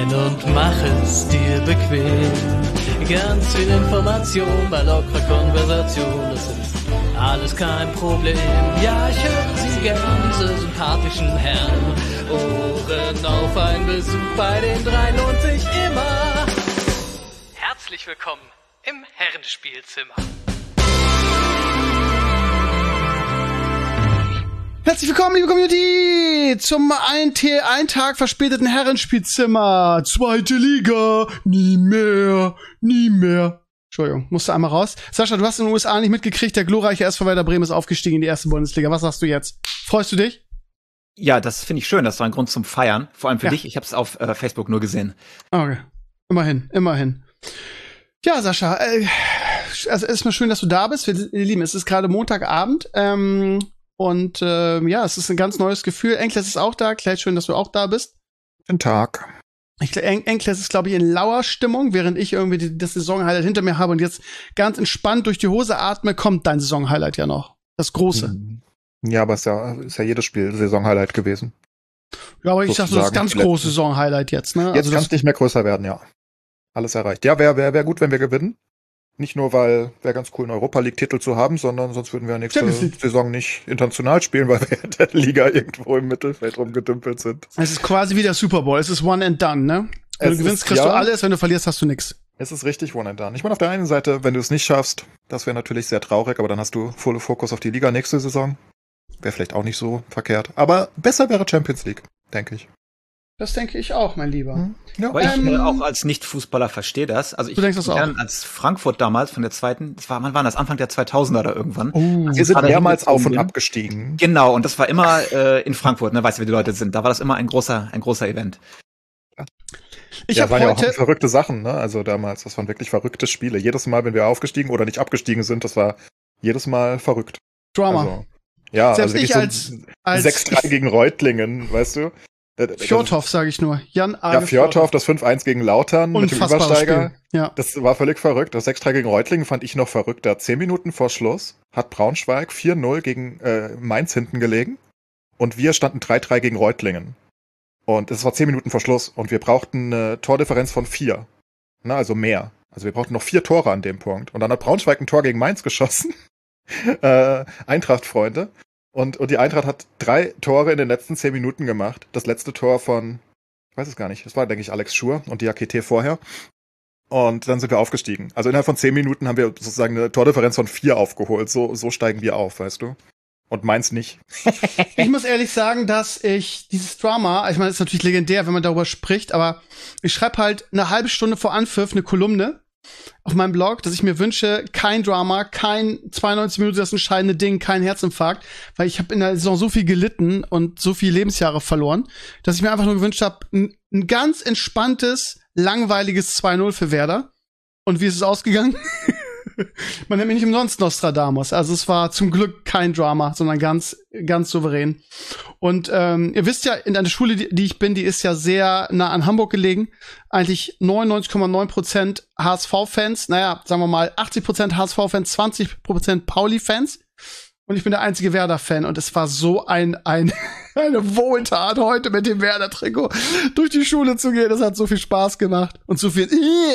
rein und mach es dir bequem. Ganz viel Information bei lockerer Konversation, das ist alles kein Problem. Ja, ich höre Sie gern, diese sympathischen Herren. Ohren auf, ein Besuch bei den dreien lohnt sich immer. Herzlich willkommen im Herrenspielzimmer. Herzlich willkommen, liebe Community, zum einen Tag verspäteten Herrenspielzimmer. Zweite Liga, nie mehr. Entschuldigung, musste einmal raus. Sascha, du hast in den USA nicht mitgekriegt, der glorreiche SV Werder Bremen ist aufgestiegen in die erste Bundesliga. Was sagst du jetzt? Freust du dich? Ja, das finde ich schön. Das war ein Grund zum Feiern. Vor allem für dich. Ich habe es auf Facebook nur gesehen. Okay, immerhin. Ja, Sascha, also erstmal schön, dass du da bist. Wir lieben, es ist gerade Montagabend. Und es ist ein ganz neues Gefühl. Enkles ist auch da. Claire, schön, dass du auch da bist. Guten Tag. Enkles ist, glaube ich, in lauer Stimmung, während ich irgendwie das Saisonhighlight hinter mir habe und jetzt ganz entspannt durch die Hose atme, kommt dein Saisonhighlight ja noch. Das große. Ja, aber ist ja jedes Spiel Saisonhighlight gewesen. Ja, aber ich dachte, das ist ganz große Saisonhighlight jetzt, ne? Jetzt kann es nicht mehr größer werden, ja. Alles erreicht. Ja, wär gut, wenn wir gewinnen. Nicht nur, weil wäre ganz cool, einen Europa-League-Titel zu haben, sondern sonst würden wir nächste Saison nicht international spielen, weil wir in der Liga irgendwo im Mittelfeld rumgedümpelt sind. Es ist quasi wie der Super Bowl. Es ist one and done, ne? Wenn du gewinnst, kriegst du alles. Wenn du verlierst, hast du nix. Es ist richtig one and done. Ich meine, auf der einen Seite, wenn du es nicht schaffst, das wäre natürlich sehr traurig, aber dann hast du volle Fokus auf die Liga nächste Saison. Wäre vielleicht auch nicht so verkehrt. Aber besser wäre Champions League, denke ich. Das denke ich auch, mein Lieber. Ja. Aber ich auch als Nicht-Fußballer verstehe das. Also ich denkst das auch? Als Frankfurt damals von der zweiten, wann war das? Anfang der 2000er da irgendwann. Wir sind mehrmals auf und ab gestiegen. Genau, und das war immer in Frankfurt, ne? Weißt du, wie die Leute sind. Da war das immer ein großer Event. Waren ja auch verrückte Sachen, ne? Also damals, das waren wirklich verrückte Spiele. Jedes Mal, wenn wir aufgestiegen oder nicht abgestiegen sind, das war jedes Mal verrückt. Drama. Also, ja, selbst also wirklich ich so als 6-3 gegen Reutlingen, weißt du? Fjordhoff, sage ich nur. Jan A. Ja, Fjordhoff, das 5-1 gegen Lautern mit dem Übersteiger. Spiel. Ja. Das war völlig verrückt. Das 6-3 gegen Reutlingen fand ich noch verrückter. 10 Minuten vor Schluss hat Braunschweig 4-0 gegen Mainz hinten gelegen und wir standen 3-3 gegen Reutlingen. Und es war 10 Minuten vor Schluss und wir brauchten eine Tordifferenz von 4. Na, also mehr. Also wir brauchten noch 4 Tore an dem Punkt. Und dann hat Braunschweig ein Tor gegen Mainz geschossen. Eintracht-Freunde. Und die Eintracht hat 3 Tore in den letzten 10 Minuten gemacht. Das letzte Tor von, ich weiß es gar nicht, das war, denke ich, Alex Schur und Diakite vorher. Und dann sind wir aufgestiegen. Also innerhalb von 10 Minuten haben wir sozusagen eine Tordifferenz von 4 aufgeholt. So steigen wir auf, weißt du? Und meins nicht. Ich muss ehrlich sagen, dass ich dieses Drama, ich meine, das ist natürlich legendär, wenn man darüber spricht, aber ich schreibe halt eine halbe Stunde vor Anpfiff eine Kolumne auf meinem Blog, dass ich mir wünsche, kein Drama, kein 92 Minuten das entscheidende Ding, kein Herzinfarkt, weil ich habe in der Saison so viel gelitten und so viele Lebensjahre verloren, dass ich mir einfach nur gewünscht habe, ein ganz entspanntes, langweiliges 2-0 für Werder. Und wie ist es ausgegangen? Man nennt mich nicht umsonst Nostradamus. Also es war zum Glück kein Drama, sondern ganz, ganz souverän. Und ihr wisst ja, in einer Schule, die ich bin, die ist ja sehr nah an Hamburg gelegen. Eigentlich 99,9% HSV-Fans. Naja, sagen wir mal 80% HSV-Fans, 20% Pauli-Fans. Und ich bin der einzige Werder-Fan. Und es war so eine Wohltat, heute mit dem Werder-Trikot durch die Schule zu gehen. Das hat so viel Spaß gemacht. Und so viel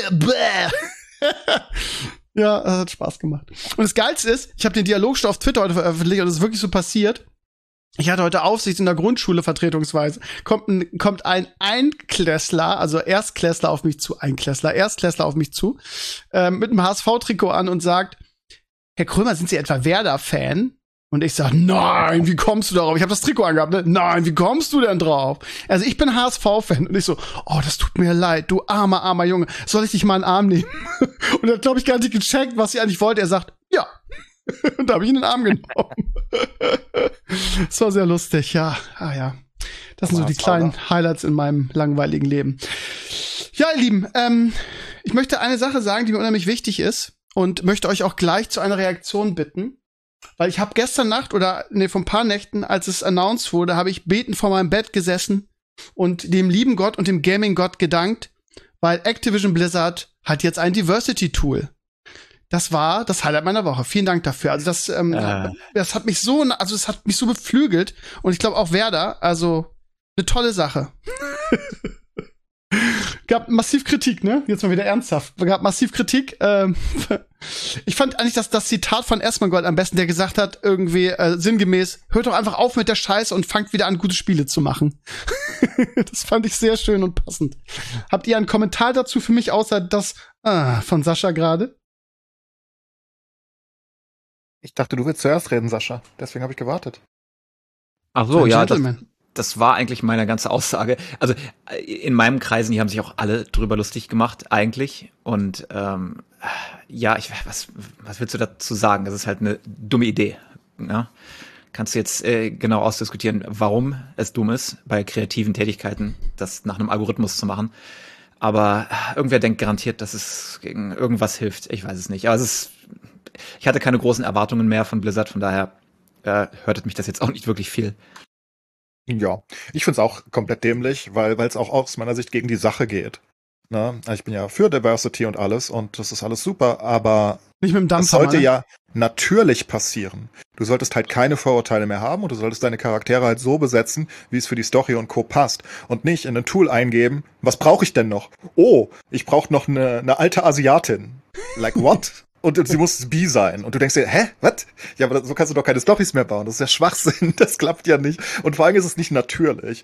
Ja, das hat Spaß gemacht. Und das Geilste ist, ich habe den Dialogstoff auf Twitter heute veröffentlicht und das ist wirklich so passiert. Ich hatte heute Aufsicht in der Grundschule vertretungsweise. Kommt ein Einklässler, also Erstklässler auf mich zu, Erstklässler auf mich zu, mit einem HSV-Trikot an und sagt, Herr Krömer, sind Sie etwa Werder-Fan? Und ich sag, nein, wie kommst du darauf? Ich habe das Trikot angehabt, ne? Nein, wie kommst du denn drauf? Also ich bin HSV-Fan. Und ich so, oh, das tut mir leid, du armer Junge. Soll ich dich mal in den Arm nehmen? Und er hat, glaube ich, gar nicht gecheckt, was ich eigentlich wollte. Er sagt, ja. Und da habe ich ihn in den Arm genommen. Das war sehr lustig, ja. Ah ja. Das sind so die kleinen Highlights in meinem langweiligen Leben. Ja, ihr Lieben, ich möchte eine Sache sagen, die mir unheimlich wichtig ist und möchte euch auch gleich zu einer Reaktion bitten. Weil ich habe gestern Nacht vor ein paar Nächten, als es announced wurde, habe ich betend vor meinem Bett gesessen und dem lieben Gott und dem Gaming-Gott gedankt, weil Activision Blizzard hat jetzt ein Diversity-Tool. Das war das Highlight meiner Woche. Vielen Dank dafür. Also das hat mich so, es hat mich so beflügelt und ich glaube auch Werder, also eine tolle Sache. Gab massiv Kritik, ne? Jetzt mal wieder ernsthaft. Gab massiv Kritik. Ich fand eigentlich das Zitat von Esmangold am besten, der gesagt hat, irgendwie sinngemäß, hört doch einfach auf mit der Scheiße und fangt wieder an, gute Spiele zu machen. Das fand ich sehr schön und passend. Habt ihr einen Kommentar dazu für mich, außer das von Sascha gerade? Ich dachte, du willst zuerst reden, Sascha. Deswegen habe ich gewartet. Ach so, ja, Gentleman. das war eigentlich meine ganze Aussage. Also in meinen Kreisen, die haben sich auch alle drüber lustig gemacht, eigentlich. Und ja, was willst du dazu sagen? Das ist halt eine dumme Idee. Ja? Kannst du jetzt genau ausdiskutieren, warum es dumm ist, bei kreativen Tätigkeiten das nach einem Algorithmus zu machen. Aber irgendwer denkt garantiert, dass es gegen irgendwas hilft. Ich weiß es nicht. Aber ich hatte keine großen Erwartungen mehr von Blizzard, von daher hörtet mich das jetzt auch nicht wirklich viel. Ja, ich find's auch komplett dämlich, weil es auch aus meiner Sicht gegen die Sache geht. Ne? Ich bin ja für Diversity und alles und das ist alles super, aber Nicht mit dem das Dampfer, sollte ne? ja natürlich passieren. Du solltest halt keine Vorurteile mehr haben und du solltest deine Charaktere halt so besetzen, wie es für die Story und Co. passt. Und nicht in ein Tool eingeben, was brauche ich denn noch? Oh, ich brauche noch eine alte Asiatin. Like what? Und sie muss bi sein. Und du denkst dir, hä? Was? Ja, aber so kannst du doch keine Storys mehr bauen. Das ist ja Schwachsinn. Das klappt ja nicht. Und vor allem ist es nicht natürlich.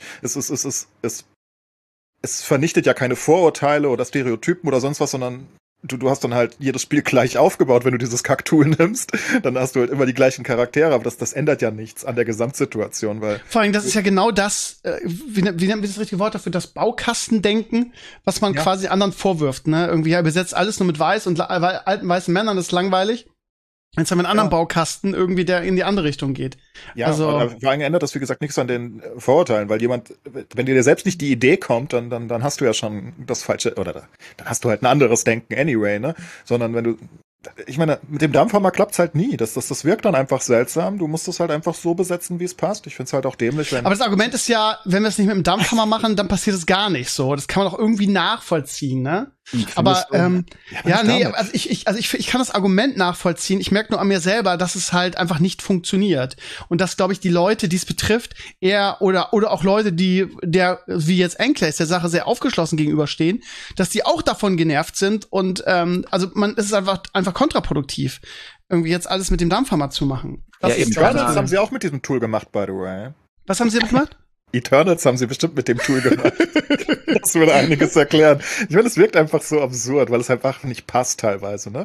Es vernichtet ja keine Vorurteile oder Stereotypen oder sonst was, sondern du hast dann halt jedes Spiel gleich aufgebaut, wenn du dieses Kack-Tool nimmst. Dann hast du halt immer die gleichen Charaktere, aber das ändert ja nichts an der Gesamtsituation, weil. Vor allem, das ist ja genau das, wie nennt man das richtige Wort dafür, das Baukastendenken, was man quasi anderen vorwirft, ne? Irgendwie, ja, besetzt alles nur mit weiß und alten weißen Männern, das ist langweilig. Jetzt haben wir einen anderen Baukasten, irgendwie, der in die andere Richtung geht. Ja, also, aber vor allem ändert das, wie gesagt, nichts an den Vorurteilen, weil wenn dir selbst nicht die Idee kommt, dann hast du ja schon das Falsche, oder dann hast du halt ein anderes Denken anyway, ne? Sondern ich meine, mit dem Dampfhammer klappt's halt nie. Das wirkt dann einfach seltsam. Du musst es halt einfach so besetzen, wie es passt. Ich find's halt auch dämlich, wenn. aber das Argument ist ja, wenn wir es nicht mit dem Dampfhammer machen, dann passiert es gar nicht so. Das kann man doch irgendwie nachvollziehen, ne? Aber also ich kann das Argument nachvollziehen. Ich merke nur an mir selber, dass es halt einfach nicht funktioniert und dass, glaube ich, die Leute, die es betrifft, eher oder auch Leute, die wie jetzt Enclaves der Sache sehr aufgeschlossen gegenüberstehen, dass die auch davon genervt sind und es ist einfach kontraproduktiv, irgendwie jetzt alles mit dem Dampfhammer zu machen. Ja, eben. Eternals haben sie auch mit diesem Tool gemacht, by the way. Was haben sie damit gemacht? Eternals haben sie bestimmt mit dem Tool gemacht. Das würde einiges erklären. Ich meine, es wirkt einfach so absurd, weil es einfach nicht passt teilweise, ne?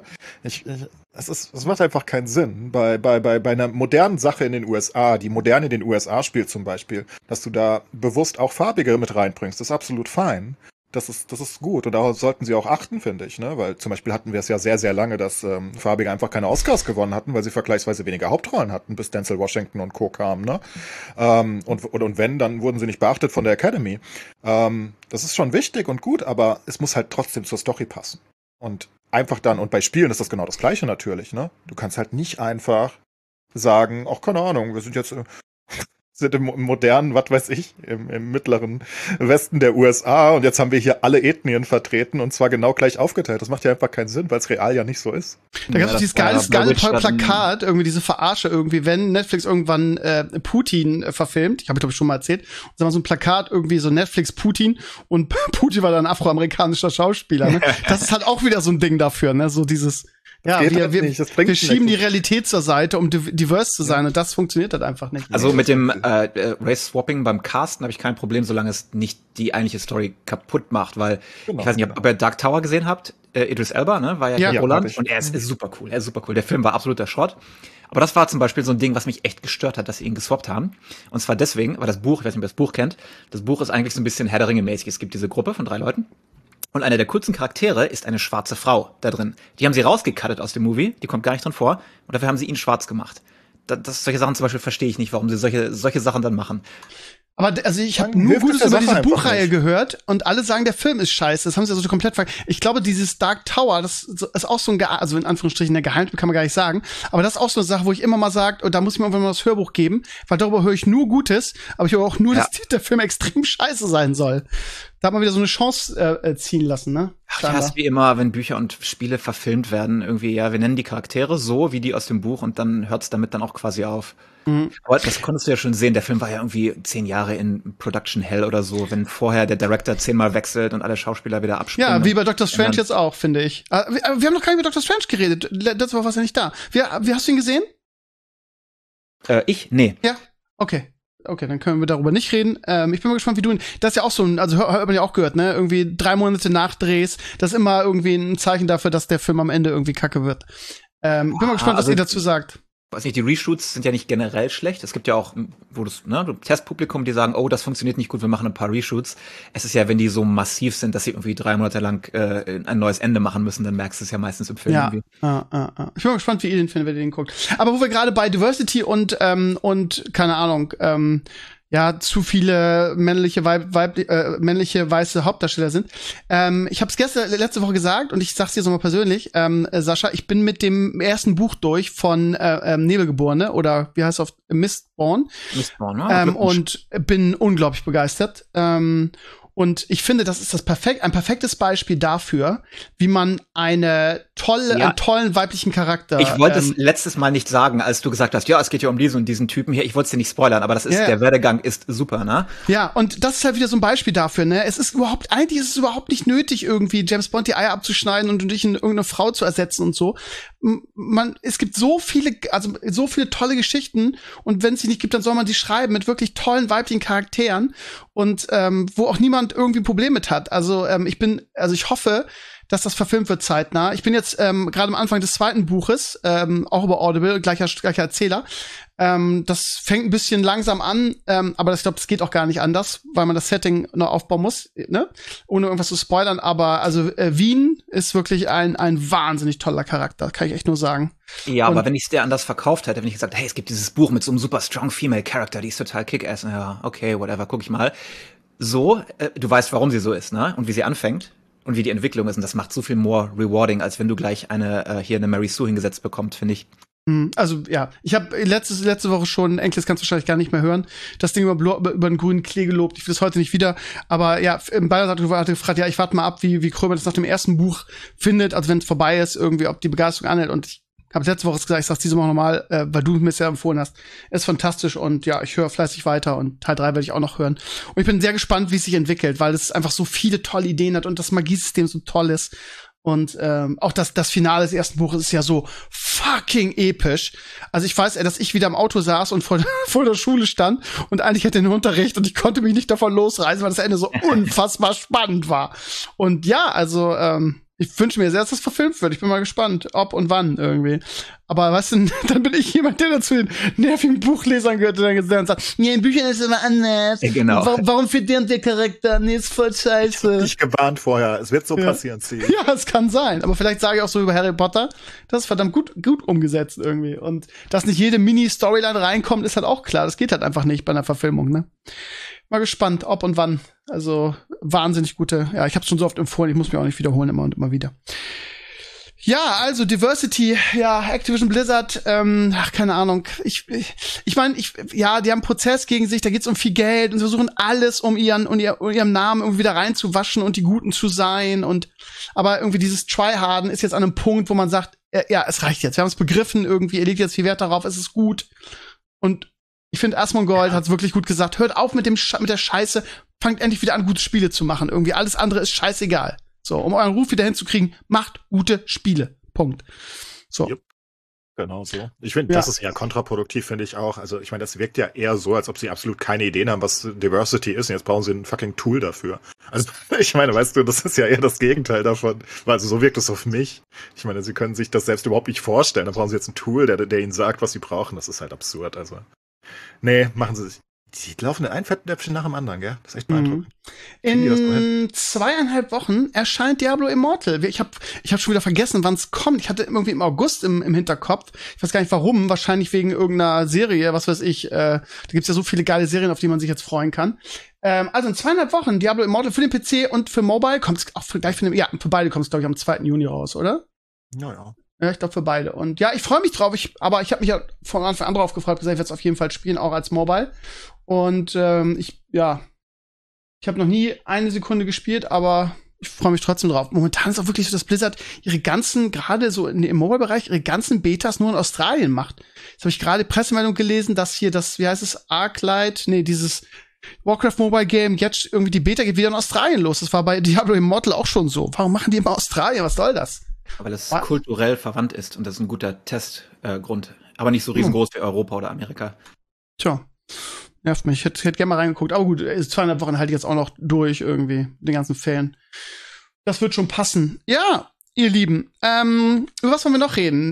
Es macht einfach keinen Sinn. Bei einer modernen Sache in den USA, die modern in den USA spielt zum Beispiel, dass du da bewusst auch Farbige mit reinbringst, ist absolut fein. Das ist gut und darauf sollten sie auch achten, finde ich, ne? Weil zum Beispiel hatten wir es ja sehr, sehr lange, dass Farbige einfach keine Oscars gewonnen hatten, weil sie vergleichsweise weniger Hauptrollen hatten, bis Denzel Washington und Co. kamen, ne? Und wenn, dann wurden sie nicht beachtet von der Academy. Das ist schon wichtig und gut, aber es muss halt trotzdem zur Story passen. Und einfach dann, und bei Spielen ist das genau das Gleiche natürlich, ne? Du kannst halt nicht einfach sagen, ach, keine Ahnung, wir sind jetzt sind im modernen, was weiß ich, im mittleren Westen der USA und jetzt haben wir hier alle Ethnien vertreten und zwar genau gleich aufgeteilt. Das macht ja einfach keinen Sinn, weil es real ja nicht so ist. Da gab es dieses geile Plakat, irgendwie diese Verarsche irgendwie, wenn Netflix irgendwann Putin verfilmt, ich glaube ich schon mal erzählt, und dann war so ein Plakat irgendwie so Netflix Putin und Putin war dann ein afroamerikanischer Schauspieler. Ne? Das ist halt auch wieder so ein Ding dafür, ne? So dieses wir schieben die Realität zur Seite, um diverse zu sein, und das funktioniert halt einfach nicht. Also mit dem Race-Swapping beim Casten habe ich kein Problem, solange es nicht die eigentliche Story kaputt macht, weil ich weiß nicht, ob ihr Dark Tower gesehen habt, Idris Elba, ne, war ja Roland, und er ist super cool, Der Film war absoluter Schrott. Aber das war zum Beispiel so ein Ding, was mich echt gestört hat, dass sie ihn geswappt haben. Und zwar deswegen, weil das Buch, ich weiß nicht, ob ihr das Buch kennt, das Buch ist eigentlich so ein bisschen Herr der Ringe-mäßig. Es gibt diese Gruppe von 3 Leuten. Und einer der coolsten Charaktere ist eine schwarze Frau da drin. Die haben sie rausgecuttet aus dem Movie, die kommt gar nicht drin vor. Und dafür haben sie ihn schwarz gemacht. Solche Sachen zum Beispiel verstehe ich nicht, warum sie solche Sachen dann machen. Aber also ich habe nur Gutes über diese Buchreihe gehört und alle sagen, der Film ist scheiße. Das haben sie also komplett Ich glaube, dieses Dark Tower, das ist auch so ein, also in Anführungsstrichen der Geheimtipp, kann man gar nicht sagen. Aber das ist auch so eine Sache, wo ich immer mal sage, und da muss ich mir irgendwann mal das Hörbuch geben, weil darüber höre ich nur Gutes, aber ich höre auch nur, dass der Film extrem scheiße sein soll. Da hat man wieder so eine Chance ziehen lassen, ne? Ach, ja, ist wie immer, wenn Bücher und Spiele verfilmt werden, irgendwie, ja, wir nennen die Charaktere so, wie die aus dem Buch, und dann hört's damit dann auch quasi auf. Aber das konntest du ja schon sehen, der Film war ja irgendwie 10 Jahre in Production Hell oder so, wenn vorher der Director 10-mal wechselt und alle Schauspieler wieder abspringen. Ja, wie bei Doctor Strange jetzt auch, finde ich. Wir haben noch gar nicht über Doctor Strange geredet. Letzte Woche warst du ja nicht da. Wie hast du ihn gesehen? Ich? Nee. Ja, okay. Okay, dann können wir darüber nicht reden. Ich bin mal gespannt, wie du ihn. Das ist ja auch so ein, also hört man ja auch gehört, ne? Irgendwie 3 Monate nach Drehs, das ist immer irgendwie ein Zeichen dafür, dass der Film am Ende irgendwie kacke wird. Bin mal gespannt, was ihr dazu sagt. Weiß nicht, die Reshoots sind ja nicht generell schlecht. Es gibt ja auch, Testpublikum, die sagen, oh, das funktioniert nicht gut, wir machen ein paar Reshoots. Es ist ja, wenn die so massiv sind, dass sie irgendwie 3 Monate lang ein neues Ende machen müssen, dann merkst du es ja meistens im Film irgendwie. Ich bin mal gespannt, wie ihr den findet, wenn ihr den guckt. Aber wo wir gerade bei Diversity und keine Ahnung, zu viele männliche weiße Hauptdarsteller sind. Ich habe es letzte Woche gesagt und ich sag's dir so mal persönlich, Sascha, ich bin mit dem ersten Buch durch von Nebelgeborene oder wie heißt es auf Mistborn. Mistborn, ne? Und bin unglaublich begeistert. Und ich finde, das ist ein perfektes Beispiel dafür, wie man einen tollen weiblichen Charakter. Ich wollte es letztes Mal nicht sagen, als du gesagt hast, ja, es geht ja um diesen und diesen Typen hier. Ich wollte es dir nicht spoilern, aber der Werdegang ist super, ne? Ja, und das ist halt wieder so ein Beispiel dafür, ne? Eigentlich ist es überhaupt nicht nötig, irgendwie James Bond die Eier abzuschneiden und durch irgendeine Frau zu ersetzen und so. Es gibt so viele tolle Geschichten und wenn es sie nicht gibt, dann soll man sie schreiben mit wirklich tollen weiblichen Charakteren und wo auch niemand irgendwie ein Problem mit hat. Also ich hoffe, dass das verfilmt wird zeitnah. Ich bin jetzt gerade am Anfang des 2. Buches, auch über Audible, gleicher Erzähler. Das fängt ein bisschen langsam an, aber ich glaube, das geht auch gar nicht anders, weil man das Setting noch aufbauen muss, ne? Ohne irgendwas zu spoilern. Aber also Wien ist wirklich ein wahnsinnig toller Charakter, kann ich echt nur sagen. Ja, aber wenn ich es dir anders verkauft hätte, wenn ich gesagt, hey, es gibt dieses Buch mit so einem super strong female Character, die ist total kick-ass. Ja, okay, whatever, guck ich mal. So, du weißt, warum sie so ist, ne? Und wie sie anfängt. Und wie die Entwicklung ist. Und das macht so viel more rewarding, als wenn du gleich eine Mary Sue hingesetzt bekommst, finde ich. Also, ja. Ich habe letzte Woche schon, Enkel, das kannst du wahrscheinlich gar nicht mehr hören, das Ding über den grünen Klee gelobt. Ich will das heute nicht wieder. Aber ja, Bayer hat gefragt, ja, ich warte mal ab, wie Krömer das nach dem ersten Buch findet, also wenn es vorbei ist, irgendwie, ob die Begeisterung anhält. Und ich habe letzte Woche gesagt, ich sag's diese Woche nochmal, weil du mir es ja empfohlen hast. Ist fantastisch und ja, ich höre fleißig weiter und Teil 3 werde ich auch noch hören. Und ich bin sehr gespannt, wie es sich entwickelt, weil es einfach so viele tolle Ideen hat und das Magiesystem so toll ist. Und auch das Finale des ersten Buches ist ja so fucking episch. Also ich weiß, dass ich wieder im Auto saß und vor der Schule stand und eigentlich hatte den Unterricht und ich konnte mich nicht davon losreißen, weil das Ende so unfassbar spannend war. Und ja, also ich wünsche mir sehr, dass das verfilmt wird. Ich bin mal gespannt, ob und wann irgendwie. Aber weißt du, dann bin ich jemand, der dazu den nervigen Buchlesern gehört, der dann sagt, nee, in Büchern ist es immer anders. Ja, genau. Warum für der und der Charakter? Nee, ist voll scheiße. Ich hab dich gewarnt vorher. Es wird so passieren, Steve. Ja, es kann sein. Aber vielleicht sage ich auch so über Harry Potter, das ist verdammt gut umgesetzt irgendwie. Und dass nicht jede Mini-Storyline reinkommt, ist halt auch klar. Das geht halt einfach nicht bei einer Verfilmung, ne? Mal gespannt, ob und wann. Also wahnsinnig gute. Ja, ich habe es schon so oft empfohlen. Ich muss mich auch nicht wiederholen, immer und immer wieder. Ja, also Diversity, ja, Activision Blizzard, keine Ahnung. Ich meine, die haben einen Prozess gegen sich, da geht's um viel Geld und sie versuchen alles, um ihrem Namen irgendwie wieder reinzuwaschen und die Guten zu sein aber irgendwie dieses Tryharden ist jetzt an einem Punkt, wo man sagt, ja, es reicht jetzt. Wir haben es begriffen irgendwie, ihr legt jetzt viel Wert darauf, es ist gut. Und ich finde, Asmongold hat's wirklich gut gesagt. Hört auf mit der Scheiße, fangt endlich wieder an, gute Spiele zu machen. Irgendwie alles andere ist scheißegal. So, um euren Ruf wieder hinzukriegen, macht gute Spiele. Punkt. So. Yep. Genau so. Ich finde, das ist eher kontraproduktiv, finde ich auch. Also ich meine, das wirkt ja eher so, als ob sie absolut keine Ideen haben, was Diversity ist. Und jetzt brauchen sie ein fucking Tool dafür. Also ich meine, weißt du, das ist ja eher das Gegenteil davon. Also so wirkt es auf mich. Ich meine, sie können sich das selbst überhaupt nicht vorstellen. Da brauchen sie jetzt ein Tool, der ihnen sagt, was sie brauchen. Das ist halt absurd. Also nee, machen sie sich. Die laufen in ein Fettnäpfchen nach dem anderen, gell? Das ist echt beeindruckend. In 2,5 Wochen erscheint Diablo Immortal. Ich hab schon wieder vergessen, wann es kommt. Ich hatte irgendwie im August im Hinterkopf. Ich weiß gar nicht warum. Wahrscheinlich wegen irgendeiner Serie, was weiß ich. Da gibt's ja so viele geile Serien, auf die man sich jetzt freuen kann. Also in 2,5 Wochen Diablo Immortal für den PC und für Mobile kommt es auch für beide kommt es, glaube ich, am 2. Juni raus, oder? Ja. Ja, ich glaube für beide. Und ja, ich freue mich drauf. Aber ich habe mich ja von Anfang an drauf gefreut, gesagt, ich werde es auf jeden Fall spielen, auch als Mobile. Und ich habe noch nie eine Sekunde gespielt, aber Ich freue mich trotzdem drauf. Momentan ist auch wirklich so, dass Blizzard ihre ganzen, gerade so im Mobile-Bereich, ihre ganzen Betas nur in Australien macht. Jetzt habe ich gerade Pressemeldung gelesen, dass hier wie heißt es, dieses Warcraft Mobile Game, jetzt irgendwie die Beta geht wieder in Australien los. Das war bei Diablo Immortal auch schon so. Warum machen die immer Australien? Was soll das? Weil es kulturell verwandt ist und das ist ein guter Testgrund. Aber nicht so riesengroß wie Europa oder Amerika. Tja, nervt mich. Ich hätte gerne mal reingeguckt. Aber gut, 2,5 Wochen halte ich jetzt auch noch durch irgendwie, mit den ganzen Ferien. Das wird schon passen. Ja, ihr Lieben. Über was wollen wir noch reden?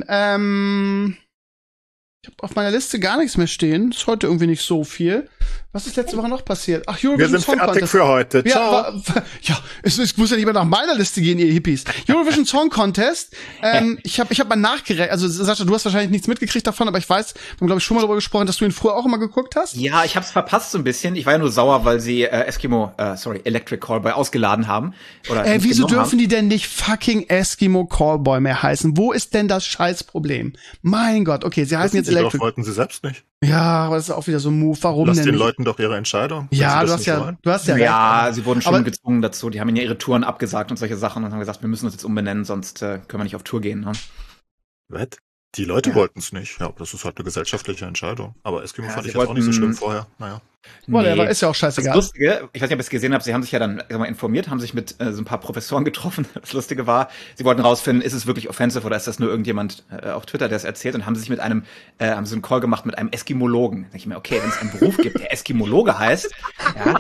Ich habe auf meiner Liste gar nichts mehr stehen. Ist heute irgendwie nicht so viel. Was ist letzte Woche noch passiert? Ach, Eurovision Song Contest. Wir sind fertig für heute. Ciao. Ich muss ja nicht mehr nach meiner Liste gehen, ihr Hippies. Eurovision Song Contest. Ich hab mal nachgerechnet. Also, Sascha, du hast wahrscheinlich nichts mitgekriegt davon, aber ich weiß, wir haben, glaube ich, schon mal darüber gesprochen, dass du ihn früher auch immer geguckt hast. Ja, ich hab's verpasst so ein bisschen. Ich war ja nur sauer, weil sie Electric Callboy ausgeladen haben. Wieso dürfen die denn nicht fucking Eskimo Callboy mehr heißen? Wo ist denn das Scheißproblem? Mein Gott, okay, sie heißen jetzt Electric. Wollten sie selbst nicht. Ja, aber das ist auch wieder so ein Move. Warum Lass denn den nicht? Leuten doch ihre Entscheidung. Ja, du hast ja recht. Sie wurden schon gezwungen dazu. Die haben ihnen ja ihre Touren abgesagt und solche Sachen und haben gesagt, wir müssen uns jetzt umbenennen, sonst können wir nicht auf Tour gehen. Ne? Was? Die Leute wollten es nicht. Ja, das ist halt eine gesellschaftliche Entscheidung. Aber Eskimo fand ich jetzt auch nicht so schlimm vorher. Naja. Aber ist ja auch scheißegal. Das Lustige, ich weiß nicht, ob ihr es gesehen habt, sie haben sich ja dann informiert, haben sich mit so ein paar Professoren getroffen. Das Lustige war, sie wollten rausfinden, ist es wirklich offensive oder ist das nur irgendjemand auf Twitter, der es erzählt, und haben sich mit haben so einen Call gemacht mit einem Eskimologen. Da denke ich mir, okay, wenn es einen Beruf gibt, der Eskimologe heißt, ja.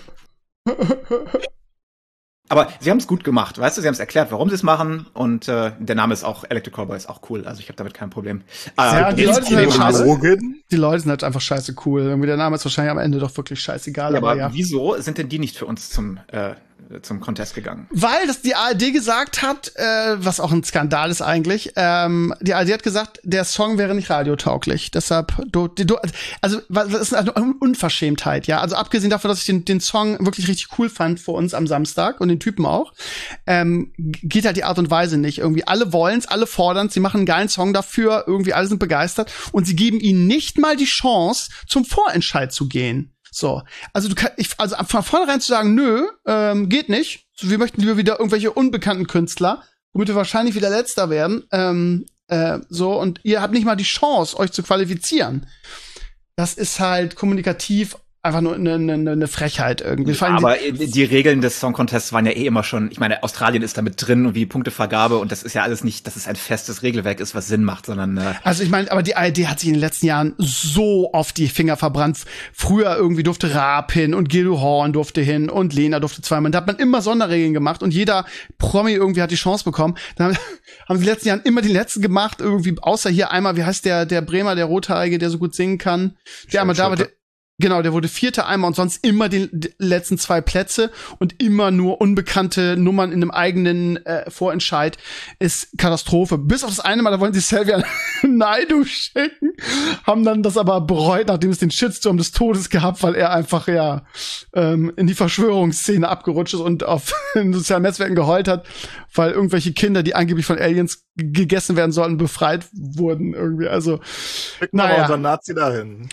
Aber sie haben es gut gemacht, weißt du, sie haben es erklärt, warum sie es machen, und der Name ist auch, Electric Callboy ist auch cool, also ich habe damit kein Problem. Die Leute sind halt einfach scheiße cool. Irgendwie der Name ist wahrscheinlich am Ende doch wirklich scheißegal. Aber wieso sind denn die nicht für uns zum Contest gegangen? Weil das die ARD gesagt hat, was auch ein Skandal ist eigentlich, die ARD hat gesagt, der Song wäre nicht radiotauglich. Deshalb, also das ist eine Unverschämtheit, ja. Also abgesehen davon, dass ich den Song wirklich richtig cool fand für uns am Samstag und den Typen auch, geht halt die Art und Weise nicht. Irgendwie alle wollen's, alle fordern's, sie machen einen geilen Song dafür, irgendwie alle sind begeistert und sie geben ihnen nicht mal die Chance, zum Vorentscheid zu gehen. So, also von vornherein zu sagen, nö, geht nicht. So, wir möchten lieber wieder irgendwelche unbekannten Künstler, womit wir wahrscheinlich wieder Letzter werden. Und ihr habt nicht mal die Chance, euch zu qualifizieren. Das ist halt kommunikativ einfach nur eine Frechheit irgendwie. Ja, aber die Regeln des Song Contests waren ja immer schon, ich meine, Australien ist damit drin und wie Punktevergabe, und das ist ja alles nicht, dass es ein festes Regelwerk ist, was Sinn macht, sondern Also ich meine, aber die ARD hat sich in den letzten Jahren so auf die Finger verbrannt. Früher irgendwie durfte Raab hin und Gildo Horn durfte hin und Lena durfte zweimal. Da hat man immer Sonderregeln gemacht und jeder Promi irgendwie hat die Chance bekommen. Dann haben sie in den letzten Jahren immer die letzten gemacht, irgendwie, außer hier einmal, wie heißt der Bremer, der Rothaarige, der so gut singen kann, der einmal da war, der wurde Vierter einmal und sonst immer die letzten 2 Plätze und immer nur unbekannte Nummern in einem eigenen Vorentscheid ist Katastrophe. Bis auf das eine Mal, da wollten sie Xavier Naidoo schicken, haben dann das aber bereut, nachdem es den Shitstorm des Todes gehabt, weil er einfach in die Verschwörungsszene abgerutscht ist und auf den sozialen Netzwerken geheult hat, weil irgendwelche Kinder, die angeblich von Aliens gegessen werden sollten, befreit wurden irgendwie. Also, naja. Unser Nazi dahin.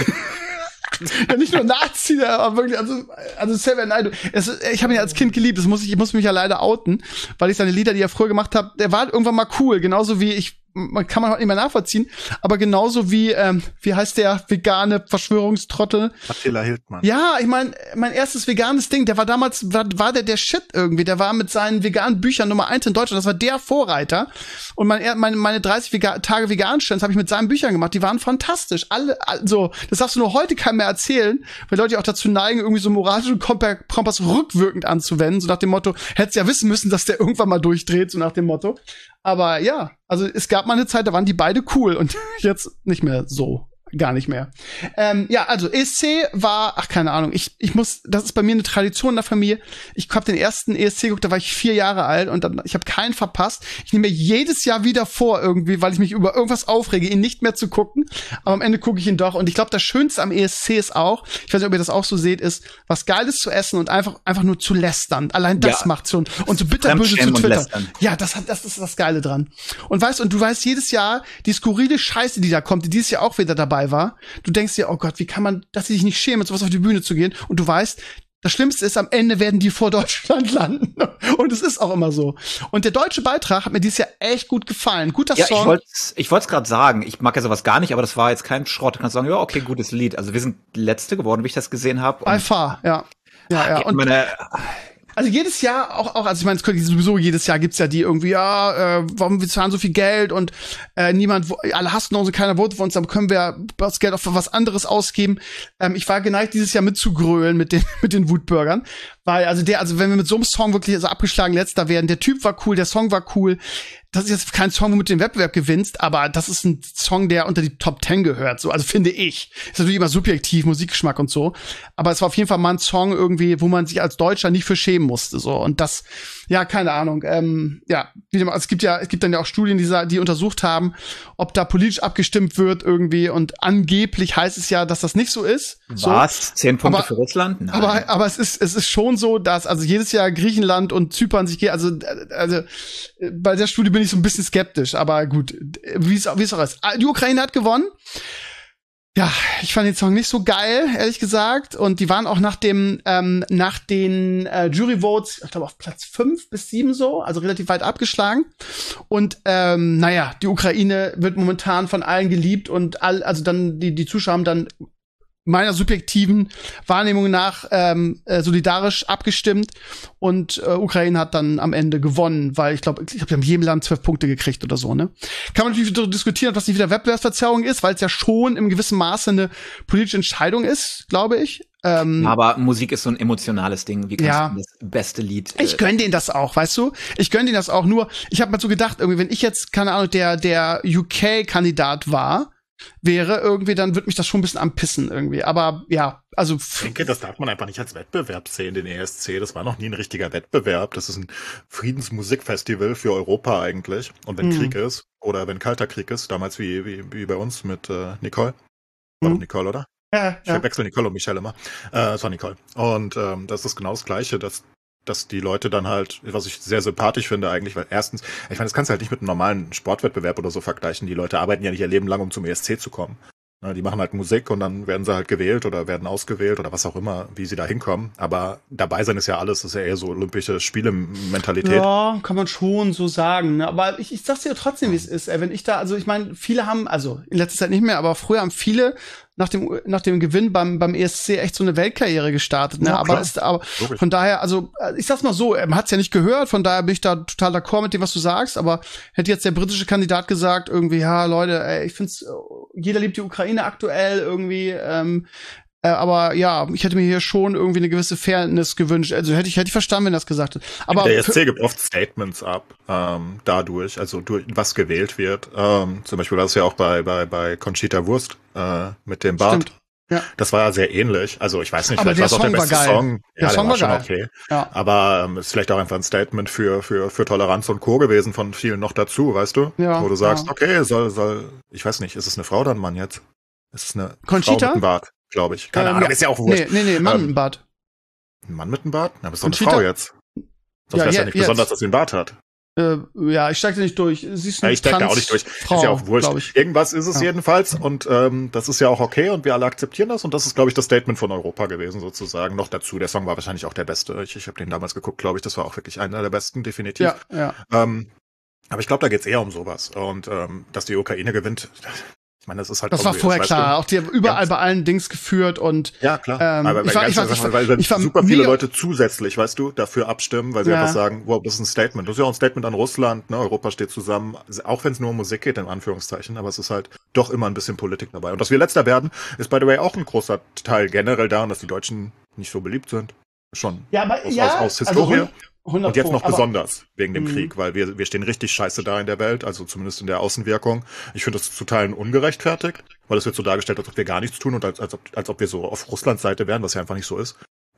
Ja, nicht nur Nazi, aber wirklich, also Xavier Naidoo. Ich habe ihn ja als Kind geliebt, ich muss mich ja leider outen, weil ich seine Lieder, die er früher gemacht hat, der war irgendwann mal cool, genauso wie kann man heute nicht mehr nachvollziehen, aber genauso wie heißt der vegane Verschwörungstrottel? Attila Hildmann. Ja, ich meine, mein erstes veganes Ding, der war damals, war der Shit irgendwie, der war mit seinen veganen Büchern Nummer 1 in Deutschland, das war der Vorreiter, und meine 30 Tage Vegan-Stands habe ich mit seinen Büchern gemacht, die waren fantastisch, also, das darfst du nur heute keinem mehr erzählen, weil Leute auch dazu neigen, irgendwie so moralischen Kompass rückwirkend anzuwenden, so nach dem Motto, hättest ja wissen müssen, dass der irgendwann mal durchdreht, so nach dem Motto. Aber ja, also es gab mal eine Zeit, da waren die beide cool und jetzt nicht mehr so. Gar nicht mehr. Also ESC war, keine Ahnung, das ist bei mir eine Tradition in der Familie. Ich habe den ersten ESC geguckt, da war ich 4 Jahre alt und ich habe keinen verpasst. Ich nehme mir jedes Jahr wieder vor irgendwie, weil ich mich über irgendwas aufrege, ihn nicht mehr zu gucken. Aber am Ende gucke ich ihn doch. Und ich glaube, das Schönste am ESC ist auch, ich weiß nicht, ob ihr das auch so seht, ist, was Geiles zu essen und einfach nur zu lästern. Allein das macht schon. Und so bitterböse zu twittern. Ja, das ist das Geile dran. Und du weißt jedes Jahr, die skurrile Scheiße, die da kommt, die dieses Jahr auch wieder dabei war. Du denkst dir, oh Gott, wie kann man, dass sie sich nicht schämen, mit sowas auf die Bühne zu gehen? Und du weißt, das Schlimmste ist, am Ende werden die vor Deutschland landen. Und es ist auch immer so. Und der deutsche Beitrag hat mir dieses Jahr echt gut gefallen. Guter Song. Ich wollte es gerade sagen. Ich mag ja sowas gar nicht, aber das war jetzt kein Schrott. Du kannst sagen, ja, okay, gutes Lied. Also wir sind Letzte geworden, wie ich das gesehen habe. By far, ja. Ja. Und also jedes Jahr, also ich meine, sowieso jedes Jahr gibt's ja die irgendwie, warum wir zahlen so viel Geld und alle hassen uns und keiner votet für uns, dann können wir das Geld auf was anderes ausgeben. Ich war geneigt, dieses Jahr mitzugrölen mit den Wutbürgern, weil also wenn wir mit so einem Song wirklich so abgeschlagen Letzter werden, der Typ war cool, der Song war cool. Das ist jetzt kein Song, womit du den Wettbewerb gewinnst, aber das ist ein Song, der unter die Top 10 gehört, so, also finde ich. Ist natürlich immer subjektiv, Musikgeschmack und so, aber es war auf jeden Fall mal ein Song irgendwie, wo man sich als Deutscher nicht für schämen musste, so, und das, ja, keine Ahnung, es gibt dann ja auch Studien, die untersucht haben, ob da politisch abgestimmt wird irgendwie, und angeblich heißt es ja, dass das nicht so ist. Was? 10 Punkte für Russland? Nein. Aber es ist schon so, dass also jedes Jahr Griechenland und Zypern sich also bei der Studie bin ich so ein bisschen skeptisch, aber gut, wie es auch ist. Die Ukraine hat gewonnen. Ja, ich fand den Song nicht so geil, ehrlich gesagt. Und die waren auch nach den Jury-Votes, ich glaube, auf Platz 5 bis 7 so, also relativ weit abgeschlagen. Und die Ukraine wird momentan von allen geliebt und also dann die Zuschauer haben dann meiner subjektiven Wahrnehmung nach solidarisch abgestimmt und Ukraine hat dann am Ende gewonnen, weil ich glaube, die haben jedem Land 12 Punkte gekriegt oder so, ne? Kann man natürlich darüber diskutieren, was nicht wieder Wettbewerbsverzerrung ist, weil es ja schon im gewissen Maße eine politische Entscheidung ist, glaube ich. Aber Musik ist so ein emotionales Ding. Wie kannst du das beste Lied? Ich gönn denen das auch, weißt du? Ich gönn denen das auch, nur ich habe mal so gedacht, irgendwie, wenn ich jetzt, keine Ahnung, der UK-Kandidat wäre irgendwie, dann würde mich das schon ein bisschen anpissen irgendwie. Aber ja, also ich denke, das darf man einfach nicht als Wettbewerb sehen, den ESC. Das war noch nie ein richtiger Wettbewerb. Das ist ein Friedensmusikfestival für Europa eigentlich. Und wenn Krieg ist, oder wenn kalter Krieg ist, damals wie bei uns mit Nicole. War doch Nicole, oder? Ja. Ich wechsle Nicole und Michelle immer. Es war Nicole. Und das ist genau das Gleiche, dass die Leute dann halt, was ich sehr sympathisch finde eigentlich, weil erstens, ich meine, das kannst du halt nicht mit einem normalen Sportwettbewerb oder so vergleichen. Die Leute arbeiten ja nicht ihr Leben lang, um zum ESC zu kommen. Die machen halt Musik und dann werden sie halt gewählt oder werden ausgewählt oder was auch immer, wie sie da hinkommen. Aber dabei sein ist ja alles, das ist ja eher so olympische Spiele-Mentalität. Ja, kann man schon so sagen. Ne? Aber ich sag's dir trotzdem, wie es ist. Wenn ich da, also ich meine, viele haben, also in letzter Zeit nicht mehr, aber früher haben viele nach dem Gewinn beim ESC echt so eine Weltkarriere gestartet. Ne? Ja, aber von daher, also ich sag's mal so, man hat's ja nicht gehört, von daher bin ich da total d'accord mit dem, was du sagst. Aber hätte jetzt der britische Kandidat gesagt, irgendwie, ja, Leute, ich find's, jeder liebt die Ukraine aktuell irgendwie, aber ja, ich hätte mir hier schon irgendwie eine gewisse Fairness gewünscht. Also hätte ich verstanden, wenn er das gesagt hat. Aber der ESC gibt oft Statements ab, dadurch, also durch was gewählt wird. Zum Beispiel war das ja auch bei Conchita Wurst mit dem Bart. Stimmt. Ja. Das war ja sehr ähnlich. Also ich weiß nicht, aber vielleicht war es auch der beste Song. Der Song war schon geil. Okay. Ja. Aber ist vielleicht auch einfach ein Statement für Toleranz und Co. gewesen von vielen noch dazu, weißt du? Ja, wo du sagst, okay, soll, ich weiß nicht, ist es eine Frau oder ein Mann jetzt? Ist es eine Conchita? Frau mit einem Bart, glaube ich. Keine Ahnung, ist ja auch wurscht. Nee, Mann mit einem Bart. Ein Mann mit einem Bart? Na, bist doch eine Conchita? Frau jetzt. Sonst wäre es ja nicht besonders, dass sie einen Bart hat. Ja, ich steig da nicht durch. Sie ist eine ich steig da auch nicht durch. Frau, ist ja auch wurscht. ich. Irgendwas ist es jedenfalls und das ist ja auch okay und wir alle akzeptieren das und das ist, glaube ich, das Statement von Europa gewesen sozusagen. Noch dazu, der Song war wahrscheinlich auch der beste. Ich habe den damals geguckt, glaube ich, das war auch wirklich einer der besten, definitiv. Ja. Aber ich glaube, da geht's eher um sowas und dass die Ukraine gewinnt. Ich meine, das ist halt. Das war vorher klar. Auch die haben überall bei allen Dings geführt und. Ja, klar. Aber weil super viele Leute zusätzlich, weißt du, dafür abstimmen, weil sie einfach sagen, wow, das ist ein Statement. Das ist ja auch ein Statement an Russland, ne? Europa steht zusammen. Auch wenn es nur um Musik geht, in Anführungszeichen. Aber es ist halt doch immer ein bisschen Politik dabei. Und dass wir Letzter werden, ist by the way auch ein großer Teil generell daran, dass die Deutschen nicht so beliebt sind. Schon. Ja, aber aus Historie. Also 100%, und jetzt noch besonders wegen dem Krieg, weil wir stehen richtig scheiße da in der Welt, also zumindest in der Außenwirkung. Ich finde das zu Teilen ungerechtfertigt, weil es wird so dargestellt, als ob wir gar nichts tun und als ob wir so auf Russlands Seite wären, was ja einfach nicht so ist.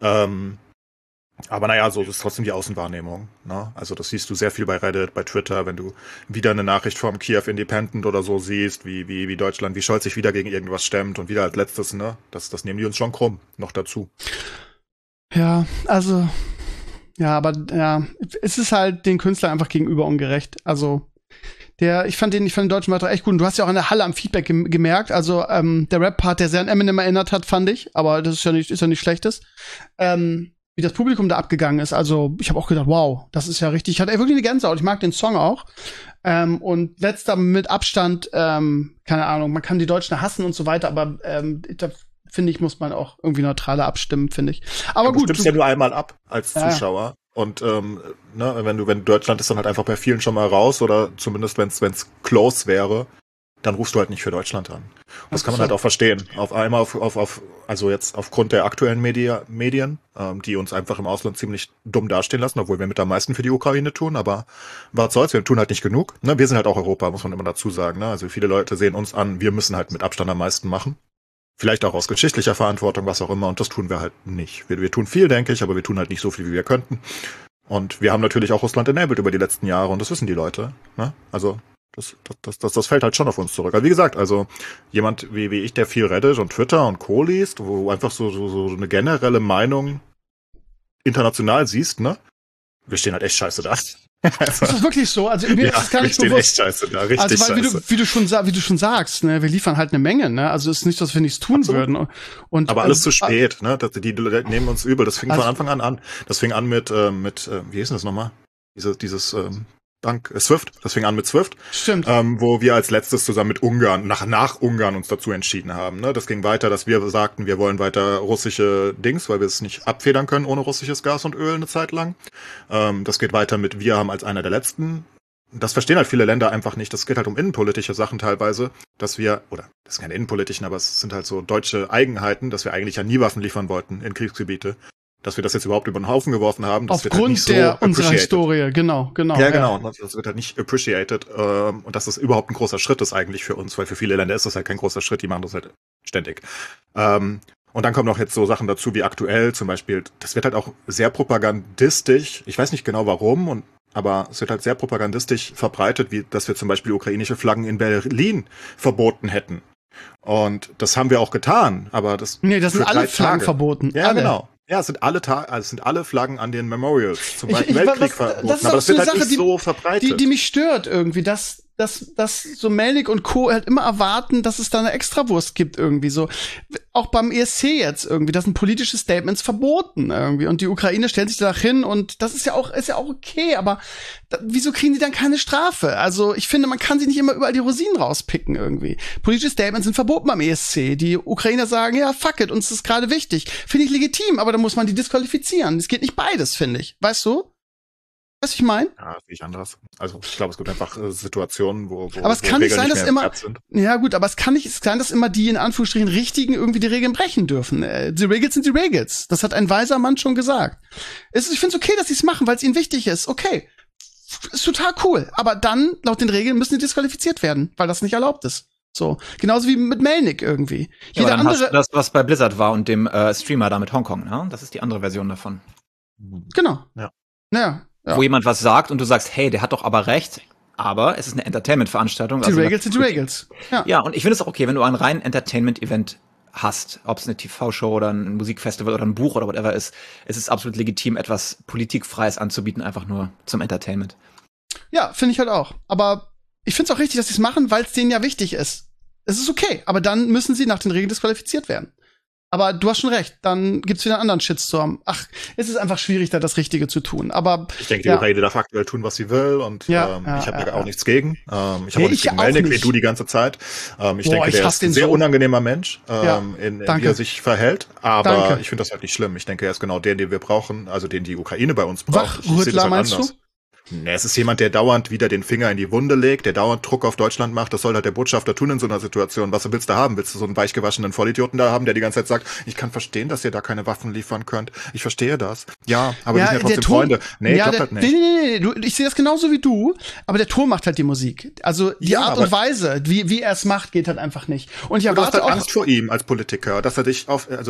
Aber naja, so ist trotzdem die Außenwahrnehmung. Ne? Also das siehst du sehr viel bei Reddit, bei Twitter, wenn du wieder eine Nachricht vom Kiew Independent oder so siehst, wie Deutschland, wie Scholz sich wieder gegen irgendwas stemmt und wieder als letztes, ne? Das nehmen die uns schon krumm, noch dazu. Ja, also ja, aber ja, es ist halt den Künstlern einfach gegenüber ungerecht. Also Ich fand den deutschen Beitrag echt gut. Und du hast ja auch in der Halle am Feedback gemerkt, also der Rap-Part, der sehr an Eminem erinnert hat, fand ich, aber das ist ja nicht Schlechtes. Wie das Publikum da abgegangen ist. Also ich habe auch gedacht, wow, das ist ja richtig. Ich hatte wirklich eine Gänsehaut. Ich mag den Song auch. Und letzter mit Abstand, keine Ahnung, man kann die Deutschen hassen und so weiter, aber da finde ich, muss man auch irgendwie neutraler abstimmen, finde ich. Aber gut. Du stimmst ja nur einmal ab als Zuschauer. Und wenn du Deutschland ist dann halt einfach bei vielen schon mal raus oder zumindest wenn's close wäre, dann rufst du halt nicht für Deutschland an. Das kann man halt auch verstehen. Also jetzt aufgrund der aktuellen Medien, die uns einfach im Ausland ziemlich dumm dastehen lassen, obwohl wir mit am meisten für die Ukraine tun, aber was soll's, wir tun halt nicht genug. Ne? Wir sind halt auch Europa, muss man immer dazu sagen. Ne? Also viele Leute sehen uns an, wir müssen halt mit Abstand am meisten machen. Vielleicht auch aus geschichtlicher Verantwortung, was auch immer, und das tun wir halt nicht. Wir tun viel, denke ich, aber wir tun halt nicht so viel, wie wir könnten. Und wir haben natürlich auch Russland enabled über die letzten Jahre und das wissen die Leute. Ne? Also das fällt halt schon auf uns zurück. Aber wie gesagt, also jemand wie ich, der viel Reddit und Twitter und Co. liest, wo einfach so eine generelle Meinung international siehst, ne? Wir stehen halt echt scheiße da. Also, ist das wirklich so? Also mir ist das gar nicht bewusst. Echt scheiße da, richtig also, weil, scheiße. wie du schon sagst, ne, wir liefern halt eine Menge, ne? Also ist nicht, dass wir nichts tun würden. Und aber alles zu spät, ne? Die nehmen uns übel. Das fing von Anfang an. Das fing an mit wie hieß denn das nochmal? Dieses Bank Swift. Das fing an mit Swift. Stimmt. Wo wir als letztes zusammen mit Ungarn, nach Ungarn uns dazu entschieden haben. Ne? Das ging weiter, dass wir sagten, wir wollen weiter russische Dings, weil wir es nicht abfedern können ohne russisches Gas und Öl eine Zeit lang. Das geht weiter mit, wir haben als einer der letzten. Das verstehen halt viele Länder einfach nicht. Das geht halt um innenpolitische Sachen teilweise, das sind keine innenpolitischen, aber es sind halt so deutsche Eigenheiten, dass wir eigentlich ja nie Waffen liefern wollten in Kriegsgebiete. Dass wir das jetzt überhaupt über den Haufen geworfen haben. Das wird halt nicht so unserer Historie, genau. Ja, genau. Das wird halt nicht appreciated. Und dass das überhaupt ein großer Schritt ist eigentlich für uns, weil für viele Länder ist das halt kein großer Schritt, die machen das halt ständig. Und dann kommen noch jetzt so Sachen dazu wie aktuell zum Beispiel. Das wird halt auch sehr propagandistisch. Ich weiß nicht genau warum, aber es wird halt sehr propagandistisch verbreitet, wie dass wir zum Beispiel ukrainische Flaggen in Berlin verboten hätten. Und das haben wir auch getan, aber das sind alle Flaggen verboten. Ja, alle. Genau. Ja, es sind alle Flaggen an den Memorials zum Beispiel Weltkrieg verboten, aber das wird halt nicht so verbreitet. Die mich stört irgendwie, dass so Melnik und Co. halt immer erwarten, dass es da eine Extrawurst gibt irgendwie so. Auch beim ESC jetzt irgendwie, das sind politische Statements verboten irgendwie und die Ukraine stellt sich danach hin und das ist ja auch okay, aber wieso kriegen die dann keine Strafe? Also ich finde, man kann sich nicht immer überall die Rosinen rauspicken irgendwie. Politische Statements sind verboten beim ESC. Die Ukrainer sagen, ja, fuck it, uns ist gerade wichtig. Finde ich legitim, aber da muss man die disqualifizieren. Es geht nicht beides, finde ich. Weißt du? Weißt du, ich meine? Ja, sehe ich anders. Also ich glaube, es gibt einfach Situationen, wo aber es kann nicht sein, dass immer ja gut, aber es kann nicht sein, dass immer die in Anführungsstrichen Richtigen irgendwie die Regeln brechen dürfen. Die Regels sind die Regels. Das hat ein weiser Mann schon gesagt. Ich finde es okay, dass sie es machen, weil es ihnen wichtig ist. Okay, ist total cool. Aber dann laut den Regeln müssen die disqualifiziert werden, weil das nicht erlaubt ist. So, genauso wie mit Melnik irgendwie. Ja, jeder andere. Hast du das, was bei Blizzard war und dem Streamer da mit Hongkong, ne? Das ist die andere Version davon. Genau. Ja. Naja. Ja. Wo jemand was sagt und du sagst, hey, der hat doch aber recht, aber es ist eine Entertainment-Veranstaltung. Die Regels sind die Regels. Ja, und ich finde es auch okay, wenn du ein rein Entertainment-Event hast, ob es eine TV-Show oder ein Musikfestival oder ein Buch oder whatever ist, es ist absolut legitim, etwas Politikfreies anzubieten, einfach nur zum Entertainment. Ja, finde ich halt auch. Aber ich finde es auch richtig, dass sie es machen, weil es denen ja wichtig ist. Es ist okay, aber dann müssen sie nach den Regeln disqualifiziert werden. Aber du hast schon recht, dann gibt's wieder einen anderen Shitstorm. Ach, es ist einfach schwierig, da das Richtige zu tun. Aber ich denke, die Ukraine darf aktuell tun, was sie will und ich habe da auch nichts gegen. Ich habe auch nichts gegen Melnik, wie du die ganze Zeit. Ich denke, der ist ein sehr unangenehmer Mensch, wie er sich verhält. Aber ich finde das halt nicht schlimm. Ich denke, er ist genau den wir brauchen, also den die Ukraine bei uns braucht. Wachrüttler meinst du? Nee, es ist jemand, der dauernd wieder den Finger in die Wunde legt, der dauernd Druck auf Deutschland macht. Das soll halt der Botschafter tun in so einer Situation. Was willst du haben? Willst du so einen weichgewaschenen Vollidioten da haben, der die ganze Zeit sagt, ich kann verstehen, dass ihr da keine Waffen liefern könnt. Ich verstehe das. Ja, aber wir sind ja trotzdem Freunde. Nee, klappt halt nicht. Nee. Ich sehe das genauso wie du, aber der Ton macht halt die Musik. Also die Art und Weise, wie er es macht, geht halt einfach nicht. Und ich erwarte du hast halt Angst vor ihm als Politiker, dass er dich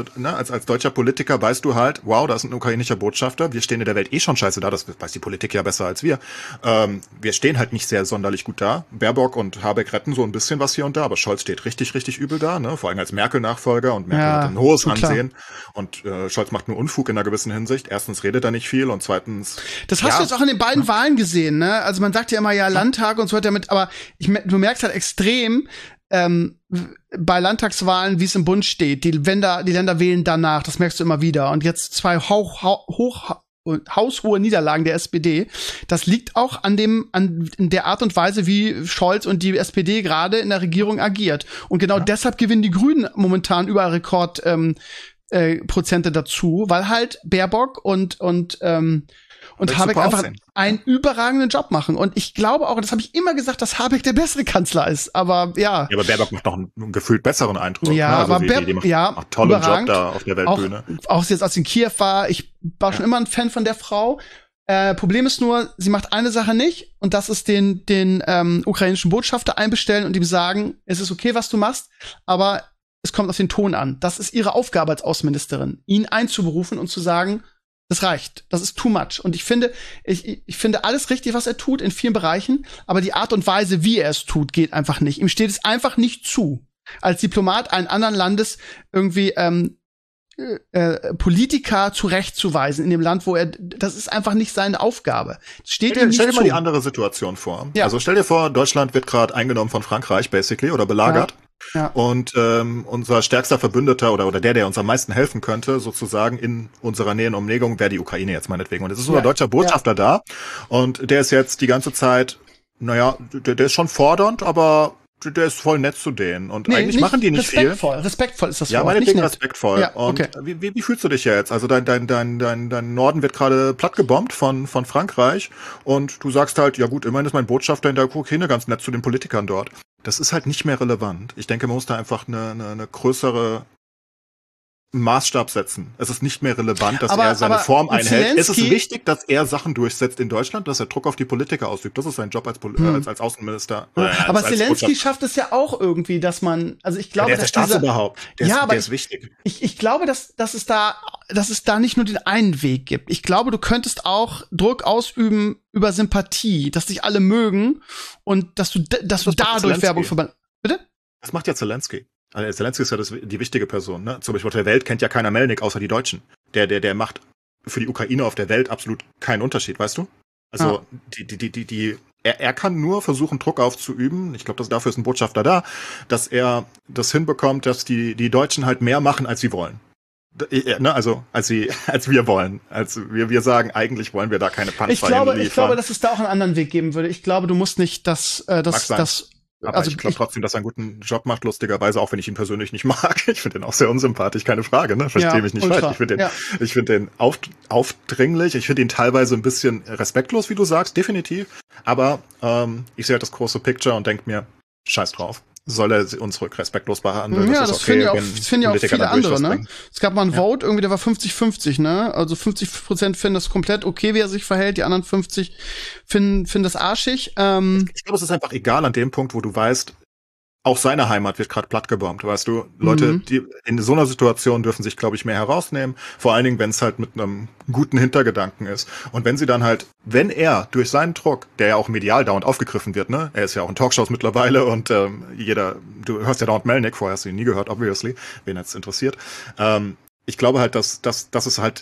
als deutscher Politiker weißt du halt, wow, da ist ein ukrainischer Botschafter, wir stehen in der Welt schon scheiße da, das weiß die Politik ja besser als wir. wir. Wir stehen halt nicht sehr sonderlich gut da. Baerbock und Habeck retten so ein bisschen was hier und da, aber Scholz steht richtig, richtig übel da, ne? Vor allem als Merkel-Nachfolger, und Merkel hat ein hohes Ansehen. Und Scholz macht nur Unfug in einer gewissen Hinsicht. Erstens redet er nicht viel und zweitens... Das hast du jetzt auch in den beiden Wahlen gesehen, ne? Also man sagt ja immer, Landtag und so weiter aber du merkst halt extrem, bei Landtagswahlen, wie es im Bund steht, die Länder wählen danach, das merkst du immer wieder. Und jetzt 2 haushohe Niederlagen der SPD. Das liegt auch an der Art und Weise, wie Scholz und die SPD gerade in der Regierung agiert. Und genau deshalb gewinnen die Grünen momentan überall Rekord Prozente dazu, weil halt Baerbock und Habeck einfach einen überragenden Job machen. Und ich glaube auch, das habe ich immer gesagt, dass Habeck der bessere Kanzler ist. Aber ja. Ja, aber Baerbock macht noch einen gefühlt besseren Eindruck. Ja, ne? Also aber die macht einen tollen Job da auf der Weltbühne. Auch jetzt, als ich in Kiew war, ich war schon immer ein Fan von der Frau. Problem ist nur, sie macht eine Sache nicht, und das ist den ukrainischen Botschafter einbestellen und ihm sagen, es ist okay, was du machst, aber es kommt auf den Ton an. Das ist ihre Aufgabe als Außenministerin, ihn einzuberufen und zu sagen, das reicht. Das ist too much. Und ich finde alles richtig, was er tut, in vielen Bereichen. Aber die Art und Weise, wie er es tut, geht einfach nicht. Ihm steht es einfach nicht zu, als Diplomat eines anderen Landes irgendwie Politiker zurechtzuweisen in dem Land, wo das ist einfach nicht seine Aufgabe. Stell dir mal die andere Situation vor. Ja. Also stell dir vor, Deutschland wird gerade eingenommen von Frankreich, basically, oder belagert. Ja. Und unser stärkster Verbündeter oder der uns am meisten helfen könnte, sozusagen in unserer Nähe und Umgebung, wäre die Ukraine jetzt meinetwegen. Und es ist unser deutscher Botschafter da, und der ist jetzt die ganze Zeit, der ist schon fordernd, aber der ist voll nett zu denen. Und eigentlich machen die nicht viel. Respektvoll ist das Wort. Ja, meinetwegen respektvoll. Ja, okay. Und wie fühlst du dich jetzt? Also dein Norden wird gerade plattgebombt von Frankreich, und du sagst halt, ja gut, immerhin ist mein Botschafter in der Ukraine ganz nett zu den Politikern dort. Das ist halt nicht mehr relevant. Ich denke, man muss da einfach eine größere Maßstab setzen. Es ist nicht mehr relevant, dass er seine Form einhält. Es ist wichtig, dass er Sachen durchsetzt in Deutschland, dass er Druck auf die Politiker ausübt. Das ist sein Job als Außenminister. Aber Zelensky schafft es ja auch irgendwie, dass man, also ich glaube, der ist der Staatsoberhaupt. Der ist wichtig. Ich glaube, dass es da nicht nur den einen Weg gibt. Ich glaube, du könntest auch Druck ausüben über Sympathie, dass dich alle mögen und dass du dadurch Werbung verbannt. Bitte? Das macht ja Zelensky. Also Zelensky ist ja die wichtige Person, ne? Zum Beispiel auf der Welt kennt ja keiner Melnik außer die Deutschen. Der macht für die Ukraine auf der Welt absolut keinen Unterschied, weißt du? Also er kann nur versuchen, Druck aufzuüben. Ich glaube, dafür ist ein Botschafter da, dass er das hinbekommt, dass die Deutschen halt mehr machen, als sie wollen. Ne, also als wir wollen. Als wir sagen, eigentlich wollen wir da keine Panzer liefern. Ich glaube, dass es da auch einen anderen Weg geben würde. Ich glaube, du musst nicht das aber also ich glaube trotzdem, dass er einen guten Job macht, lustigerweise, auch wenn ich ihn persönlich nicht mag. Ich finde ihn auch sehr unsympathisch, keine Frage, ne? Verstehe mich nicht falsch. Ich finde den aufdringlich, ich finde ihn teilweise ein bisschen respektlos, wie du sagst, definitiv. Aber ich sehe halt das große Picture und denke mir, scheiß drauf. Soll er uns respektlos behandeln? Ja, das finden ja auch viele andere, ne? Es gab mal ein Vote, irgendwie, der war 50-50, ne? Also 50% finden das komplett okay, wie er sich verhält, die anderen 50 finden das arschig. Ich glaube, es ist einfach egal an dem Punkt, wo du weißt, auch seine Heimat wird gerade plattgebombt, weißt du? Leute, die in so einer Situation dürfen sich, glaube ich, mehr herausnehmen. Vor allen Dingen, wenn es halt mit einem guten Hintergedanken ist. Und wenn wenn er durch seinen Druck, der ja auch medial dauernd aufgegriffen wird, ne? Er ist ja auch in Talkshows mittlerweile und du hörst ja dauernd Melnick, vorher hast du ihn nie gehört, obviously, wen jetzt interessiert. Ich glaube halt, dass es halt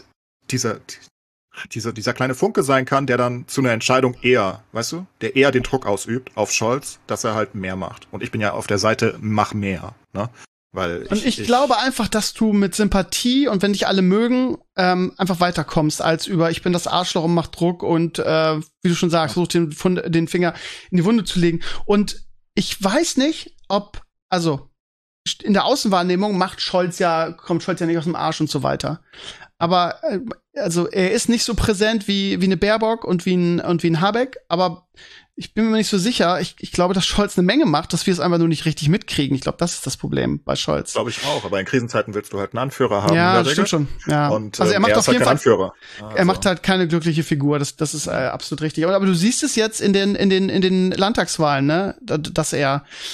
dieser kleine Funke sein kann, der dann zu einer Entscheidung der eher den Druck ausübt auf Scholz, dass er halt mehr macht. Und ich bin ja auf der Seite, mach mehr, ne? Weil ich glaube einfach, dass du mit Sympathie und wenn dich alle mögen, einfach weiterkommst als über, ich bin das Arschloch und mach Druck und, wie du schon sagst, versuch den Finger in die Wunde zu legen. Und ich weiß nicht, also, in der Außenwahrnehmung kommt Scholz ja nicht aus dem Arsch und so weiter. Aber also er ist nicht so präsent wie eine Baerbock und wie ein Habeck, aber ich bin mir nicht so sicher. Ich glaube, dass Scholz eine Menge macht, dass wir es einfach nur nicht richtig mitkriegen. Ich glaube, das ist das Problem bei Scholz. Glaube ich auch, aber in Krisenzeiten willst du halt einen Anführer haben. Ja, das stimmt schon. Ja. Und also er macht auf jeden Fall Anführer. Er macht halt keine glückliche Figur, das ist absolut richtig. Aber du siehst es jetzt in den Landtagswahlen, ne, dass er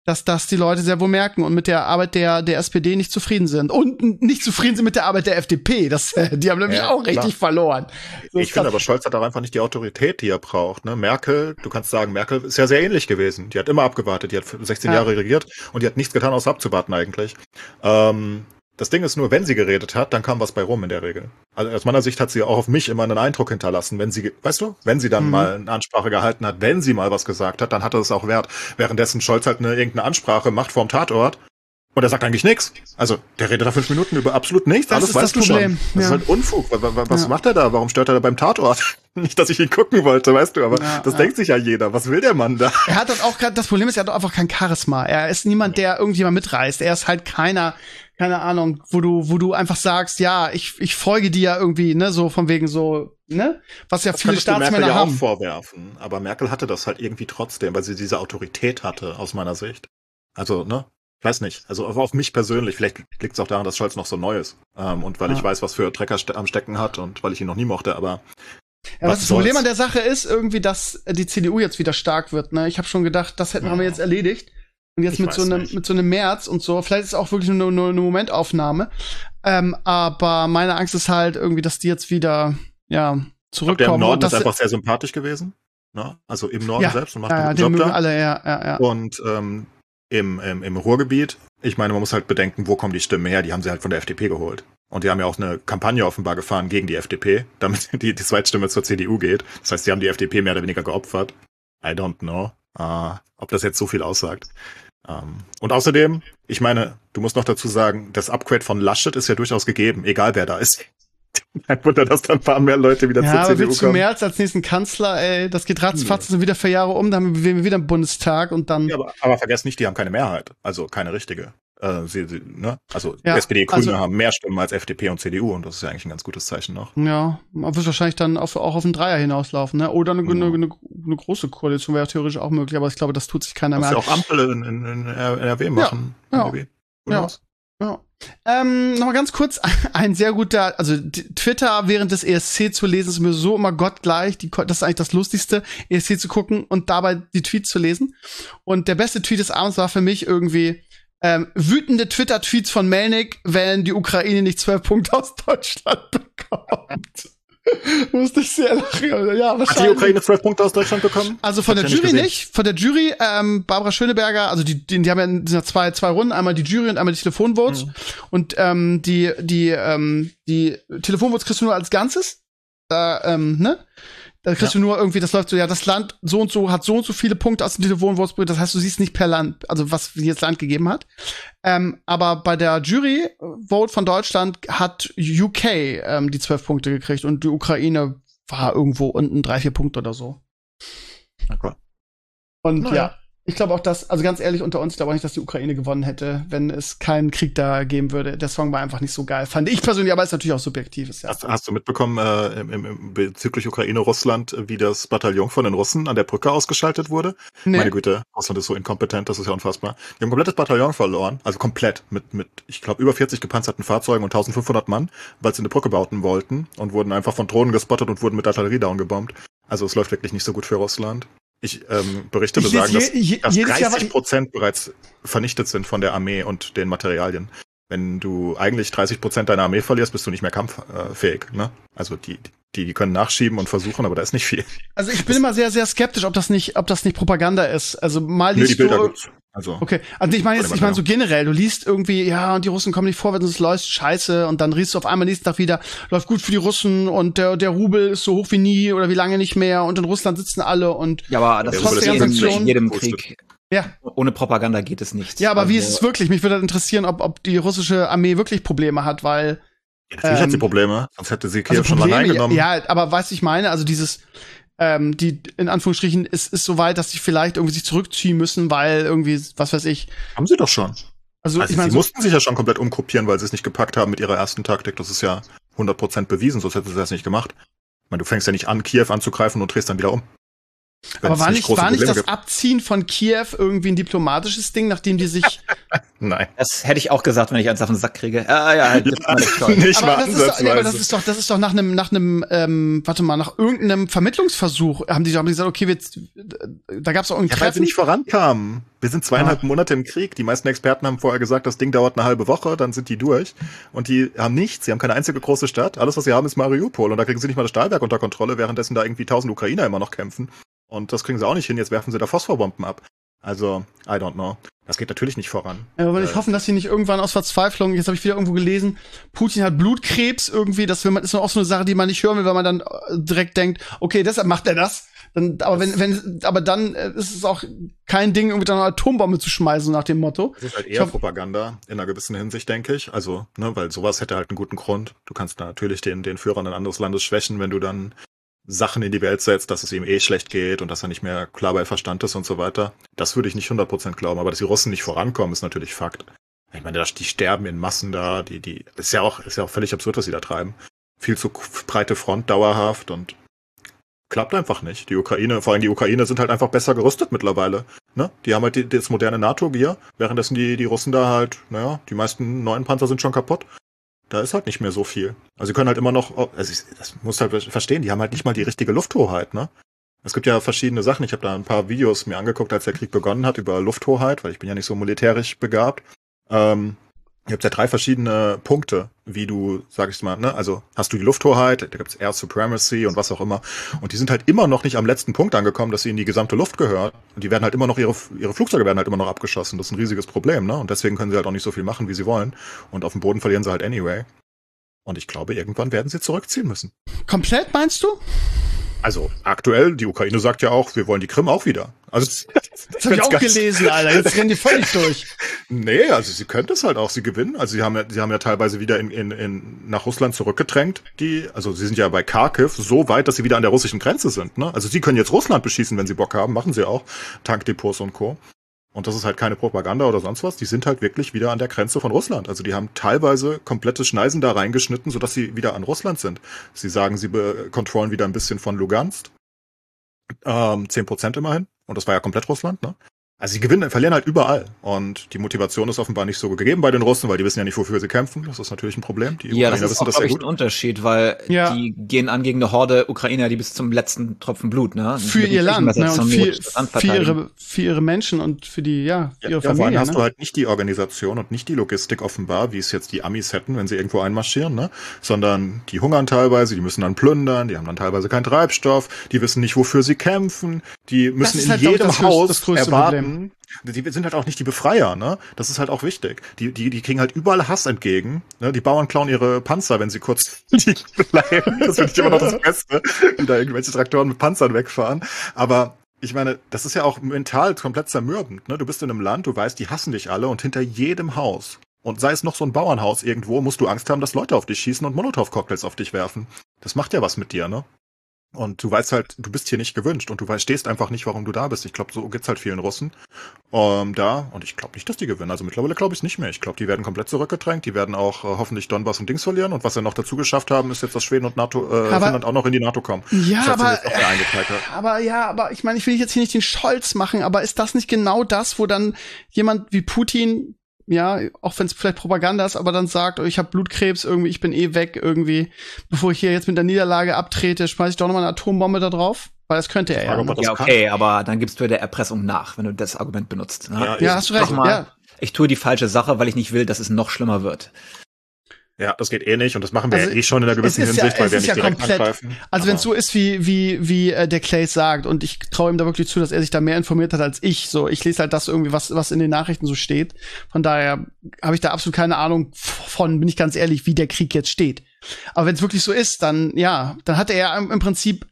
dass das die Leute sehr wohl merken und mit der Arbeit der SPD nicht zufrieden sind. Und nicht zufrieden sind mit der Arbeit der FDP. Die haben nämlich auch richtig verloren. So, ich finde aber, Scholz hat auch einfach nicht die Autorität, die er braucht. Ne? Merkel, du kannst sagen, Merkel ist ja sehr ähnlich gewesen. Die hat immer abgewartet. Die hat 16 Jahre regiert und die hat nichts getan, außer abzuwarten eigentlich. Das Ding ist nur, wenn sie geredet hat, dann kam was bei rum in der Regel. Also aus meiner Sicht hat sie auch auf mich immer einen Eindruck hinterlassen. Wenn sie, weißt du, wenn sie dann mal eine Ansprache gehalten hat, wenn sie mal was gesagt hat, dann hatte es auch Wert. Währenddessen Scholz halt irgendeine Ansprache macht vorm Tatort und er sagt eigentlich nichts. Also der redet da 5 Minuten über absolut nichts. Das alles ist weißt das du Problem. schon. Das ist halt Unfug. Was macht er da? Warum stört er da beim Tatort? Nicht, dass ich ihn gucken wollte, weißt du, aber das denkt sich ja jeder. Was will der Mann da? Er hat dann auch gerade, das Problem ist, er hat einfach kein Charisma. Er ist niemand, der irgendjemand mitreißt. Er ist halt keine Ahnung, wo du einfach sagst, ja, ich folge dir ja irgendwie, ne, so von wegen so, ne, was ja das viele Staatsmänner Merkel haben. Ja auch vorwerfen, aber Merkel hatte das halt irgendwie trotzdem, weil sie diese Autorität hatte, aus meiner Sicht. Also, ne, ich weiß nicht, also auf mich persönlich, vielleicht liegt es auch daran, dass Scholz noch so neu ist und weil ich weiß, was für Trecker am Stecken hat und weil ich ihn noch nie mochte, aber ja, was das Problem an der Sache ist, irgendwie, dass die CDU jetzt wieder stark wird, ne, ich habe schon gedacht, haben wir jetzt erledigt. Und jetzt mit so einem März und so, vielleicht ist es auch wirklich nur eine Momentaufnahme. Aber meine Angst ist halt irgendwie, dass die jetzt wieder, zurückkommen. Der im Norden ist einfach sehr sympathisch gewesen. Ne? Also im Norden selbst und macht einen guten Job da. Alle, ja. Und im Ruhrgebiet, ich meine, man muss halt bedenken, wo kommen die Stimmen her? Die haben sie halt von der FDP geholt. Und die haben ja auch eine Kampagne offenbar gefahren gegen die FDP, damit die Zweitstimme zur CDU geht. Das heißt, die haben die FDP mehr oder weniger geopfert. I don't know, ob das jetzt so viel aussagt. Und außerdem, ich meine, du musst noch dazu sagen, das Upgrade von Laschet ist ja durchaus gegeben, egal wer da ist. Kein Wunder, dass da ein paar mehr Leute wieder zur CDU kommen. Ja, aber willst du Merz als nächsten Kanzler, ey, das geht ratzfatz, sind wieder 4 Jahre um, dann haben wir wieder einen Bundestag und dann... Ja, aber vergesst nicht, die haben keine Mehrheit, also keine richtige. Ne? Also SPD, Grüne haben mehr Stimmen als FDP und CDU und das ist ja eigentlich ein ganz gutes Zeichen noch. Ja, man wird wahrscheinlich dann auch auf einen Dreier hinauslaufen, ne? Oder eine große Koalition wäre theoretisch auch möglich, aber ich glaube, das tut sich keiner mehr. Ja auch Ampel in NRW machen. Ja. Nochmal ganz kurz, ein sehr guter, also Twitter während des ESC zu lesen, ist mir so immer gottgleich, das ist eigentlich das Lustigste, ESC zu gucken und dabei die Tweets zu lesen. Und der beste Tweet des Abends war für mich irgendwie, wütende Twitter-Tweets von Melnik, wenn die Ukraine nicht 12 Punkte aus Deutschland bekommt. Musste ich sehr lachen. Ja, wahrscheinlich. Hat die Ukraine 12 Punkte aus Deutschland bekommen? Also von der Jury nicht. Von der Jury, Barbara Schöneberger, also die haben ja zwei Runden, einmal die Jury und einmal die Telefonvotes. Und die Telefonvotes kriegst du nur als Ganzes. Ne? Da kriegst du nur irgendwie, das läuft so, ja, das Land so und so hat so und so viele Punkte aus dem Telefonvotes, das heißt, du siehst nicht per Land, also was jetzt Land gegeben hat. Aber bei der Jury-Vote von Deutschland hat UK die 12 Punkte gekriegt und die Ukraine war irgendwo unten 3-4 Punkte oder so. Okay. Und ich glaube auch, dass, also ganz ehrlich unter uns, ich glaube auch nicht, dass die Ukraine gewonnen hätte, wenn es keinen Krieg da geben würde. Der Song war einfach nicht so geil, fand ich persönlich, aber ist natürlich auch subjektiv. Hast du mitbekommen, bezüglich Ukraine-Russland, wie das Bataillon von den Russen an der Brücke ausgeschaltet wurde? Nee. Meine Güte, Russland ist so inkompetent, das ist ja unfassbar. Die haben ein komplettes Bataillon verloren, also komplett, mit ich glaube, über 40 gepanzerten Fahrzeugen und 1500 Mann, weil sie eine Brücke bauten wollten und wurden einfach von Drohnen gespottet und wurden mit Artillerie downgebombt. Also es läuft wirklich nicht so gut für Russland. Berichte besagen, dass 30% bereits vernichtet sind von der Armee und den Materialien. Wenn du eigentlich 30% deiner Armee verlierst, bist du nicht mehr kampffähig. Ne? Also die können nachschieben und versuchen, aber da ist nicht viel. Also ich bin immer sehr, sehr skeptisch, ob das nicht Propaganda ist. Also mal liest die Bilder gibt's. Also, okay, also ich meine so generell, du liest irgendwie, ja, und die Russen kommen nicht vorwärts und es läuft scheiße und dann riechst du auf einmal nächsten Tag wieder, läuft gut für die Russen und der Rubel ist so hoch wie nie oder wie lange nicht mehr und in Russland sitzen alle und ja, aber das ist in jedem Krieg. Ja. Ohne Propaganda geht es nicht. Ja, aber wie ist es wirklich? Mich würde interessieren, ob die russische Armee wirklich Probleme hat, weil ja, natürlich hat sie Probleme, sonst hätte sie Kiew schon lange eingenommen. Ja, aber weißt du, ich meine, also dieses die in Anführungsstrichen ist so weit, dass sie vielleicht irgendwie sich zurückziehen müssen, weil irgendwie, was weiß ich. Haben sie doch schon. Also ich meine, sie mussten sich ja schon komplett umgruppieren, weil sie es nicht gepackt haben mit ihrer ersten Taktik. Das ist ja 100% bewiesen, sonst hätten sie das nicht gemacht. Ich meine, du fängst ja nicht an, Kiew anzugreifen und drehst dann wieder um. Aber war nicht das Abziehen von Kiew irgendwie ein diplomatisches Ding, nachdem die sich... Nein. Das hätte ich auch gesagt, wenn ich eins auf den Sack kriege. Nicht aber das ist doch nach irgendeinem Vermittlungsversuch haben die gesagt, okay, da gab es auch einen Treffen. Weil sie nicht vorankamen. Wir sind 2,5 Monate im Krieg. Die meisten Experten haben vorher gesagt, das Ding dauert eine halbe Woche, dann sind die durch. Und die haben nichts. Sie haben keine einzige große Stadt. Alles, was sie haben, ist Mariupol. Und da kriegen sie nicht mal das Stahlwerk unter Kontrolle, währenddessen da irgendwie 1000 Ukrainer immer noch kämpfen. Und das kriegen sie auch nicht hin. Jetzt werfen sie da Phosphorbomben ab. Also, I don't know. Das geht natürlich nicht voran. Ja, aber ich hoffe, dass sie nicht irgendwann aus Verzweiflung, jetzt habe ich wieder irgendwo gelesen, Putin hat Blutkrebs irgendwie, das ist auch so eine Sache, die man nicht hören will, weil man dann direkt denkt, okay, deshalb macht er das. Aber dann ist es auch kein Ding, irgendwie dann eine Atombombe zu schmeißen, nach dem Motto. Das ist halt eher Propaganda in einer gewissen Hinsicht, denke ich. Also, weil sowas hätte halt einen guten Grund. Du kannst natürlich den Führer eines anderen Landes schwächen, wenn du dann Sachen in die Welt setzt, dass es ihm schlecht geht und dass er nicht mehr klar bei Verstand ist und so weiter. Das würde ich nicht 100% glauben, aber dass die Russen nicht vorankommen, ist natürlich Fakt. Ich meine, die sterben in Massen da, ist ja auch völlig absurd, was sie da treiben. Viel zu breite Front, dauerhaft und klappt einfach nicht. Vor allem die Ukraine sind halt einfach besser gerüstet mittlerweile. Ne? Die haben halt das moderne NATO-Gear, währenddessen die Russen da halt, die meisten neuen Panzer sind schon kaputt. Da ist halt nicht mehr so viel. Also sie können halt immer noch, das musst halt verstehen, die haben halt nicht mal die richtige Lufthoheit, ne? Es gibt ja verschiedene Sachen. Ich habe da ein paar Videos mir angeguckt, als der Krieg begonnen hat, über Lufthoheit, weil ich bin ja nicht so militärisch begabt. Ihr habt ja 3 verschiedene Punkte, wie du, sag ich mal, ne, also hast du die Lufthoheit, da gibt's Air Supremacy und was auch immer. Und die sind halt immer noch nicht am letzten Punkt angekommen, dass sie in die gesamte Luft gehört. Und die werden halt immer noch, ihre Flugzeuge werden halt immer noch abgeschossen. Das ist ein riesiges Problem, ne? Und deswegen können sie halt auch nicht so viel machen, wie sie wollen. Und auf dem Boden verlieren sie halt anyway. Und ich glaube, irgendwann werden sie zurückziehen müssen. Komplett, meinst du? Also aktuell, die Ukraine sagt ja auch, wir wollen die Krim auch wieder. Also das habe ich auch gelesen, Alter. Jetzt rennen die völlig durch. Nee, also sie können das halt auch, sie gewinnen. Also sie haben ja teilweise wieder nach Russland zurückgedrängt. Also sie sind ja bei Kharkiv so weit, dass sie wieder an der russischen Grenze sind. Ne? Also sie können jetzt Russland beschießen, wenn sie Bock haben, machen sie auch. Tankdepots und Co. Und das ist halt keine Propaganda oder sonst was. Die sind halt wirklich wieder an der Grenze von Russland. Also die haben teilweise komplette Schneisen da reingeschnitten, sodass sie wieder an Russland sind. Sie sagen, sie kontrollen wieder ein bisschen von Lugansk. 10% immerhin. Und das war ja komplett Russland, ne? Also sie verlieren halt überall. Und die Motivation ist offenbar nicht so gegeben bei den Russen, weil die wissen ja nicht, wofür sie kämpfen. Das ist natürlich ein Problem. Die Ukrainer das ist auch, glaube ich, ein Unterschied, weil die gehen an gegen eine Horde Ukrainer, die bis zum letzten Tropfen Blut, ne? Für ihr Land, ne? Und für ihre Menschen und für ihre Familie. Vor allem hast du halt nicht die Organisation und nicht die Logistik offenbar, wie es jetzt die Amis hätten, wenn sie irgendwo einmarschieren, ne? Sondern die hungern teilweise, die müssen dann plündern, die haben dann teilweise keinen Treibstoff, die wissen nicht, wofür sie kämpfen, die müssen in jedem Haus erwarten. Die sind halt auch nicht die Befreier, ne? Das ist halt auch wichtig. Die kriegen halt überall Hass entgegen. Ne? Die Bauern klauen ihre Panzer, wenn sie kurz liegen bleiben. Das finde ich immer noch das Beste, wie da irgendwelche Traktoren mit Panzern wegfahren. Aber ich meine, das ist ja auch mental komplett zermürbend. Ne? Du bist in einem Land, du weißt, die hassen dich alle und hinter jedem Haus, und sei es noch so ein Bauernhaus irgendwo, musst du Angst haben, dass Leute auf dich schießen und Molotow-Cocktails auf dich werfen. Das macht ja was mit dir, ne? Und du weißt halt, du bist hier nicht gewünscht und du stehst einfach nicht, warum du da bist. Ich glaube, so geht's halt vielen Russen und ich glaube nicht, dass die gewinnen. Also mittlerweile glaube ich es nicht mehr. Ich glaube, die werden komplett zurückgedrängt. Die werden auch hoffentlich Donbass und Dings verlieren. Und was sie noch dazu geschafft haben, ist jetzt, dass Schweden und Finnland auch noch in die NATO kommen. Ja, aber ich meine, ich will jetzt hier nicht den Scholz machen, aber ist das nicht genau das, wo dann jemand wie Putin, ja, auch wenn es vielleicht Propaganda ist, aber dann sagt, ich habe Blutkrebs, irgendwie, ich bin weg, irgendwie, bevor ich hier jetzt mit der Niederlage abtrete, schmeiß ich doch nochmal eine Atombombe da drauf? Weil das könnte er ja. Ja, okay, aber dann gibst du der Erpressung nach, wenn du das Argument benutzt. Ne? Ja, hast du recht. Ich tue die falsche Sache, weil ich nicht will, dass es noch schlimmer wird. Ja, das geht nicht und das machen wir schon in einer gewissen Hinsicht, weil wir nicht direkt angreifen. Also wenn es so ist, wie der Clay sagt, und ich traue ihm da wirklich zu, dass er sich da mehr informiert hat als ich. So, ich lese halt das irgendwie, was in den Nachrichten so steht. Von daher habe ich da absolut keine Ahnung von, bin ich ganz ehrlich, wie der Krieg jetzt steht. Aber wenn es wirklich so ist, dann hat er im Prinzip,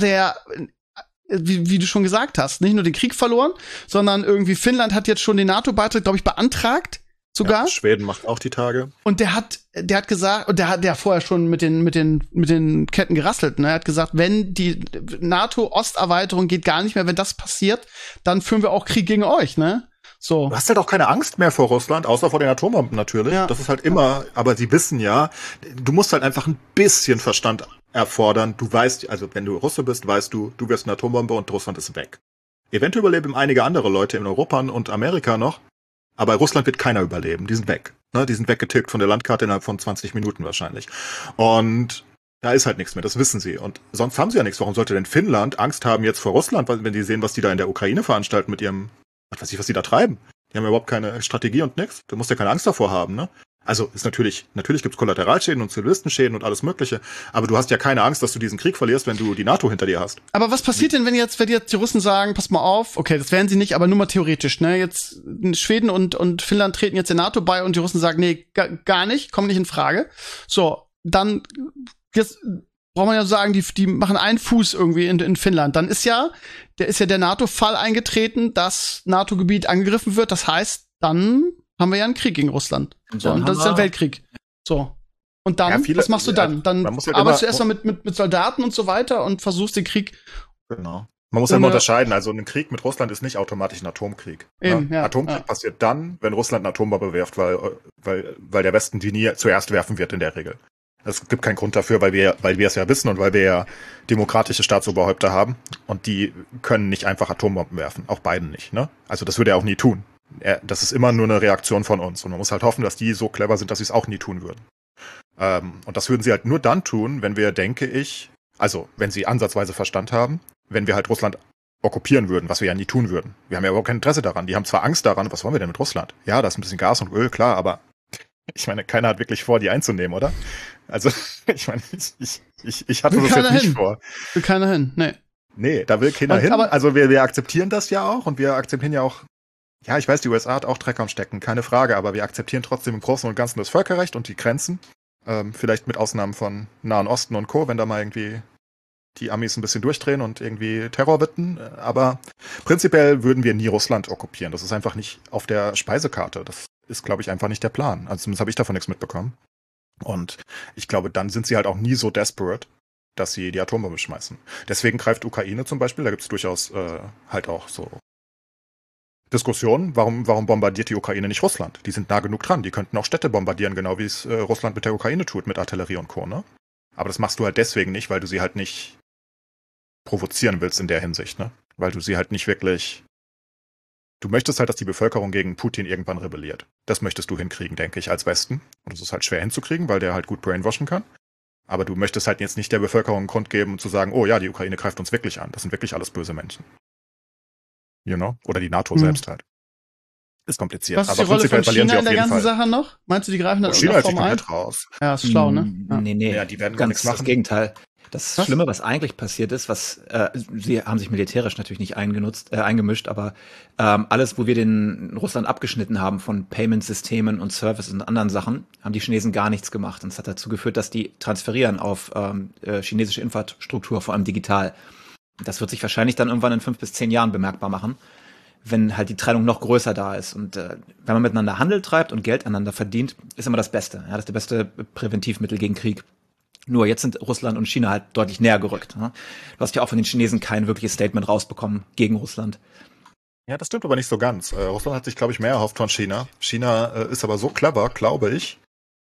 wie du schon gesagt hast, nicht nur den Krieg verloren, sondern irgendwie Finnland hat jetzt schon den NATO-Beitritt, glaube ich, beantragt. Sogar. Ja, Schweden macht auch die Tage. Und der hat gesagt, und der hat vorher schon mit den Ketten gerasselt, ne? Er hat gesagt, wenn die NATO-Osterweiterung geht gar nicht mehr, wenn das passiert, dann führen wir auch Krieg gegen euch, ne? So. Du hast halt auch keine Angst mehr vor Russland, außer vor den Atombomben natürlich. Ja. Das ist halt immer, aber sie wissen ja, du musst halt einfach ein bisschen Verstand erfordern, du weißt, also wenn du Russe bist, weißt du, du wirst eine Atombombe und Russland ist weg. Eventuell überleben einige andere Leute in Europa und Amerika noch, aber Russland wird keiner überleben, die sind weg. Ne? Die sind weggetilgt von der Landkarte innerhalb von 20 Minuten wahrscheinlich. Und da ist halt nichts mehr, das wissen sie. Und sonst haben sie ja nichts. Warum sollte denn Finnland Angst haben jetzt vor Russland, wenn die sehen, was die da in der Ukraine veranstalten mit ihrem, was weiß ich, was die da treiben? Die haben ja überhaupt keine Strategie und nichts. Du musst ja keine Angst davor haben, ne? Also ist natürlich gibt's Kollateralschäden und Zivilistenschäden und alles Mögliche, aber du hast ja keine Angst, dass du diesen Krieg verlierst, wenn du die NATO hinter dir hast. Aber was passiert denn, wenn jetzt die Russen sagen, pass mal auf, okay, das werden sie nicht, aber nur mal theoretisch, ne? Jetzt Schweden und Finnland treten jetzt der NATO bei und die Russen sagen, nee, gar nicht, kommen nicht in Frage. So, dann jetzt braucht man ja sagen, die machen einen Fuß irgendwie in Finnland. Dann ist ja der NATO-Fall eingetreten, dass NATO-Gebiet angegriffen wird. Das heißt, dann haben wir ja einen Krieg gegen Russland. So, und das ist ein Weltkrieg. So. Und dann, was machst du dann? Dann halt arbeitest du erstmal mit Soldaten und so weiter und versuchst den Krieg. Genau. Man muss ja immer unterscheiden. Also ein Krieg mit Russland ist nicht automatisch ein Atomkrieg. Eben, ne? Atomkrieg passiert dann, wenn Russland eine Atombombe wirft, weil der Westen die nie zuerst werfen wird in der Regel. Es gibt keinen Grund dafür, weil wir es ja wissen und weil wir ja demokratische Staatsoberhäupter haben und die können nicht einfach Atombomben werfen. Auch Biden nicht, ne? Also das würde er auch nie tun. Das ist immer nur eine Reaktion von uns und man muss halt hoffen, dass die so clever sind, dass sie es auch nie tun würden. Und das würden sie halt nur dann tun, wenn wir, denke ich, also wenn sie ansatzweise Verstand haben, wenn wir halt Russland okkupieren würden, was wir ja nie tun würden. Wir haben ja überhaupt kein Interesse daran. Die haben zwar Angst daran, was wollen wir denn mit Russland? Ja, da ist ein bisschen Gas und Öl, klar, aber ich meine, keiner hat wirklich vor, die einzunehmen, oder? Also, ich meine, ich hatte das jetzt nicht vor. Will keiner hin, nee. Nee, da will keiner hin. Also wir akzeptieren das ja auch und wir akzeptieren ja auch, ja, ich weiß, die USA hat auch Dreck am Stecken, keine Frage, aber wir akzeptieren trotzdem im Großen und Ganzen das Völkerrecht und die Grenzen. Vielleicht mit Ausnahmen von Nahen Osten und Co., wenn da mal irgendwie die Amis ein bisschen durchdrehen und irgendwie Terror witten. Aber prinzipiell würden wir nie Russland okkupieren. Das ist einfach nicht auf der Speisekarte. Das ist, glaube ich, einfach nicht der Plan. Also zumindest habe ich davon nichts mitbekommen. Und ich glaube, dann sind sie halt auch nie so desperate, dass sie die Atombombe schmeißen. Deswegen greift Ukraine zum Beispiel, da gibt es durchaus halt auch so Diskussionen, warum bombardiert die Ukraine nicht Russland? Die sind nah genug dran, die könnten auch Städte bombardieren, genau wie es Russland mit der Ukraine tut, mit Artillerie und Co., ne? Aber das machst du halt deswegen nicht, weil du sie halt nicht provozieren willst in der Hinsicht, ne? Weil du sie halt nicht wirklich. Du möchtest halt, dass die Bevölkerung gegen Putin irgendwann rebelliert. Das möchtest du hinkriegen, denke ich, als Westen. Und das ist halt schwer hinzukriegen, weil der halt gut brainwashen kann. Aber du möchtest halt jetzt nicht der Bevölkerung einen Grund geben, zu sagen, oh ja, die Ukraine greift uns wirklich an. Das sind wirklich alles böse Menschen. You know? Oder die NATO selbst halt. Ist kompliziert. Was ist die Rolle von China in der ganzen Sache noch? Meinst du, die greifen dann China Form ein? Raus. Ja, ist schlau, ne? Nee. Ja, die werden gar nichts machen. Das Gegenteil. Das Schlimme, was eigentlich passiert ist, sie haben sich militärisch natürlich nicht eingemischt, aber alles, wo wir den Russland abgeschnitten haben von Payment-Systemen und Services und anderen Sachen, haben die Chinesen gar nichts gemacht. Und das hat dazu geführt, dass die transferieren auf chinesische Infrastruktur, vor allem digital. Das wird sich wahrscheinlich dann irgendwann in 5 bis 10 Jahren bemerkbar machen, wenn halt die Trennung noch größer da ist. Und wenn man miteinander Handel treibt und Geld aneinander verdient, ist immer das Beste. Ja, das ist das beste Präventivmittel gegen Krieg. Nur jetzt sind Russland und China halt deutlich näher gerückt. Ne? Du hast ja auch von den Chinesen kein wirkliches Statement rausbekommen gegen Russland. Ja, das stimmt aber nicht so ganz. Russland hat sich, glaube ich, mehr erhofft von China. China ist aber so clever, glaube ich,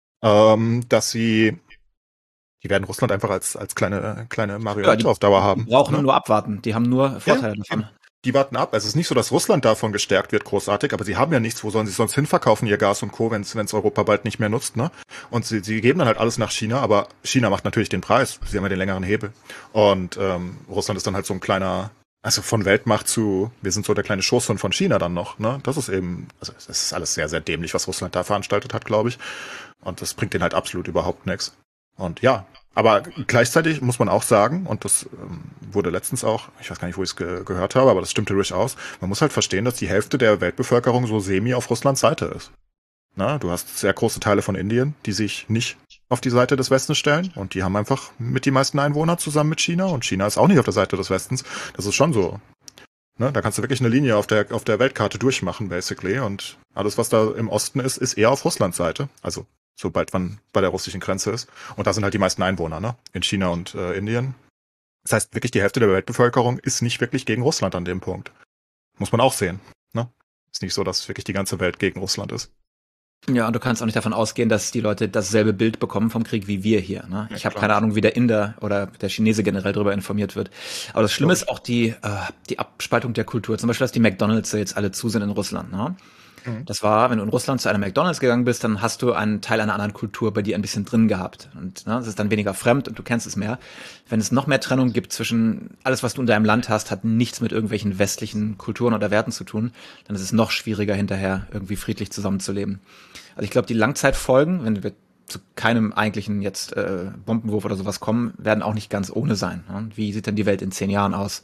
dass die werden Russland einfach als kleine Marionette auf Dauer haben. Die brauchen nur abwarten. Die haben nur Vorteile davon. Die warten ab. Es ist nicht so, dass Russland davon gestärkt wird, großartig, aber sie haben ja nichts. Wo sollen sie sonst hinverkaufen, ihr Gas und Co., wenn es Europa bald nicht mehr nutzt, ne? Und sie geben dann halt alles nach China, aber China macht natürlich den Preis. Sie haben ja den längeren Hebel. Und Russland ist dann halt so ein kleiner, also von Weltmacht zu, wir sind so der kleine Schoßhund von China dann noch, ne? Das ist eben, also es ist alles sehr, sehr dämlich, was Russland da veranstaltet hat, glaube ich. Und das bringt denen halt absolut überhaupt nichts. Und ja, aber gleichzeitig muss man auch sagen, und das wurde letztens auch, ich weiß gar nicht, wo ich es gehört habe, aber das stimmte durchaus, man muss halt verstehen, dass die Hälfte der Weltbevölkerung so semi auf Russlands Seite ist. Na, du hast sehr große Teile von Indien, die sich nicht auf die Seite des Westens stellen und die haben einfach mit die meisten Einwohner zusammen mit China und China ist auch nicht auf der Seite des Westens. Das ist schon so. Ne, da kannst du wirklich eine Linie auf der Weltkarte durchmachen, basically, und alles, was da im Osten ist, ist eher auf Russlands Seite. Also sobald man bei der russischen Grenze ist. Und da sind halt die meisten Einwohner, ne? In China und Indien. Das heißt, wirklich die Hälfte der Weltbevölkerung ist nicht wirklich gegen Russland an dem Punkt. Muss man auch sehen, ne? Ist nicht so, dass wirklich die ganze Welt gegen Russland ist. Ja, und du kannst auch nicht davon ausgehen, dass die Leute dasselbe Bild bekommen vom Krieg wie wir hier. Ne? Ich habe keine Ahnung, wie der Inder oder der Chinese generell darüber informiert wird. Aber das Schlimme ist auch die Abspaltung der Kultur. Zum Beispiel, dass die McDonald's jetzt alle zu sind in Russland. Ne? Das war, wenn du in Russland zu einem McDonald's gegangen bist, dann hast du einen Teil einer anderen Kultur bei dir ein bisschen drin gehabt. Und das ist dann weniger fremd und du kennst es mehr. Wenn es noch mehr Trennung gibt zwischen alles, was du in deinem Land hast, hat nichts mit irgendwelchen westlichen Kulturen oder Werten zu tun, dann ist es noch schwieriger, hinterher irgendwie friedlich zusammenzuleben. Also ich glaube, die Langzeitfolgen, wenn wir zu keinem eigentlichen jetzt Bombenwurf oder sowas kommen, werden auch nicht ganz ohne sein. Ne? Wie sieht denn die Welt in 10 Jahren aus?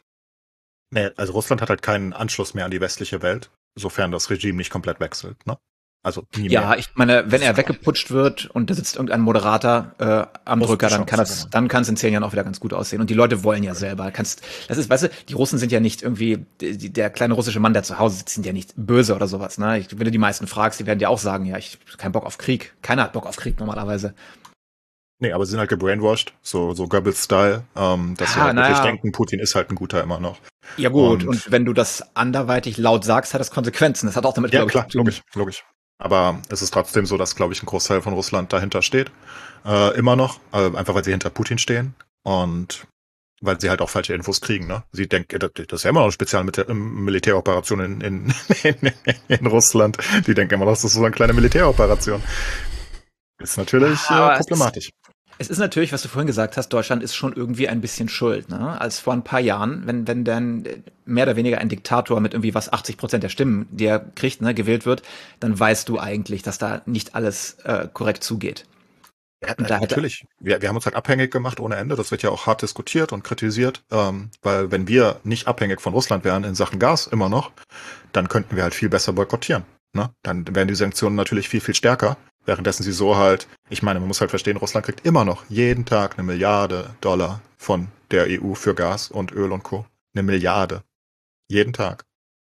Nee, also Russland hat halt keinen Anschluss mehr an die westliche Welt, sofern das Regime nicht komplett wechselt, ne? Also nie mehr. Ja, ich meine, wenn er weggeputscht wird und da sitzt irgendein Moderator am Drücker, dann kann es in 10 Jahren auch wieder ganz gut aussehen. Und die Leute wollen ja selber. Das ist, weißt du, die Russen sind ja nicht irgendwie, der kleine russische Mann, der zu Hause sitzt, sind ja nicht böse oder sowas. Ne? Wenn du die meisten fragst, die werden dir auch sagen, ja, ich hab keinen Bock auf Krieg. Keiner hat Bock auf Krieg normalerweise. Nee, aber sie sind halt gebrainwashed, so Goebbels-Style, dass sie halt wirklich denken, Putin ist halt ein guter immer noch. Ja gut, und wenn du das anderweitig laut sagst, hat das Konsequenzen. Das hat auch damit, klar, logisch. Aber es ist trotzdem so, dass, glaube ich, ein Großteil von Russland dahinter steht. Immer noch. Einfach, weil sie hinter Putin stehen. Und weil sie halt auch falsche Infos kriegen, ne? Sie denken, das ist ja immer noch eine Spezialmilitäroperation in Russland. Die denken immer noch, das ist so eine kleine Militäroperation. Ist natürlich problematisch. Es ist natürlich, was du vorhin gesagt hast, Deutschland ist schon irgendwie ein bisschen schuld, ne? Als vor ein paar Jahren, wenn dann mehr oder weniger ein Diktator mit irgendwie 80% der Stimmen, die er kriegt, ne, gewählt wird, dann weißt du eigentlich, dass da nicht alles korrekt zugeht. Ja, natürlich. Wir haben uns halt abhängig gemacht ohne Ende. Das wird ja auch hart diskutiert und kritisiert, weil wenn wir nicht abhängig von Russland wären in Sachen Gas immer noch, dann könnten wir halt viel besser boykottieren, ne? Dann wären die Sanktionen natürlich viel, viel stärker. Währenddessen sie so halt, ich meine, man muss halt verstehen, Russland kriegt immer noch jeden Tag $1 Milliarde von der EU für Gas und Öl und Co. 1 Milliarde. Jeden Tag.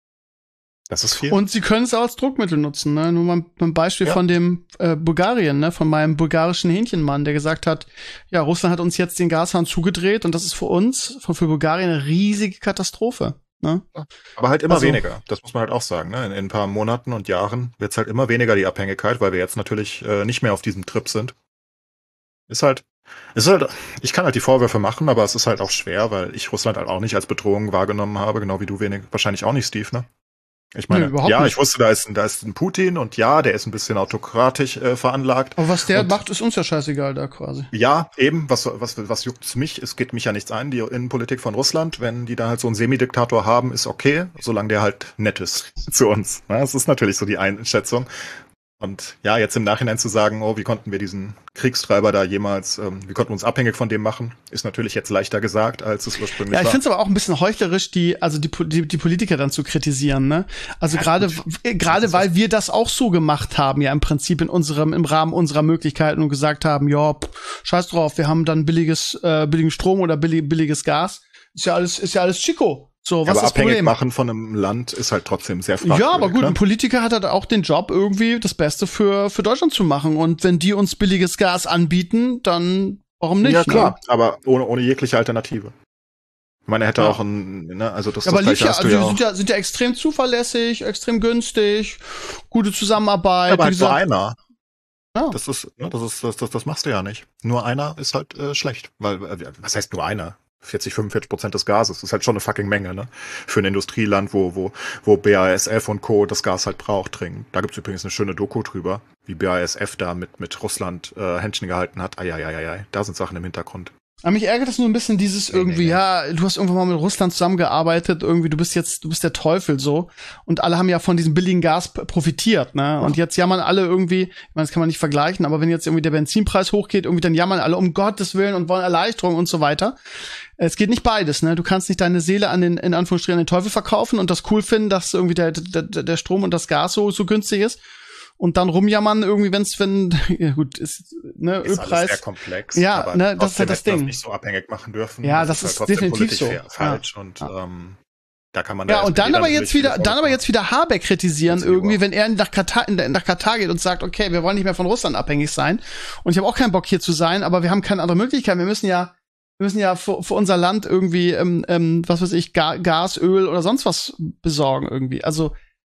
Das ist viel. Und sie können es auch als Druckmittel nutzen, ne? Nur mal ein Beispiel von dem Bulgarien, ne? Von meinem bulgarischen Hähnchenmann, der gesagt hat, ja, Russland hat uns jetzt den Gashahn zugedreht und das ist für uns, für Bulgarien eine riesige Katastrophe. Ne? Aber halt immer weniger, das muss man halt auch sagen. Ne? In ein paar Monaten und Jahren wird es halt immer weniger die Abhängigkeit, weil wir jetzt natürlich nicht mehr auf diesem Trip sind. Ist halt, ich kann halt die Vorwürfe machen, aber es ist halt auch schwer, weil ich Russland halt auch nicht als Bedrohung wahrgenommen habe, genau wie du wahrscheinlich auch nicht, Steve, ne? Ich meine, ich wusste, da ist ein Putin und ja, der ist ein bisschen autokratisch veranlagt. Aber was der macht, ist uns ja scheißegal da quasi. Ja, eben, was juckt's mich? Es geht mich ja nichts ein, die Innenpolitik von Russland. Wenn die da halt so einen Semidiktator haben, ist okay, solange der halt nett ist zu uns. Das ist natürlich so die Einschätzung. Und ja, jetzt im Nachhinein zu sagen, oh, wie konnten wir diesen Kriegstreiber da jemals, wie konnten wir uns abhängig von dem machen, ist natürlich jetzt leichter gesagt, als es ursprünglich war. Ja, ich finde es aber auch ein bisschen heuchlerisch, die Politiker dann zu kritisieren, ne? Also gerade weil wir das auch so gemacht haben, ja im Prinzip im Rahmen unserer Möglichkeiten und gesagt haben, ja, scheiß drauf, wir haben dann billigen Strom oder billiges Gas. Ist ja alles Chico. So, was aber ist das abhängig Problem? Machen von einem Land ist halt trotzdem sehr fragwürdig. Ja, aber gut, ne? Ein Politiker hat halt auch den Job, irgendwie das Beste für Deutschland zu machen. Und wenn die uns billiges Gas anbieten, dann warum nicht? Ja, klar, ne? Aber ohne jegliche Alternative. Ich meine, er hätte auch also das aber Gleiche hast du ja sind ja extrem zuverlässig, extrem günstig, gute Zusammenarbeit. Ja, aber halt nur einer. Ja. Das machst du ja nicht. Nur einer ist halt schlecht. Weil, was heißt nur einer? 40-45% des Gases. Das ist halt schon eine fucking Menge, ne? Für ein Industrieland, wo BASF und Co. das Gas halt braucht, dringend. Da gibt's übrigens eine schöne Doku drüber, wie BASF da mit Russland Händchen gehalten hat. Eieieiei, da sind Sachen im Hintergrund. Aber mich ärgert das nur ein bisschen dieses irgendwie, ja, du hast irgendwann mal mit Russland zusammengearbeitet, irgendwie, du bist der Teufel so. Und alle haben ja von diesem billigen Gas profitiert, ne? Und jetzt jammern alle irgendwie, ich meine, das kann man nicht vergleichen, aber wenn jetzt irgendwie der Benzinpreis hochgeht, irgendwie dann jammern alle um Gottes Willen und wollen Erleichterung und so weiter. Es geht nicht beides, ne? Du kannst nicht deine Seele in Anführungsstrichen an den Teufel verkaufen und das cool finden, dass irgendwie der Strom und das Gas so günstig ist. Und dann rumjammern irgendwie, ja gut, ist, ne, ist Ölpreis. Alles sehr komplex. Ja, aber ne, das ist halt das Ding. Das nicht so abhängig machen dürfen. Ja, das ist halt definitiv so. Falsch und da kann man ja, und dann aber jetzt wieder Habeck kritisieren irgendwie, wenn er nach Katar geht und sagt, okay, wir wollen nicht mehr von Russland abhängig sein. Und ich habe auch keinen Bock hier zu sein, aber wir haben keine andere Möglichkeit. Wir müssen ja für unser Land irgendwie, was weiß ich, Gas, Öl oder sonst was besorgen irgendwie. Also,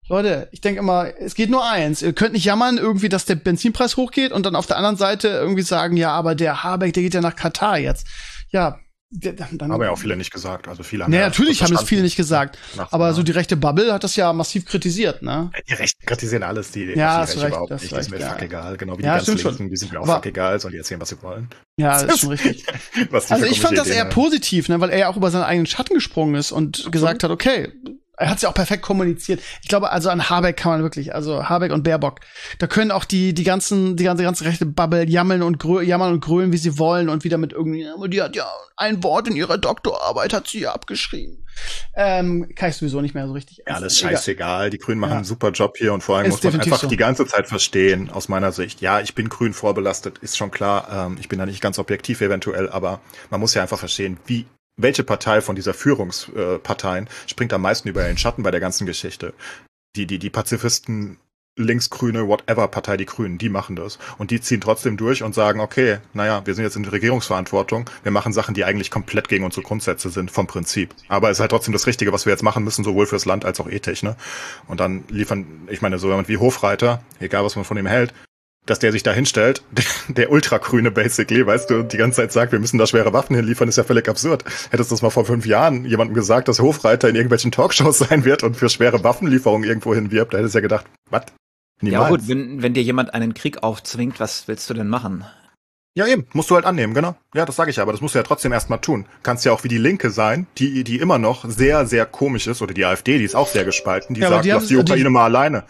Leute, ich denke immer, es geht nur eins. Ihr könnt nicht jammern irgendwie, dass der Benzinpreis hochgeht und dann auf der anderen Seite irgendwie sagen, ja, aber der Habeck, der geht ja nach Katar jetzt. Ja, dann haben ja auch viele nicht gesagt. Also viele haben natürlich haben es viele nicht gesagt. Aber so die rechte Bubble hat das ja massiv kritisiert, ne? Die Rechten kritisieren alles, die Rechte überhaupt nicht. Das ist mir fuck egal. Genau wie die ganz Linken, die sind mir auch fuck egal, sollen die erzählen, was sie wollen. Ja, das ist schon richtig. Also ich fand das eher positiv, ne, weil er ja auch über seinen eigenen Schatten gesprungen ist und gesagt hat, okay, er hat es ja auch perfekt kommuniziert. Ich glaube, also an Habeck kann man wirklich, also Habeck und Baerbock, da können auch die ganze rechte Bubble jammern und grölen, wie sie wollen und wieder mit irgendwie, die hat ja ein Wort in ihrer Doktorarbeit, hat sie ja abgeschrieben. Kann ich sowieso nicht mehr so richtig. Ja, das ist scheißegal. Die Grünen machen einen super Job hier und vor allem muss man einfach die ganze Zeit verstehen, aus meiner Sicht. Ja, ich bin grün vorbelastet, ist schon klar. Ich bin da nicht ganz objektiv eventuell, aber man muss ja einfach verstehen, welche Partei von dieser Führungsparteien springt am meisten über den Schatten bei der ganzen Geschichte? Die Pazifisten, Linksgrüne, whatever Partei, die Grünen, die machen das. Und die ziehen trotzdem durch und sagen, okay, naja, wir sind jetzt in Regierungsverantwortung, wir machen Sachen, die eigentlich komplett gegen unsere Grundsätze sind, vom Prinzip. Aber es ist halt trotzdem das Richtige, was wir jetzt machen müssen, sowohl fürs Land als auch ethisch, ne? Und dann liefern, ich meine, so jemand wie Hofreiter, egal was man von ihm hält, dass der sich da hinstellt, der Ultragrüne basically, weißt du, und die ganze Zeit sagt, wir müssen da schwere Waffen hinliefern, ist ja völlig absurd. Hättest du das mal vor 5 Jahren jemandem gesagt, dass Hofreiter in irgendwelchen Talkshows sein wird und für schwere Waffenlieferungen irgendwo hinwirbt, da hättest du ja gedacht, was? Niemals. Ja gut, wenn dir jemand einen Krieg aufzwingt, was willst du denn machen? Ja eben, musst du halt annehmen, genau. Ja, das sage ich aber, das musst du ja trotzdem erstmal tun. Kannst ja auch wie die Linke sein, die immer noch sehr, sehr komisch ist, oder die AfD, die ist auch sehr gespalten, die sagt, lass die Ukraine mal alleine.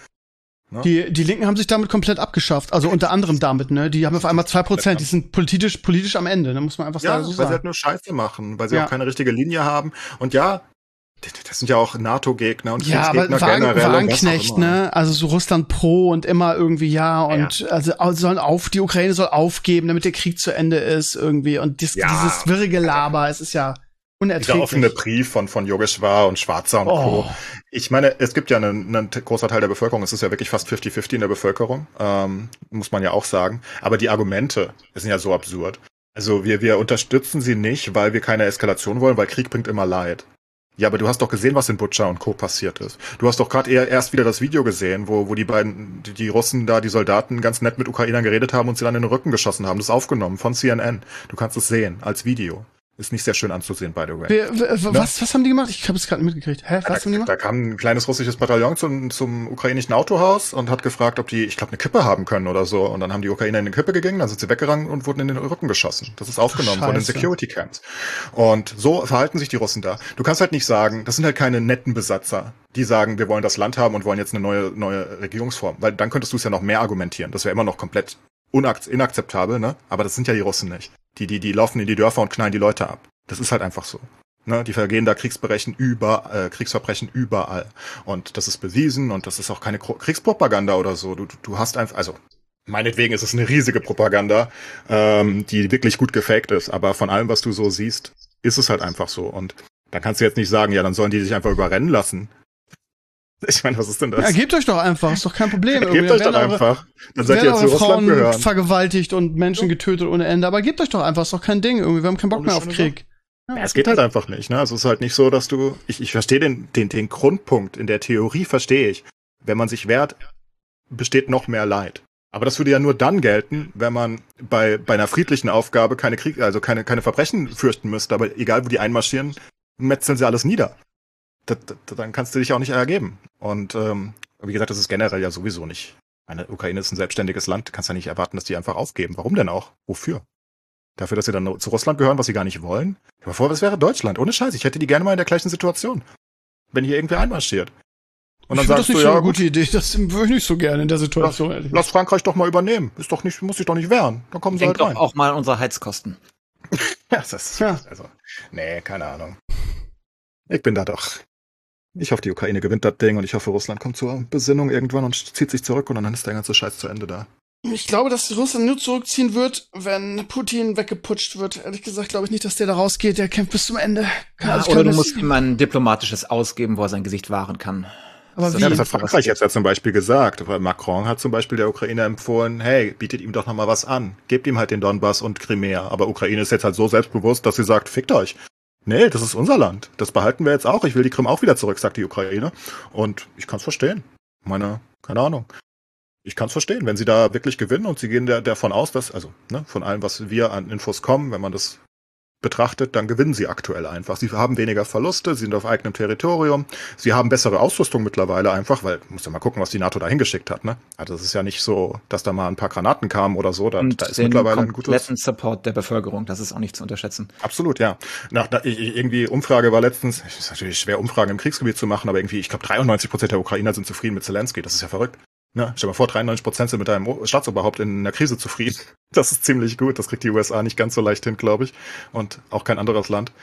Die Linken haben sich damit komplett abgeschafft, also unter anderem damit, ne? Die haben auf einmal 2%, die sind politisch am Ende, ne? Muss man einfach sagen. Ja, weil sie halt nur Scheiße machen, weil sie auch keine richtige Linie haben. Und ja, das sind ja auch NATO-Gegner und Kriegsgegner generell. Wagenknecht, ne? Also so Russland pro und immer irgendwie und also die Ukraine soll aufgeben, damit der Krieg zu Ende ist irgendwie. Und dieses wirre Gelaber, es ist ja unerträglich. Der offene Brief von Yogeshwar und Schwarzer und Co. Ich meine, es gibt ja einen großer Teil der Bevölkerung, es ist ja wirklich fast 50-50 in der Bevölkerung, muss man ja auch sagen. Aber die Argumente sind ja so absurd. Also wir unterstützen sie nicht, weil wir keine Eskalation wollen, weil Krieg bringt immer Leid. Ja, aber du hast doch gesehen, was in Butscha und Co. passiert ist. Du hast doch gerade erst wieder das Video gesehen, wo die Russen da, die Soldaten, ganz nett mit Ukrainern geredet haben und sie dann in den Rücken geschossen haben. Das ist aufgenommen von CNN. Du kannst es sehen, als Video. Ist nicht sehr schön anzusehen, by the way. Was haben die gemacht? Ich habe es gerade nicht mitgekriegt. Was haben die gemacht? Da kam ein kleines russisches Bataillon zum ukrainischen Autohaus und hat gefragt, ob die, ich glaube, eine Kippe haben können oder so. Und dann haben die Ukrainer in eine Kippe gegangen, dann sind sie weggerannt und wurden in den Rücken geschossen. Das ist aufgenommen von den Security Camps. Und so verhalten sich die Russen da. Du kannst halt nicht sagen, das sind halt keine netten Besatzer, die sagen, wir wollen das Land haben und wollen jetzt eine neue Regierungsform. Weil dann könntest du es ja noch mehr argumentieren. Das wäre immer noch komplett inakzeptabel, ne? Aber das sind ja die Russen nicht. Die laufen in die Dörfer und knallen die Leute ab. Das ist halt einfach so. Ne? Die vergehen da Kriegsverbrechen überall. Und das ist bewiesen und das ist auch keine Kriegspropaganda oder so. Du hast einfach, also meinetwegen ist es eine riesige Propaganda, die wirklich gut gefaked ist. Aber von allem, was du so siehst, ist es halt einfach so. Und da kannst du jetzt nicht sagen, ja, dann sollen die sich einfach überrennen lassen. Ich meine, was ist denn das? Ja, gebt euch doch einfach, ist doch kein Problem. Gebt euch doch einfach. Dann seid ihr jetzt zu Russland gehören. Vergewaltigt und Menschen getötet ohne Ende, aber gebt euch doch einfach, ist doch kein Ding irgendwie, wir haben keinen Bock mehr auf Krieg. Ja, es geht halt einfach nicht, ne? Also es ist halt nicht so, dass ich verstehe den Grundpunkt, in der Theorie verstehe ich. Wenn man sich wehrt, besteht noch mehr Leid. Aber das würde ja nur dann gelten, wenn man bei einer friedlichen Aufgabe keine Verbrechen fürchten müsste, aber egal wo die einmarschieren, metzeln sie alles nieder. Dann kannst du dich auch nicht ergeben. Und wie gesagt, das ist generell ja sowieso nicht. Ukraine ist ein selbstständiges Land, du kannst ja nicht erwarten, dass die einfach aufgeben. Warum denn auch? Wofür? Dafür, dass sie dann zu Russland gehören, was sie gar nicht wollen? Aber vorher, das wäre Deutschland. Ohne Scheiß, ich hätte die gerne mal in der gleichen Situation. Wenn hier irgendwer einmarschiert. Und dann sagst du, das ist nicht so eine gute Idee, das würde ich nicht so gerne in der Situation. Lass Frankreich doch mal übernehmen. Muss sich doch nicht wehren. Dann kommen sie halt rein. Auch mal unsere Heizkosten. Also, nee, keine Ahnung. Ich bin da doch. Ich hoffe, die Ukraine gewinnt das Ding und ich hoffe, Russland kommt zur Besinnung irgendwann und zieht sich zurück und dann ist der ganze Scheiß zu Ende da. Ich glaube, dass Russland nur zurückziehen wird, wenn Putin weggeputscht wird. Ehrlich gesagt glaube ich nicht, dass der da rausgeht. Der kämpft bis zum Ende. Oder du musst ihm ein diplomatisches ausgeben, wo er sein Gesicht wahren kann. Aber das hat Frankreich jetzt ja zum Beispiel gesagt. Macron hat zum Beispiel der Ukraine empfohlen, hey, bietet ihm doch nochmal was an. Gebt ihm halt den Donbass und Crimea. Aber Ukraine ist jetzt halt so selbstbewusst, dass sie sagt, fickt euch. Nee, das ist unser Land. Das behalten wir jetzt auch. Ich will die Krim auch wieder zurück, sagt die Ukraine. Und ich kann's verstehen. Keine Ahnung. Ich kann es verstehen, wenn sie da wirklich gewinnen und sie gehen davon aus, dass, also von allem, was wir an Infos kommen, wenn man das betrachtet, dann gewinnen sie aktuell einfach. Sie haben weniger Verluste, sie sind auf eigenem Territorium, sie haben bessere Ausrüstung mittlerweile einfach, weil, muss ja mal gucken, was die NATO da hingeschickt hat, ne? Also es ist ja nicht so, dass da mal ein paar Granaten kamen oder so, da ist mittlerweile ein gutes... kompletten Support der Bevölkerung, das ist auch nicht zu unterschätzen. Absolut, ja. Irgendwie Umfrage war letztens, es ist natürlich schwer, Umfragen im Kriegsgebiet zu machen, aber irgendwie, ich glaube 93% der Ukrainer sind zufrieden mit Zelensky, das ist ja verrückt. Ne? Stell dir mal vor, 93% sind mit einem Staatsoberhaupt in einer Krise zufrieden. Das ist ziemlich gut. Das kriegt die USA nicht ganz so leicht hin, glaube ich. Und auch kein anderes Land.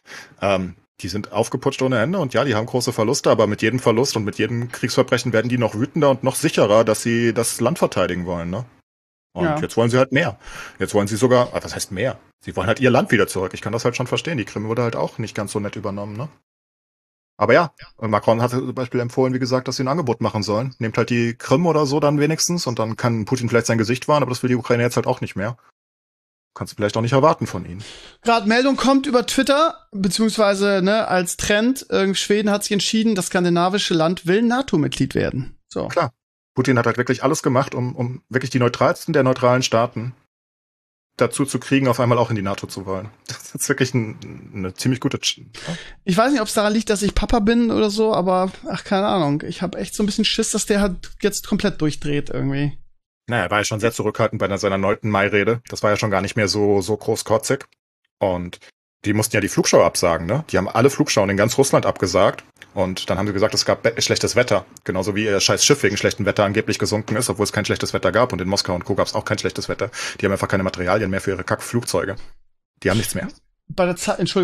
Die sind aufgeputscht ohne Ende. Und ja, die haben große Verluste. Aber mit jedem Verlust und mit jedem Kriegsverbrechen werden die noch wütender und noch sicherer, dass sie das Land verteidigen wollen. Ne? Und jetzt wollen sie halt mehr. Jetzt wollen sie sogar, was heißt mehr? Sie wollen halt ihr Land wieder zurück. Ich kann das halt schon verstehen. Die Krim wurde halt auch nicht ganz so nett übernommen, ne? Aber ja, Macron hat zum Beispiel empfohlen, wie gesagt, dass sie ein Angebot machen sollen. Nehmt halt die Krim oder so dann wenigstens und dann kann Putin vielleicht sein Gesicht wahren, aber das will die Ukraine jetzt halt auch nicht mehr. Kannst du vielleicht auch nicht erwarten von ihnen. Gerade Meldung kommt über Twitter, beziehungsweise als Trend, Schweden hat sich entschieden, das skandinavische Land will NATO-Mitglied werden. So. Klar, Putin hat halt wirklich alles gemacht, um wirklich die neutralsten der neutralen Staaten dazu zu kriegen, auf einmal auch in die NATO zu wollen. Das ist wirklich eine ziemlich gute... Ich weiß nicht, ob es daran liegt, dass ich Papa bin oder so, aber keine Ahnung. Ich habe echt so ein bisschen Schiss, dass der halt jetzt komplett durchdreht irgendwie. Naja, er war ja schon sehr zurückhaltend bei seiner 9. Mai-Rede. Das war ja schon gar nicht mehr so großkotzig. Und die mussten ja die Flugschau absagen, ne? Die haben alle Flugschauen in ganz Russland abgesagt. Und dann haben sie gesagt, es gab schlechtes Wetter. Genauso wie ihr scheiß Schiff wegen schlechtem Wetter angeblich gesunken ist, obwohl es kein schlechtes Wetter gab. Und in Moskau und Co. gab es auch kein schlechtes Wetter. Die haben einfach keine Materialien mehr für ihre Kackflugzeuge. Die haben nichts mehr. Bei der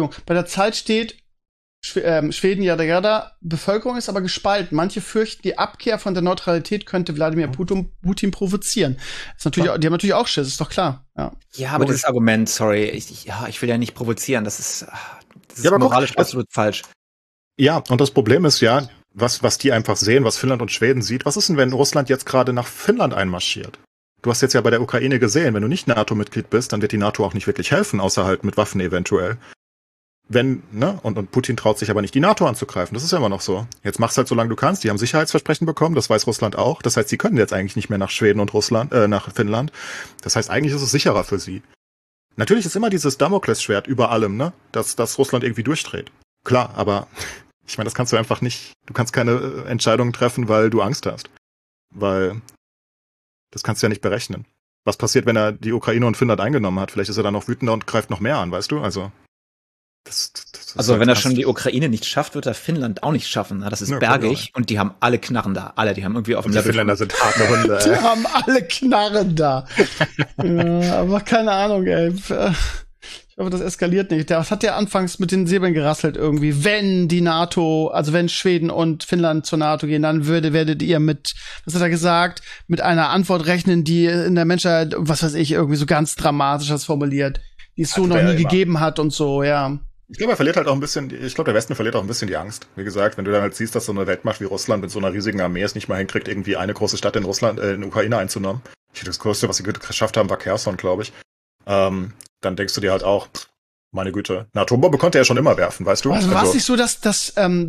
Zeit steht, Schweden, jada, Bevölkerung ist aber gespalten. Manche fürchten, die Abkehr von der Neutralität könnte Wladimir Putin provozieren. Ist natürlich, die haben natürlich auch Schiss, ist doch klar. Ja, aber dieses Argument, sorry, ich will ja nicht provozieren, das ist moralisch absolut falsch. Ja, und das Problem ist ja, was die einfach sehen, was Finnland und Schweden sieht, was ist denn, wenn Russland jetzt gerade nach Finnland einmarschiert? Du hast jetzt ja bei der Ukraine gesehen, wenn du nicht NATO-Mitglied bist, dann wird die NATO auch nicht wirklich helfen, außer halt mit Waffen eventuell. Und Putin traut sich aber nicht, die NATO anzugreifen. Das ist ja immer noch so. Jetzt mach's halt, solange du kannst. Die haben Sicherheitsversprechen bekommen, das weiß Russland auch. Das heißt, sie können jetzt eigentlich nicht mehr nach Schweden und nach Finnland. Das heißt, eigentlich ist es sicherer für sie. Natürlich ist immer dieses Damoklesschwert über allem, ne? Dass Russland irgendwie durchdreht. Klar, aber ich meine, das kannst du einfach nicht. Du kannst keine Entscheidungen treffen, weil du Angst hast. Weil das kannst du ja nicht berechnen. Was passiert, wenn er die Ukraine und Finnland eingenommen hat? Vielleicht ist er dann noch wütender und greift noch mehr an, weißt du? Also wenn er schon die Ukraine nicht schafft, wird er Finnland auch nicht schaffen. Das ist bergig und die haben alle Knarren da. Alle, die haben irgendwie auf dem Level. Die Finnländer sind harte Hunde. Die haben alle Knarren da. Aber keine Ahnung, ey. Ich hoffe, das eskaliert nicht. Das hat ja anfangs mit den Säbeln gerasselt irgendwie. Wenn die NATO, also wenn Schweden und Finnland zur NATO gehen, dann werdet ihr was hat er gesagt, mit einer Antwort rechnen, die in der Menschheit, was weiß ich, irgendwie so ganz dramatisch das formuliert, die es so noch nie gegeben hat und so, ja. Ich glaube, der Westen verliert auch ein bisschen die Angst. Wie gesagt, wenn du dann halt siehst, dass so eine Weltmacht wie Russland mit so einer riesigen Armee es nicht mal hinkriegt, irgendwie eine große Stadt in Russland, in Ukraine einzunehmen. Das Größte, was sie geschafft haben, war Kherson, glaube ich. Dann denkst du dir halt auch, meine Güte, eine Atombombe konnte er schon immer werfen, weißt du? Also war es nicht so, dass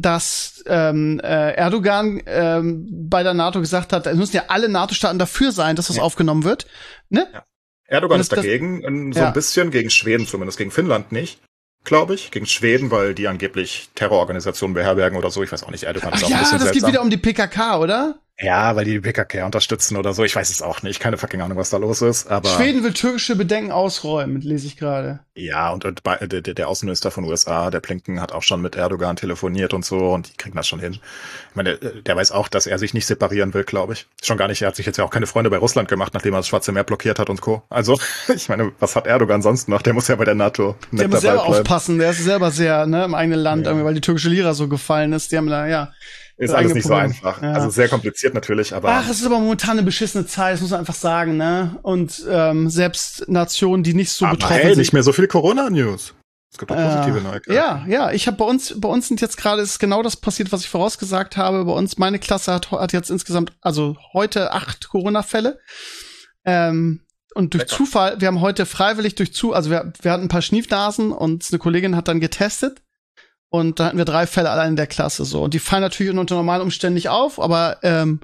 Erdogan bei der NATO gesagt hat, es müssen ja alle NATO-Staaten dafür sein, dass das aufgenommen wird, ne? Ja. Erdogan ist dagegen, so ein bisschen, gegen Schweden zumindest, gegen Finnland nicht, glaube ich. Gegen Schweden, weil die angeblich Terrororganisationen beherbergen oder so. Ich weiß auch nicht, Erdogan ist auch ein bisschen seltsam. Das geht wieder um die PKK, oder? Ja, weil die PKK unterstützen oder so. Ich weiß es auch nicht. Keine fucking Ahnung, was da los ist. Aber Schweden will türkische Bedenken ausräumen, lese ich gerade. Ja, und der Außenminister von USA, der Blinken, hat auch schon mit Erdogan telefoniert und so. Und die kriegen das schon hin. Ich meine, der weiß auch, dass er sich nicht separieren will, glaube ich. Schon gar nicht. Er hat sich jetzt ja auch keine Freunde bei Russland gemacht, nachdem er das Schwarze Meer blockiert hat und Co. Also, ich meine, was hat Erdogan sonst noch? Der muss ja bei der NATO mit der muss selber aufpassen. Der ist selber sehr, im eigenen Land, irgendwie, weil die türkische Lira so gefallen ist. Die haben da, ist alles nicht so einfach. Ja. Also sehr kompliziert natürlich, aber. Es ist aber momentan eine beschissene Zeit, das muss man einfach sagen, ne? Und selbst Nationen, die nicht so betroffen sind. Nicht mehr so viel Corona-News. Es gibt auch positive Neuigkeiten. Ja, ich habe bei uns sind jetzt gerade ist genau das passiert, was ich vorausgesagt habe. Bei uns, meine Klasse hat jetzt insgesamt, also heute 8 Corona-Fälle. Und durch Zufall, wir haben heute freiwillig also wir hatten ein paar Schniefnasen und eine Kollegin hat dann getestet. Und da hatten wir 3 Fälle allein in der Klasse so. Und die fallen natürlich unter normalen Umständen nicht auf, aber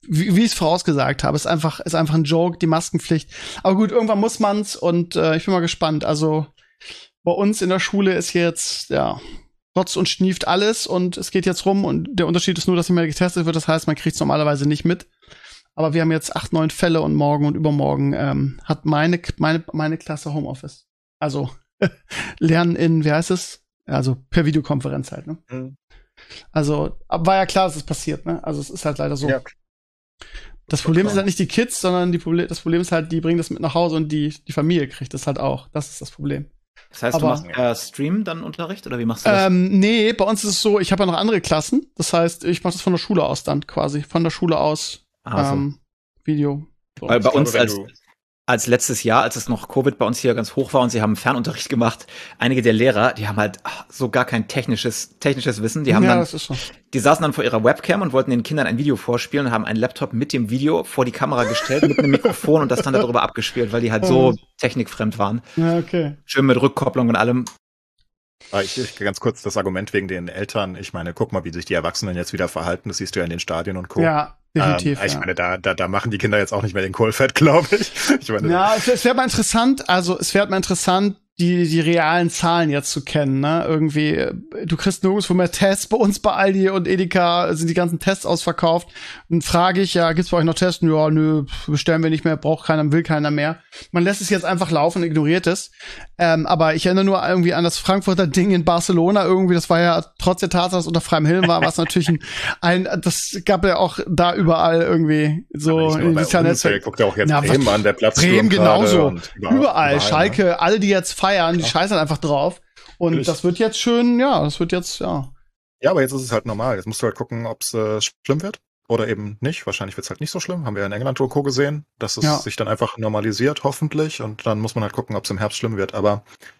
wie ich es vorausgesagt habe, ist einfach ein Joke, die Maskenpflicht. Aber gut, irgendwann muss man's und ich bin mal gespannt. Also bei uns in der Schule ist jetzt, ja, rotzt und schnieft alles und es geht jetzt rum und der Unterschied ist nur, dass nicht mehr getestet wird. Das heißt, man kriegt es normalerweise nicht mit. Aber wir haben jetzt 8, 9 Fälle und morgen und übermorgen hat meine Klasse Homeoffice. Also lernen in, wie heißt es? Also per Videokonferenz halt, ne? Mhm. Also war ja klar, dass es passiert, ne? Also es ist halt leider so. Ja. Das Problem ist halt nicht die Kids, sondern das Problem ist halt, die bringen das mit nach Hause und die Familie kriegt das halt auch. Das ist das Problem. Das heißt, du machst Stream dann Unterricht oder wie machst du das? Nee, bei uns ist es so, ich habe ja noch andere Klassen. Das heißt, ich mache das von der Schule aus dann quasi. Von der Schule aus Video. So. Weil bei uns als letztes Jahr, als es noch Covid bei uns hier ganz hoch war und sie haben Fernunterricht gemacht, einige der Lehrer, die haben halt so gar kein technisches Wissen. Die haben die saßen dann vor ihrer Webcam und wollten den Kindern ein Video vorspielen und haben einen Laptop mit dem Video vor die Kamera gestellt, mit einem Mikrofon und das dann darüber abgespielt, weil die halt so technikfremd waren. Ja, okay. Schön mit Rückkopplung und allem. Ich ganz kurz das Argument wegen den Eltern. Ich meine, guck mal, wie sich die Erwachsenen jetzt wieder verhalten. Das siehst du ja in den Stadien und Co. Ja, definitiv. Ich meine, da machen die Kinder jetzt auch nicht mehr den Kohlfett, glaube ich. Ja, es wäre mal interessant, die realen Zahlen jetzt zu kennen, ne? Irgendwie, du kriegst nirgendwo mehr Tests. Bei uns bei Aldi und Edeka sind die ganzen Tests ausverkauft. Und frage ich, ja, gibt's bei euch noch Tests? Ja, nö, bestellen wir nicht mehr, braucht keiner, will keiner mehr. Man lässt es jetzt einfach laufen und ignoriert es. Aber ich erinnere nur irgendwie an das Frankfurter Ding in Barcelona irgendwie, das war ja trotz der Tatsache, dass es unter freiem Himmel war, was natürlich das gab ja auch da überall irgendwie so in sozialen Netzwerken. Guckt ja auch jetzt Bremen an, der Platz. Bremen genauso. Überall. Schalke, ne? Alle, die jetzt feiern, die scheißen einfach drauf. Und natürlich. Das wird jetzt schön, ja. Ja, aber jetzt ist es halt normal. Jetzt musst du halt gucken, ob es schlimm wird oder eben nicht. Wahrscheinlich wird es halt nicht so schlimm. Haben wir in England und Co. gesehen, dass es sich dann einfach normalisiert, hoffentlich. Und dann muss man halt gucken, ob es im Herbst schlimm wird. Aber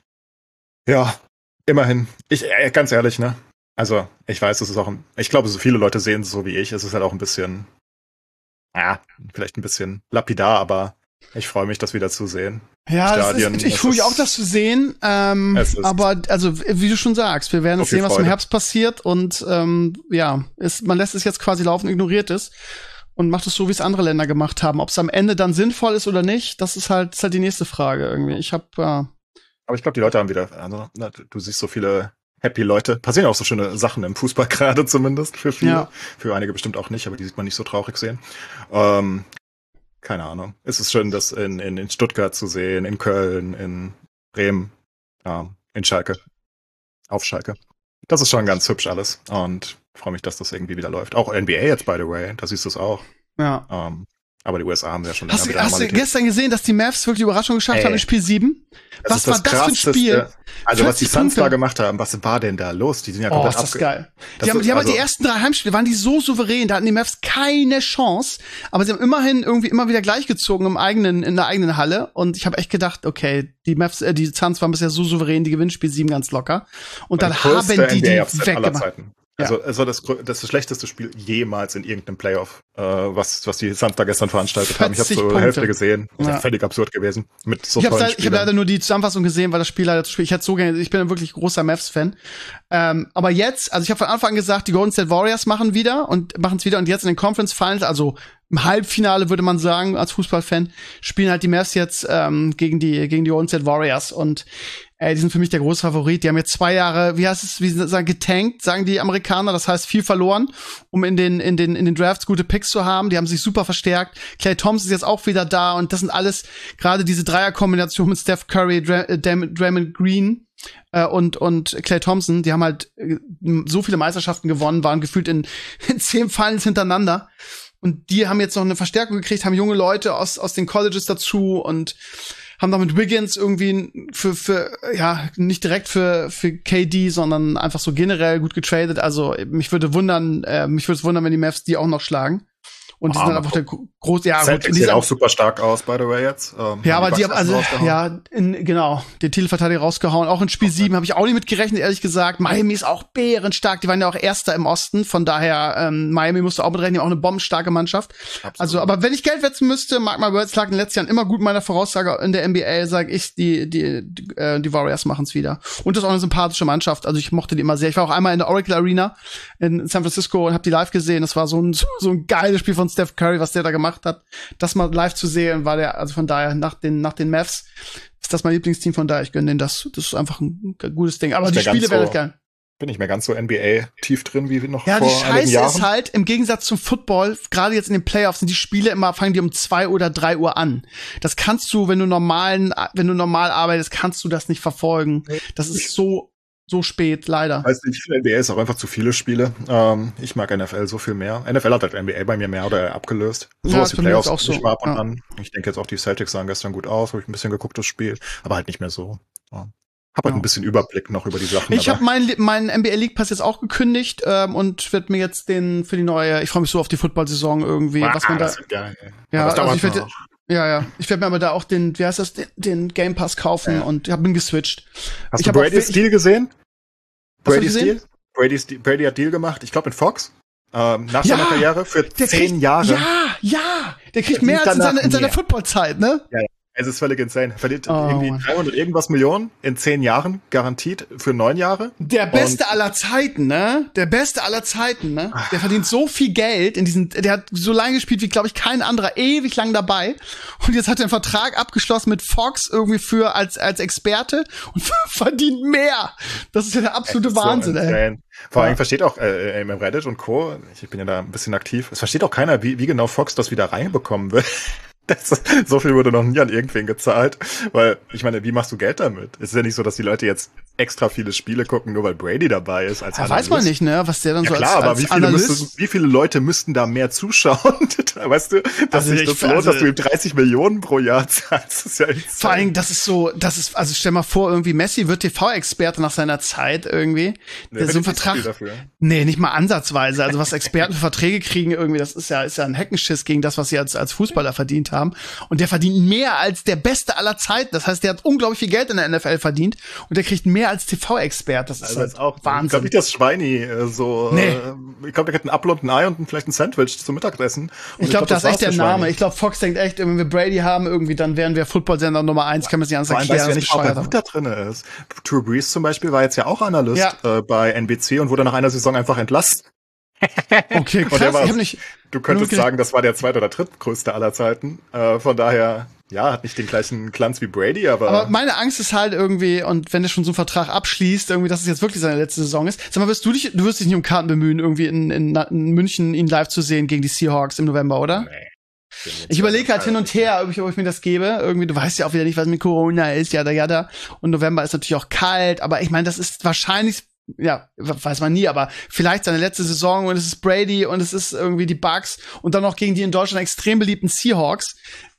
ja, immerhin. Ganz ehrlich, ne? Also, ich weiß, es ist auch ich glaube, so viele Leute sehen es so wie ich. Es ist halt auch ein bisschen, vielleicht ein bisschen lapidar, aber ich freue mich, das wieder zu sehen. Ja, ich freue mich auch, das zu sehen. Aber, also, wie du schon sagst, wir werden jetzt sehen, was im Herbst passiert. Und man lässt es jetzt quasi laufen, ignoriert es und macht es so, wie es andere Länder gemacht haben. Ob es am Ende dann sinnvoll ist oder nicht, das ist halt die nächste Frage irgendwie. Aber ich glaube, die Leute haben wieder, also, du siehst so viele happy Leute. Passieren auch so schöne Sachen im Fußball gerade zumindest für viele. Ja. Für einige bestimmt auch nicht, aber die sieht man nicht so traurig sehen. Keine Ahnung. Es ist schön, das in Stuttgart zu sehen, in Köln, in Bremen, in Schalke. Auf Schalke. Das ist schon ganz hübsch alles. Und ich freue mich, dass das irgendwie wieder läuft. Auch NBA jetzt, by the way. Da siehst du es auch. Ja. Aber die USA haben ja schon länger wieder Hast du gestern gesehen, dass die Mavs wirklich die Überraschung geschafft haben in Spiel 7? Was war das für ein Spiel? Also was die Suns da gemacht haben, was war denn da los? Die sind ja komplett ist das geil. Die haben halt die ersten 3 Heimspiele, waren die so souverän, da hatten die Mavs keine Chance, aber sie haben immerhin irgendwie immer wieder gleichgezogen in der eigenen Halle und ich habe echt gedacht, okay, die Suns waren bisher so souverän, die gewinnen Spiel 7 ganz locker und dann haben die weggemacht. Also das schlechteste Spiel jemals in irgendeinem Playoff, was die Suns da gestern veranstaltet haben. Ich habe so Hälfte gesehen. Das ist völlig absurd gewesen. Mit so tollen Spielern. Ich habe leider nur die Zusammenfassung gesehen, weil das Spiel leider zu spielen. Ich hätte so gerne, ich bin ein wirklich großer Mavs-Fan. Aber jetzt, also ich habe von Anfang an gesagt, die Golden State Warriors machen es wieder und jetzt in den Conference Finals, also im Halbfinale würde man sagen, als Fußballfan, spielen halt die Mavs jetzt gegen die Golden State Warriors und die sind für mich der große Favorit. Die haben jetzt 2 Jahre, getankt, sagen die Amerikaner. Das heißt, viel verloren, um in den Drafts gute Picks zu haben. Die haben sich super verstärkt. Klay Thompson ist jetzt auch wieder da. Und das sind alles gerade diese Dreierkombination mit Steph Curry, Draymond Green und Klay Thompson. Die haben halt so viele Meisterschaften gewonnen, waren gefühlt in 10 Finals hintereinander. Und die haben jetzt noch eine Verstärkung gekriegt, haben junge Leute aus den Colleges dazu und haben da mit Wiggins irgendwie nicht direkt für KD, sondern einfach so generell gut getradet. Also mich würde es wundern, wenn die Mavs die auch noch schlagen. Und die sind dann einfach der große, Celtics sieht auch super stark aus, by the way, jetzt. Aber die haben den Titelverteidiger rausgehauen. Auch in Spiel 7 habe ich auch nicht mit gerechnet, ehrlich gesagt. Miami ist auch bärenstark. Die waren ja auch Erster im Osten. Von daher, Miami musste auch mit rechnen, auch eine bombenstarke Mannschaft. Absolut. Also, aber wenn ich Geld wetzen müsste, mark my words, lag in den letzten Jahren immer gut meiner Voraussage in der NBA, sage ich, die Warriors machen es wieder. Und das ist auch eine sympathische Mannschaft. Also ich mochte die immer sehr. Ich war auch einmal in der Oracle Arena in San Francisco und habe die live gesehen. Das war so ein geiles Spiel von Steph Curry, was der da gemacht hat, das mal live zu sehen, war der, also von daher, nach den Mavs, ist das mein Lieblingsteam, von daher, ich gönne denen das. Das ist einfach ein gutes Ding. Aber die Spiele werden geil. Bin ich mehr ganz so NBA tief drin wie noch vor einigen Jahren. Ja, die Scheiße ist halt, im Gegensatz zum Football, gerade jetzt in den Playoffs, sind die Spiele immer, fangen die um 2 oder 3 Uhr an. Das kannst du, wenn du normal arbeitest, kannst du das nicht verfolgen. Das ist so spät, leider. Ich weiß nicht, für NBA ist auch einfach zu viele Spiele. Ich mag NFL so viel mehr. NFL hat halt NBA bei mir mehr oder abgelöst. So was die Playoffs auch so. Ab und an. Ich denke jetzt auch, die Celtics sahen gestern gut aus, habe ich ein bisschen geguckt, das Spiel. Aber halt nicht mehr so. Ja. Hab halt ein bisschen Überblick noch über die Sachen. Ich habe meinen NBA League Pass jetzt auch gekündigt und werde mir jetzt für die neue, ich freue mich so auf die Football-Saison irgendwie, was man da. Das wird geil, ey. Ja, also ich werde mir aber da auch den Game Pass kaufen und bin geswitcht. Hast du Brady's Deal gesehen? Brady's Deal? Brady hat Deal gemacht, ich glaube mit Fox. Nach seiner Karriere für 10 Jahre. Ja, der kriegt mehr als in seiner Football-Zeit, ne? Ja. Es ist völlig insane. Verdient irgendwie 300 irgendwas Millionen in 10 Jahren, garantiert für 9 Jahre. Der Beste aller Zeiten, ne? Der verdient so viel Geld der hat so lange gespielt wie, glaube ich, kein anderer, ewig lang dabei. Und jetzt hat er einen Vertrag abgeschlossen mit Fox irgendwie als Experte und verdient mehr. Das ist ja der absolute Wahnsinn, ey. Vor allem versteht auch im Reddit und Co., ich bin ja da ein bisschen aktiv, es versteht auch keiner, wie genau Fox das wieder reinbekommen will. So viel wurde noch nie an irgendwen gezahlt, weil, ich meine, wie machst du Geld damit? Es ist ja nicht so, dass die Leute jetzt extra viele Spiele gucken, nur weil Brady dabei ist als Analyst. Weiß man nicht, ne, was der dann so klar, als wie viele Leute müssten da mehr zuschauen? Weißt du, dass sich das lohnt, dass du ihm 30 Millionen pro Jahr zahlst. Das ist ja vor allem, also stell mal vor, irgendwie Messi wird TV-Experte nach seiner Zeit irgendwie. Nee, so ein Vertrag. Nee, nicht mal ansatzweise. Also was Experten für Verträge kriegen irgendwie, das ist ja ein Heckenschiss gegen das, was sie als Fußballer verdient haben. Und der verdient mehr als der Beste aller Zeiten. Das heißt, der hat unglaublich viel Geld in der NFL verdient und der kriegt mehr als TV-Expert. Das ist halt auch Wahnsinn. Ich glaube nicht, dass Schweini ich glaube, der kriegt ein Apfel und ein Ei und vielleicht ein Sandwich zum Mittagessen. Ich glaube, das ist echt der Name. Ich glaube, Fox denkt echt, wenn wir Brady haben, irgendwie, dann wären wir Football-Sender Nummer 1. Kann man sich anders erklären. Weiß ja nicht, ob er gut da drin ist. Drew Brees zum Beispiel war jetzt ja auch Analyst bei NBC und wurde nach einer Saison einfach entlassen. Okay, krass. Du könntest sagen, das war der zweit- oder drittgrößte aller Zeiten. Von daher, hat nicht den gleichen Glanz wie Brady, aber meine Angst ist halt irgendwie, und wenn er schon so einen Vertrag abschließt, irgendwie, dass es jetzt wirklich seine letzte Saison ist. Sag mal, du wirst dich nicht um Karten bemühen, irgendwie in München ihn live zu sehen gegen die Seahawks im November, oder? Nee. Ich überlege halt hin und her, ob ich mir das gebe. Irgendwie, du weißt ja auch wieder nicht, was mit Corona ist, jada. Und November ist natürlich auch kalt, aber ich meine, das ist wahrscheinlich, weiß man nie, aber vielleicht seine letzte Saison und es ist Brady und es ist irgendwie die Bucks und dann noch gegen die in Deutschland extrem beliebten Seahawks.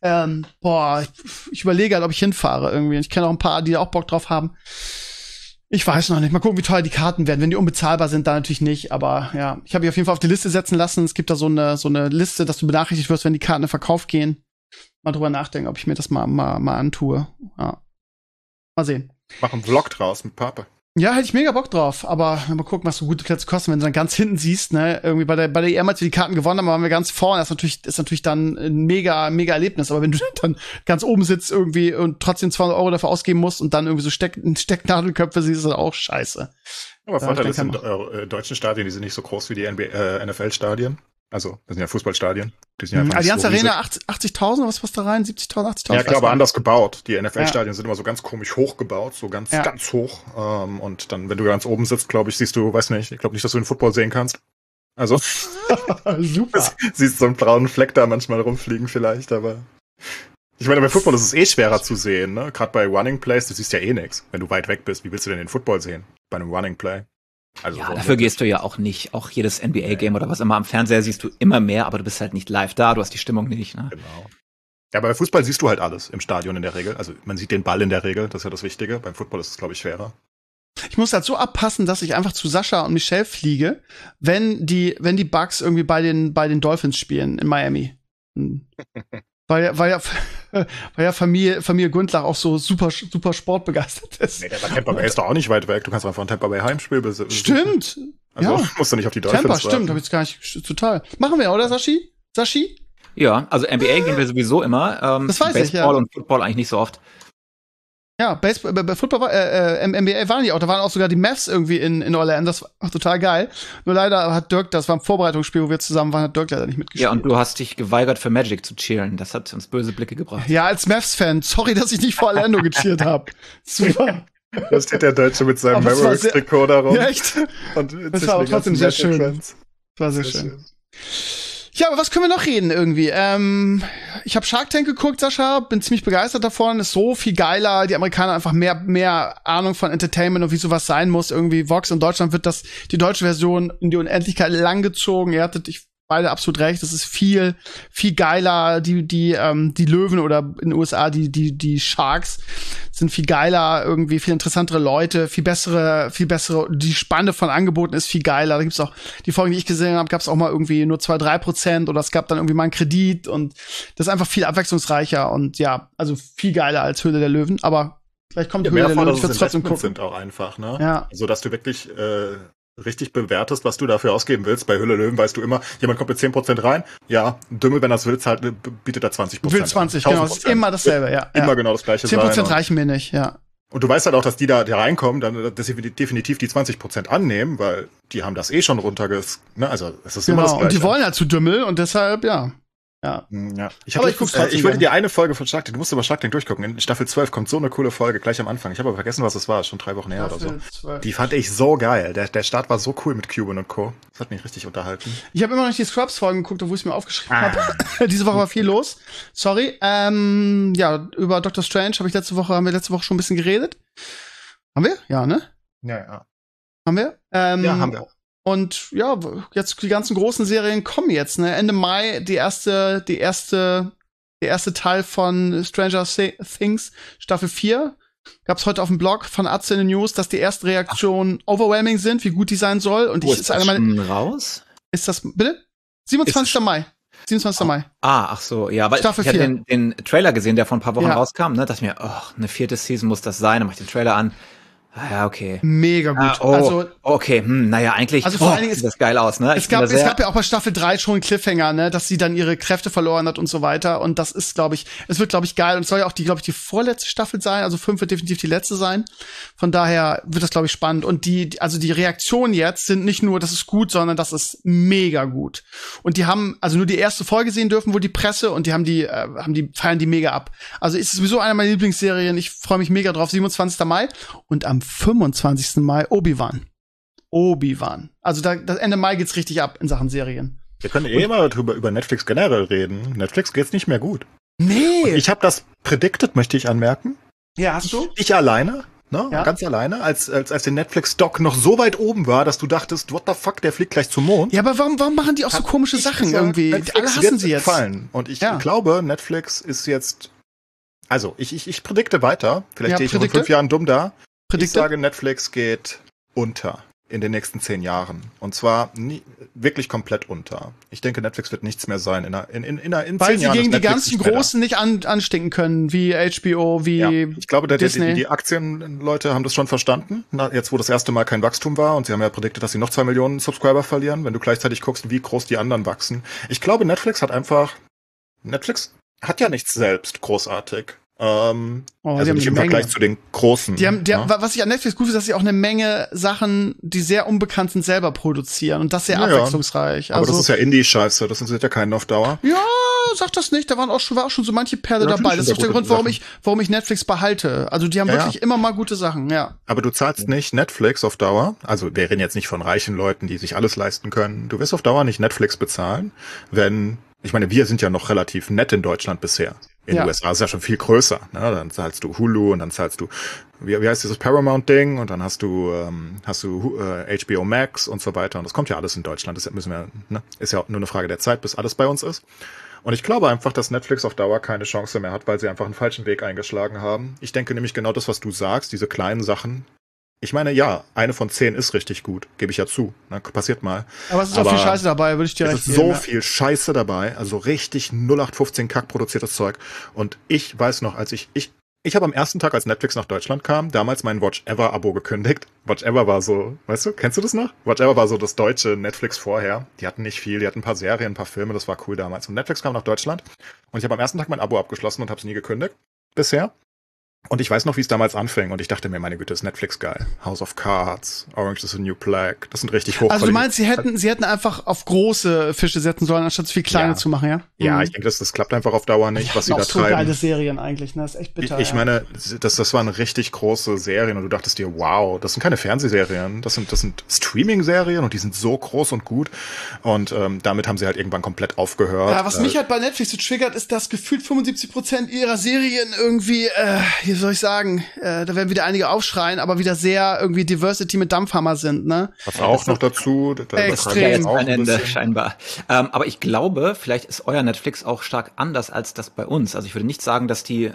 Ich überlege halt, ob ich hinfahre irgendwie. Ich kenne auch ein paar, die da auch Bock drauf haben. Ich weiß noch nicht. Mal gucken, wie teuer die Karten werden. Wenn die unbezahlbar sind, dann natürlich nicht. Aber ja, ich habe mich auf jeden Fall auf die Liste setzen lassen. Es gibt da so eine Liste, dass du benachrichtigt wirst, wenn die Karten in Verkauf gehen. Mal drüber nachdenken, ob ich mir das mal antue. Ja. Mal sehen. Mach einen Vlog draus mit Papa. Ja, hätte ich mega Bock drauf, aber mal gucken, was so gute Plätze kosten, wenn du dann ganz hinten siehst, ne, irgendwie bei der EM, als wir die Karten gewonnen haben, waren wir ganz vorne, das ist natürlich dann ein mega Erlebnis, aber wenn du dann ganz oben sitzt irgendwie und trotzdem 200 € dafür ausgeben musst und dann irgendwie so Stecknadelköpfe siehst, ist das auch scheiße. Aber Vorteil ist, in deutschen Stadien, die sind nicht so groß wie die NFL-Stadien. Also, das sind ja Fußballstadien. Die sind ja einfach Allianz Arena 80.000, was passt da rein? 70.000, 80.000? Ja, klar, aber anders gebaut. Die NFL-Stadien sind immer so ganz komisch hoch gebaut, so ganz hoch. Und dann, wenn du ganz oben sitzt, glaube ich, siehst du, weiß nicht, ich glaube nicht, dass du den Football sehen kannst. Also, super. Siehst so einen braunen Fleck da manchmal rumfliegen vielleicht, aber ich meine, bei Football ist es eh schwerer zu sehen, ne? Gerade bei Running Plays, du siehst ja eh nichts. Wenn du weit weg bist, wie willst du denn den Football sehen? Bei einem Running Play. Also ja, dafür gehst du ja auch nicht. Auch jedes NBA-Game oder was immer am Fernseher siehst du immer mehr, aber du bist halt nicht live da, du hast die Stimmung nicht, ne? Genau. Ja, aber bei Fußball siehst du halt alles im Stadion in der Regel. Also man sieht den Ball in der Regel, das ist ja das Wichtige. Beim Football ist es, glaube ich, schwerer. Ich muss halt so abpassen, dass ich einfach zu Sascha und Michelle fliege, wenn die Bucks irgendwie bei den Dolphins spielen in Miami. Weil ja Familie Gundlach auch so super sportbegeistert ist. Nee, der Tampa Bay ist doch auch nicht weit weg. Du kannst einfach ein Tampa Bay Heimspiel besuchen. Stimmt. Also musst du nicht auf die Dolphins warten. Stimmt, hab ich jetzt gar nicht total. Machen wir, oder Sashi? Ja, also NBA gehen wir sowieso immer. Das weiß Baseball ich, ja. und Football eigentlich nicht so oft. Ja, Baseball, bei Football, NBA waren die auch. Da waren auch sogar die Mavs irgendwie in Orlando. Das war auch total geil. Nur leider hat Dirk, das war ein Vorbereitungsspiel, wo wir zusammen waren, hat Dirk leider nicht mitgespielt. Ja, und du hast dich geweigert, für Magic zu cheeren. Das hat uns böse Blicke gebracht. Ja, als Mavs-Fan. Sorry, dass ich nicht vor Orlando gecheert habe. Super. Da steht der Deutsche mit seinem Mavericks-Trikot da rum. Ja, echt. Und das war aber trotzdem sehr schön. Das war sehr schön. Ja, aber was können wir noch reden irgendwie? Ich habe Shark Tank geguckt, Sascha, bin ziemlich begeistert davon. Ist so viel geiler. Die Amerikaner einfach mehr Ahnung von Entertainment und wie sowas sein muss. Irgendwie Vox in Deutschland wird die deutsche Version in die Unendlichkeit langgezogen. Ihr hattet beide absolut recht. Das ist viel geiler. Die Löwen oder in den USA die Sharks sind viel geiler, irgendwie viel interessantere Leute, viel bessere. Die Spanne von Angeboten ist viel geiler. Da gibt's auch die Folgen, die ich gesehen habe, gab's auch mal irgendwie nur 2-3% oder es gab dann irgendwie mal einen Kredit und das ist einfach viel abwechslungsreicher und ja, also viel geiler als Höhle der Löwen. Aber vielleicht kommt Höhle der Löwen. Ich würde trotzdem gucken. Sind auch einfach, ne? Ja. So dass du wirklich richtig bewertest, was du dafür ausgeben willst. Bei Höhle Löwen weißt du immer, jemand kommt mit 10% rein. Ja, Dümmel, wenn das will, bietet er 20%. Will 20, genau. Das ist immer dasselbe, ja. Immer genau das gleiche 10% reichen mir nicht, ja. Und du weißt halt auch, dass die da reinkommen, dann dass sie definitiv die 20% annehmen, weil die haben das schon ne? Also es ist immer das Gleiche. Und die wollen ja zu Dümmel und deshalb, ja. Ja. Ich wollte dir eine Folge von Shark Tank, du musst aber Shark Tank durchgucken. In Staffel 12 kommt so eine coole Folge gleich am Anfang. Ich habe aber vergessen, was es war. Schon 3 Wochen her oder so. 12. Die fand ich so geil. Der Start war so cool mit Cuban und Co. Das hat mich richtig unterhalten. Ich habe immer noch nicht die Scrubs-Folgen geguckt, wo ich es mir aufgeschrieben habe. Diese Woche war viel los. Sorry. Ja, über Doctor Strange haben wir letzte Woche schon ein bisschen geredet. Haben wir? Ja, ne? Ja. Haben wir? Ja, haben wir. Und ja, jetzt die ganzen großen Serien kommen jetzt, ne? Ende Mai der erste Teil von Stranger Things, Staffel 4. Gab's heute auf dem Blog von Atze in den News, dass die ersten Reaktionen overwhelming sind, wie gut die sein soll. Und ist das schon raus? Ist das, bitte? 27. Mai. 27. Mai. Ach so, ja, weil Staffel ich hatte den Trailer gesehen, der vor ein paar Wochen rauskam, ne? Dachte mir, eine 4. Season muss das sein. Dann mach ich den Trailer an. Ja, okay. Mega gut. Also, okay, naja, eigentlich also vor allen Dingen sieht das geil aus, ne? Es gab ja auch bei Staffel 3 schon einen Cliffhanger, ne, dass sie dann ihre Kräfte verloren hat und so weiter. Und das ist, es wird geil. Und es soll ja auch die vorletzte Staffel sein. Also 5 wird definitiv die letzte sein. Von daher wird das, glaube ich, spannend. Und die Reaktionen jetzt sind nicht nur, das ist gut, sondern das ist mega gut. Und die haben also nur die erste Folge sehen dürfen, wohl die Presse, und die feiern die mega ab. Also ist sowieso eine meiner Lieblingsserien. Ich freue mich mega drauf. 27. Mai. Und am 25. Mai Obi-Wan. Also das Ende Mai geht's richtig ab in Sachen Serien. Wir können mal über Netflix generell reden. Netflix geht's nicht mehr gut. Nee. Und ich habe das predicted, möchte ich anmerken. Ja, hast du? Ich alleine, ne? Ja. Ganz alleine, als der Netflix-Doc noch so weit oben war, dass du dachtest, what the fuck, der fliegt gleich zum Mond. Ja, aber warum machen die auch so komische Sachen irgendwie? Alle hassen sie jetzt. Gefallen. Und ich glaube, Netflix ist jetzt, also ich predikte weiter. Vielleicht stehe ich in 5 Jahren dumm da. Ich sage, Netflix geht unter in den nächsten 10 Jahren. Und zwar wirklich komplett unter. Ich denke, Netflix wird nichts mehr sein. In 10 Jahren. Weil sie gegen die ganzen Großen nicht anstinken können, wie HBO, wie ich glaube, Disney. Die Aktienleute haben das schon verstanden. Jetzt, wo das erste Mal kein Wachstum war. Und sie haben ja prediktet, dass sie noch 2 Millionen Subscriber verlieren, wenn du gleichzeitig guckst, wie groß die anderen wachsen. Ich glaube, Netflix hat ja nichts selbst großartig. Also nicht im Vergleich zu den großen. Was ich an Netflix gut finde, dass sie auch eine Menge Sachen, die sehr unbekannt sind, selber produzieren und das sehr abwechslungsreich. Aber das ist ja Indie-Scheiße, das interessiert ja keinen auf Dauer. Ja, sag das nicht, da war auch schon so manche Perle dabei. Das ist auch der Grund, warum ich Netflix behalte. Also die haben wirklich immer mal gute Sachen, ja. Aber du zahlst nicht Netflix auf Dauer, also wir reden jetzt nicht von reichen Leuten, die sich alles leisten können. Du wirst auf Dauer nicht Netflix bezahlen, ich meine, wir sind ja noch relativ nett in Deutschland bisher. In den USA ist ja schon viel größer. Ne? Dann zahlst du Hulu und dann zahlst du, wie heißt dieses Paramount-Ding? Und dann hast du HBO Max und so weiter. Und das kommt ja alles in Deutschland. Das ist ja nur eine Frage der Zeit, bis alles bei uns ist. Und ich glaube einfach, dass Netflix auf Dauer keine Chance mehr hat, weil sie einfach einen falschen Weg eingeschlagen haben. Ich denke nämlich genau das, was du sagst, diese kleinen Sachen. Ich meine, ja, 1 von 10 ist richtig gut, gebe ich ja zu. Ne, passiert mal. Aber es ist auch viel Scheiße dabei, würde ich dir recht geben. Es ist so viel Scheiße dabei, also richtig 0815 Kack produziertes Zeug. Und ich weiß noch, als ich habe am ersten Tag, als Netflix nach Deutschland kam, damals mein Watch Ever Abo gekündigt. Watch Ever war so, weißt du, kennst du das noch? Watch Ever war so das deutsche Netflix vorher. Die hatten nicht viel, die hatten ein paar Serien, ein paar Filme, das war cool damals. Und Netflix kam nach Deutschland und ich habe am ersten Tag mein Abo abgeschlossen und habe es nie gekündigt. Bisher. Und ich weiß noch, wie es damals anfing und ich dachte mir, meine Güte, ist Netflix geil. House of Cards, Orange is the New Black, das sind richtig hochqualitativ. Also du meinst, sie hätten einfach auf große Fische setzen sollen, anstatt so viel kleine zu machen, ja? Ja, ich denke, das klappt einfach auf Dauer nicht, was sie da treiben. Das sind geile Serien eigentlich, ne? Das ist echt bitter. Ich meine, das waren richtig große Serien und du dachtest dir, wow, das sind keine Fernsehserien, das sind Streaming-Serien und die sind so groß und gut und damit haben sie halt irgendwann komplett aufgehört. Ja, was mich halt bei Netflix so triggert, ist, dass gefühlt 75% ihrer Serien irgendwie, wie soll ich sagen, da werden wieder einige aufschreien, aber wieder sehr irgendwie Diversity mit Dampfhammer sind, ne? Was auch noch dazu. Extrem. Ein Ende, scheinbar. Aber ich glaube, vielleicht ist euer Netflix auch stark anders als das bei uns. Also ich würde nicht sagen, dass die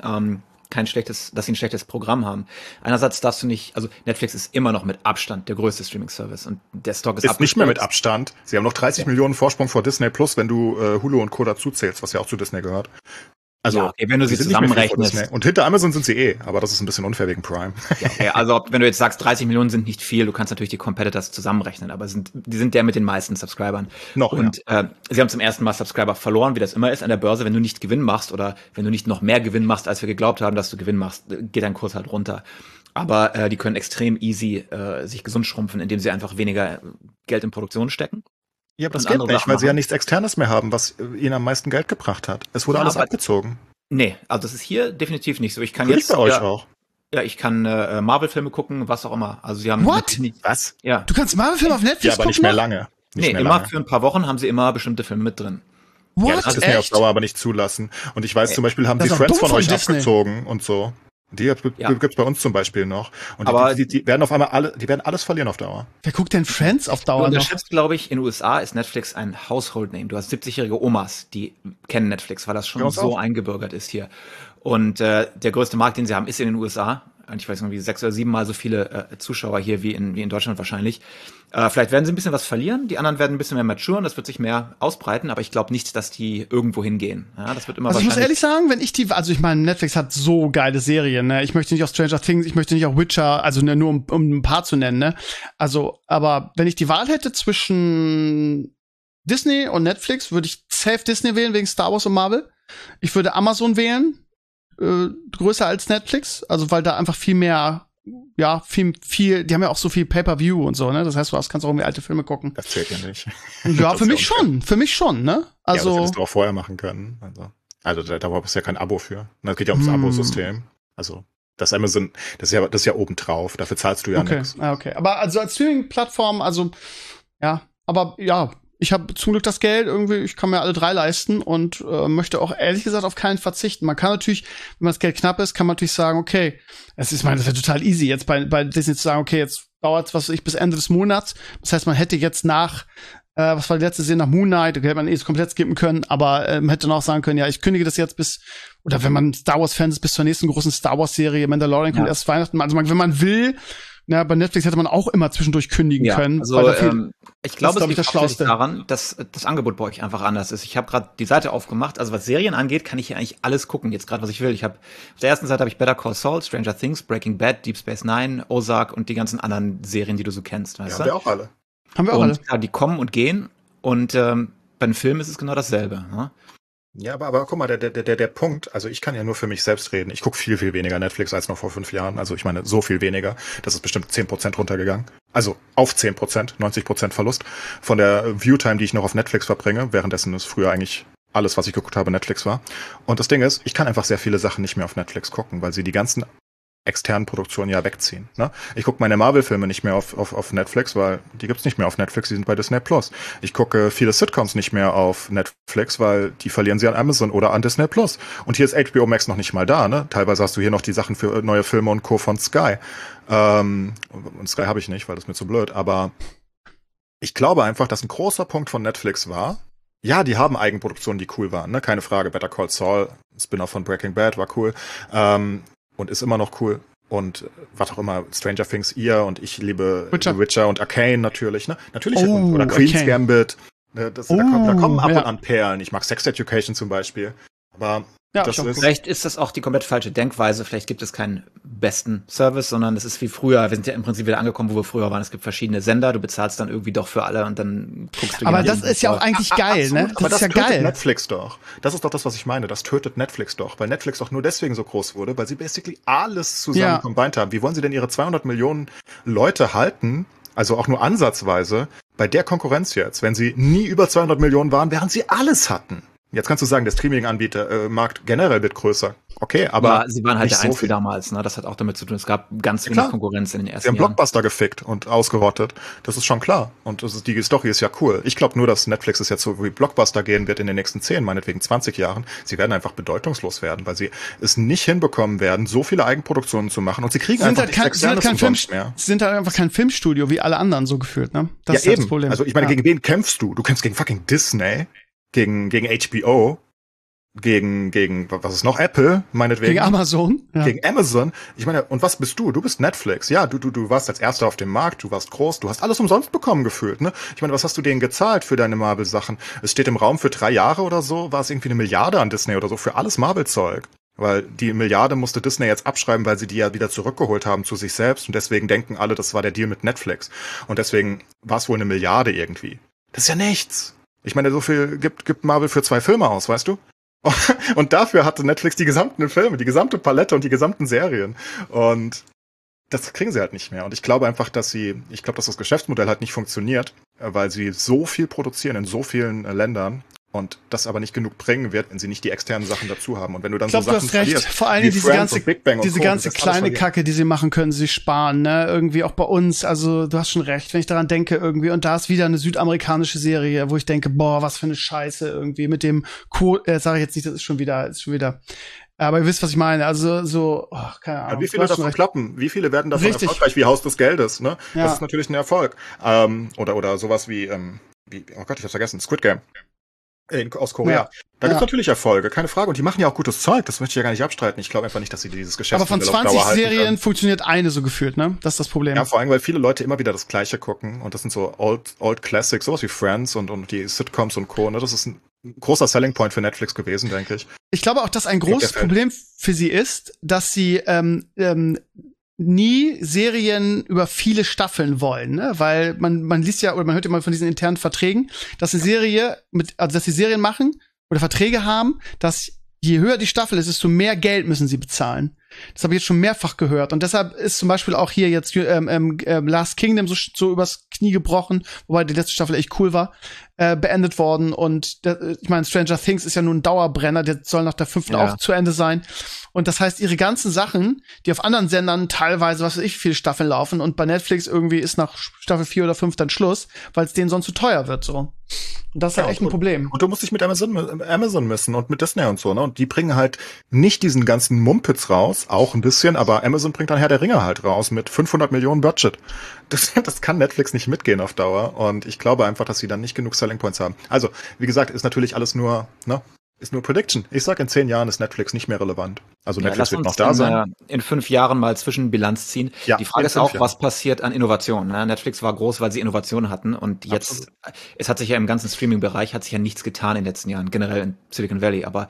dass sie ein schlechtes Programm haben. Einerseits darfst du nicht, also Netflix ist immer noch mit Abstand der größte Streaming-Service und der Stock ist nicht mehr mit Abstand. Sie haben noch 30 Millionen Vorsprung vor Disney Plus, wenn du Hulu und Co. dazu zählst, was ja auch zu Disney gehört. Also, ja, okay, wenn du sie zusammenrechnest. Und hinter Amazon sind sie aber das ist ein bisschen unfair wegen Prime. Ja, okay, also wenn du jetzt sagst, 30 Millionen sind nicht viel, du kannst natürlich die Competitors zusammenrechnen, aber die sind der mit den meisten Subscribern. Und sie haben zum ersten Mal Subscriber verloren, wie das immer ist an der Börse. Wenn du nicht Gewinn machst oder wenn du nicht noch mehr Gewinn machst, als wir geglaubt haben, dass du Gewinn machst, geht dein Kurs halt runter. Aber die können extrem easy sich gesund schrumpfen, indem sie einfach weniger Geld in Produktion stecken. Ja, aber das geht nicht, weil sie ja nichts Externes mehr haben, was ihnen am meisten Geld gebracht hat. Es wurde alles abgezogen. Nee, also das ist hier definitiv nicht so. Ich kann jetzt bei euch auch. Ja, ich kann Marvel-Filme gucken, was auch immer. Also sie haben was? Ja. Du kannst Marvel-Filme auf Netflix gucken? Ja, aber nicht mehr lange. Für ein paar Wochen haben sie immer bestimmte Filme mit drin. Ja, das ist mir auf Dauer aber nicht zulassen. Und ich weiß zum Beispiel, haben sie Friends von euch abgezogen und so. Die gibt's bei uns zum Beispiel noch. Und aber die werden auf einmal die werden alles verlieren auf Dauer. Wer guckt denn Friends auf Dauer noch? Du unterschätzt, glaube ich, in den USA ist Netflix ein Household Name. Du hast 70-jährige Omas, die kennen Netflix, weil das schon so eingebürgert ist hier. Und der größte Markt, den sie haben, ist in den USA. Und ich weiß nicht, wie 6 oder 7 Mal so viele Zuschauer hier wie in Deutschland wahrscheinlich. Vielleicht werden sie ein bisschen was verlieren, die anderen werden ein bisschen mehr maturen, das wird sich mehr ausbreiten, aber ich glaube nicht, dass die irgendwo hingehen. Ja, das wird immer ich muss ehrlich sagen, ich meine, Netflix hat so geile Serien, ne? Ich möchte nicht auch Stranger Things, ich möchte nicht auch Witcher, also nur um ein paar zu nennen, ne? Also, aber wenn ich die Wahl hätte zwischen Disney und Netflix, würde ich safe Disney wählen wegen Star Wars und Marvel. Ich würde Amazon wählen, größer als Netflix, also weil da einfach viel mehr die haben ja auch so viel Pay-per-View und so, ne? Das heißt, du kannst auch irgendwie alte Filme gucken. Das zählt ja nicht. Ja, für mich schon, ne? Also, das hättest du auch vorher machen können. Also da ist ja kein Abo für. Das geht ja ums Abo-System. Also, das Amazon, das ist ja obendrauf. Dafür zahlst du ja nichts. Okay. Aber also als Streaming-Plattform, ich habe zum Glück das Geld irgendwie, ich kann mir alle 3 leisten und möchte auch ehrlich gesagt auf keinen verzichten. Man kann natürlich, wenn das Geld knapp ist, kann man natürlich sagen, okay, das wäre total easy, jetzt bei Disney zu sagen, okay, jetzt dauert es, bis Ende des Monats. Das heißt, man hätte jetzt nach, was war die letzte Serie, nach Moon Knight, okay, hätte man komplett skippen können, aber man hätte dann auch sagen können, ja, ich kündige das jetzt oder wenn man Star Wars-Fan ist, bis zur nächsten großen Star Wars-Serie, Mandalorian kommt erst Weihnachten, also wenn man will. Ja, bei Netflix hätte man auch immer zwischendurch kündigen können. Also, ich glaube, es liegt hauptsächlich daran, dass das Angebot bei euch einfach anders ist. Ich habe gerade die Seite aufgemacht. Also was Serien angeht, kann ich hier eigentlich alles gucken. Jetzt gerade, was ich will. Auf der ersten Seite habe ich Better Call Saul, Stranger Things, Breaking Bad, Deep Space Nine, Ozark und die ganzen anderen Serien, die du so kennst. Weißt du? Haben wir auch alle. Ja, die kommen und gehen. Und bei einem Film ist es genau dasselbe. Ne? Ja, aber guck mal, der Punkt, also ich kann ja nur für mich selbst reden. Ich gucke viel, viel weniger Netflix als noch vor 5 Jahren. Also ich meine, so viel weniger. Das ist bestimmt 10% runtergegangen. Also auf 10%, 90% Verlust von der Viewtime, die ich noch auf Netflix verbringe. Währenddessen ist früher eigentlich alles, was ich geguckt habe, Netflix war. Und das Ding ist, ich kann einfach sehr viele Sachen nicht mehr auf Netflix gucken, weil sie die ganzen externen Produktionen ja wegziehen. Ne? Ich gucke meine Marvel-Filme nicht mehr auf Netflix, weil die gibt's nicht mehr auf Netflix, die sind bei Disney Plus. Ich gucke viele Sitcoms nicht mehr auf Netflix, weil die verlieren sie an Amazon oder an Disney Plus. Und hier ist HBO Max noch nicht mal da. Ne? Teilweise hast du hier noch die Sachen für neue Filme und Co. von Sky. Und Sky habe ich nicht, weil das ist mir zu blöd. Aber ich glaube einfach, dass ein großer Punkt von Netflix war, ja, die haben Eigenproduktionen, die cool waren. Ne? Keine Frage. Better Call Saul, Spin-off von Breaking Bad, war cool. Und ist immer noch cool. Und was auch immer, Stranger Things, ihr und ich liebe The Witcher und Arcane natürlich, ne? Natürlich. Oder Queen's Gambit. Da kommen ab und an Perlen. Ich mag Sex Education zum Beispiel. Aber Ja, vielleicht ist das auch die komplett falsche Denkweise. Vielleicht gibt es keinen besten Service, sondern es ist wie früher. Wir sind ja im Prinzip wieder angekommen, wo wir früher waren. Es gibt verschiedene Sender. Du bezahlst dann irgendwie doch für alle und dann guckst du. Aber das ist ja auch eigentlich geil, absolut, ne? Das ist ja tötet geil. Netflix doch. Das ist doch das, was ich meine. Das tötet Netflix doch. Weil Netflix doch nur deswegen so groß wurde, weil sie basically alles zusammen combined haben. Wie wollen sie denn ihre 200 Millionen Leute halten? Also auch nur ansatzweise bei der Konkurrenz jetzt. Wenn sie nie über 200 Millionen waren, während sie alles hatten. Jetzt kannst du sagen, der Streaming-Anbieter-Markt generell wird größer. Okay, aber sie waren halt der Einzige so damals, ne? Das hat auch damit zu tun, es gab ganz wenig Konkurrenz in den ersten Jahren. Sie haben Jahren. Blockbuster gefickt und ausgerottet. Das ist schon klar. Und die Story ist ja cool. Ich glaube nur, dass Netflix es jetzt so wie Blockbuster gehen wird in den nächsten 10, meinetwegen 20 Jahren. Sie werden einfach bedeutungslos werden, weil sie es nicht hinbekommen werden, so viele Eigenproduktionen zu machen. Und sie kriegen einfach die Externes umsonst mehr. Sie sind halt einfach kein Filmstudio, wie alle anderen so gefühlt, ne? Das ist eben das Problem. Also ich meine, gegen wen kämpfst du? Du kämpfst gegen fucking Disney, gegen HBO, gegen was ist noch, Apple, meinetwegen. Gegen Amazon. Ja. Gegen Amazon. Ich meine, und was bist du? Du bist Netflix. Ja, du warst als Erster auf dem Markt, du warst groß, du hast alles umsonst bekommen gefühlt, ne? Ich meine, was hast du denen gezahlt für deine Marvel-Sachen? Es steht im Raum für 3 Jahre oder so, war es irgendwie 1 Milliarde an Disney oder so für alles Marvel-Zeug. Weil die Milliarde musste Disney jetzt abschreiben, weil sie die ja wieder zurückgeholt haben zu sich selbst und deswegen denken alle, das war der Deal mit Netflix. Und deswegen war es wohl 1 Milliarde irgendwie. Das ist ja nichts. Ich meine, so viel gibt Marvel für 2 Filme aus, weißt du? Und dafür hatte Netflix die gesamten Filme, die gesamte Palette und die gesamten Serien. Und das kriegen sie halt nicht mehr. Und ich glaube einfach, dass das Geschäftsmodell halt nicht funktioniert, weil sie so viel produzieren in so vielen Ländern und das aber nicht genug bringen wird, wenn sie nicht die externen Sachen dazu haben. Und wenn du dann so Sachen du hast recht. Vor allem diese ganze kleine Kacke, die sie machen, können sie sparen, ne? Irgendwie auch bei uns. Also du hast schon recht, wenn ich daran denke irgendwie. Und da ist wieder eine südamerikanische Serie, wo ich denke, boah, was für eine Scheiße irgendwie mit dem sage ich jetzt nicht, das ist schon wieder. Aber ihr wisst, was ich meine. Also so, keine Ahnung. Ja, wie viele davon klappen? Wie viele werden davon erfolgreich wie Haus des Geldes? Ne? Ja. Das ist natürlich ein Erfolg. Oder sowas wie, oh Gott, ich hab's vergessen, Squid Game. Aus Korea. Ja. Da gibt's natürlich Erfolge, keine Frage. Und die machen ja auch gutes Zeug, das möchte ich ja gar nicht abstreiten. Ich glaube einfach nicht, dass sie dieses Geschäftsmodell auf Dauer halten. Aber von 20 Serien funktioniert eine so gefühlt, ne? Das ist das Problem. Ja, vor allem, weil viele Leute immer wieder das Gleiche gucken. Und das sind so Old Classics, sowas wie Friends und die Sitcoms und Co. Ne? Das ist ein großer Selling Point für Netflix gewesen, denke ich. Ich glaube auch, dass ein großes Problem für sie ist, dass sie nie Serien über viele Staffeln wollen, ne? Weil man liest ja oder man hört ja mal von diesen internen Verträgen, dass eine Serie dass sie Serien machen oder Verträge haben, dass je höher die Staffel ist, desto mehr Geld müssen sie bezahlen. Das habe ich jetzt schon mehrfach gehört. Und deshalb ist zum Beispiel auch hier jetzt Last Kingdom so übers Knie gebrochen, wobei die letzte Staffel echt cool war, beendet worden. Und ich meine, Stranger Things ist ja nun ein Dauerbrenner, der soll nach der 5. auch zu Ende sein. Und das heißt, ihre ganzen Sachen, die auf anderen Sendern teilweise, was weiß ich, viele Staffeln laufen und bei Netflix irgendwie ist nach Staffel 4 oder 5 dann Schluss, weil es denen sonst zu teuer wird, so. Und das ist ja echt ein Problem. Und du musst dich mit Amazon messen und mit Disney und so, ne? Und die bringen halt nicht diesen ganzen Mumpitz raus, auch ein bisschen, aber Amazon bringt dann Herr der Ringe halt raus mit 500 Millionen Budget. Das kann Netflix nicht mitgehen auf Dauer und ich glaube einfach, dass sie dann nicht genug Selling Points haben. Also, wie gesagt, ist natürlich alles nur, ne? Ist nur Prediction. Ich sag, in 10 Jahren ist Netflix nicht mehr relevant. Also Netflix wird noch da sein. In 5 Jahren mal Zwischenbilanz ziehen. Ja, die Frage ist auch, was passiert an Innovation. Netflix war groß, weil sie Innovationen hatten und jetzt, es hat sich ja im ganzen Streaming-Bereich hat sich ja nichts getan in den letzten Jahren, generell in Silicon Valley. Aber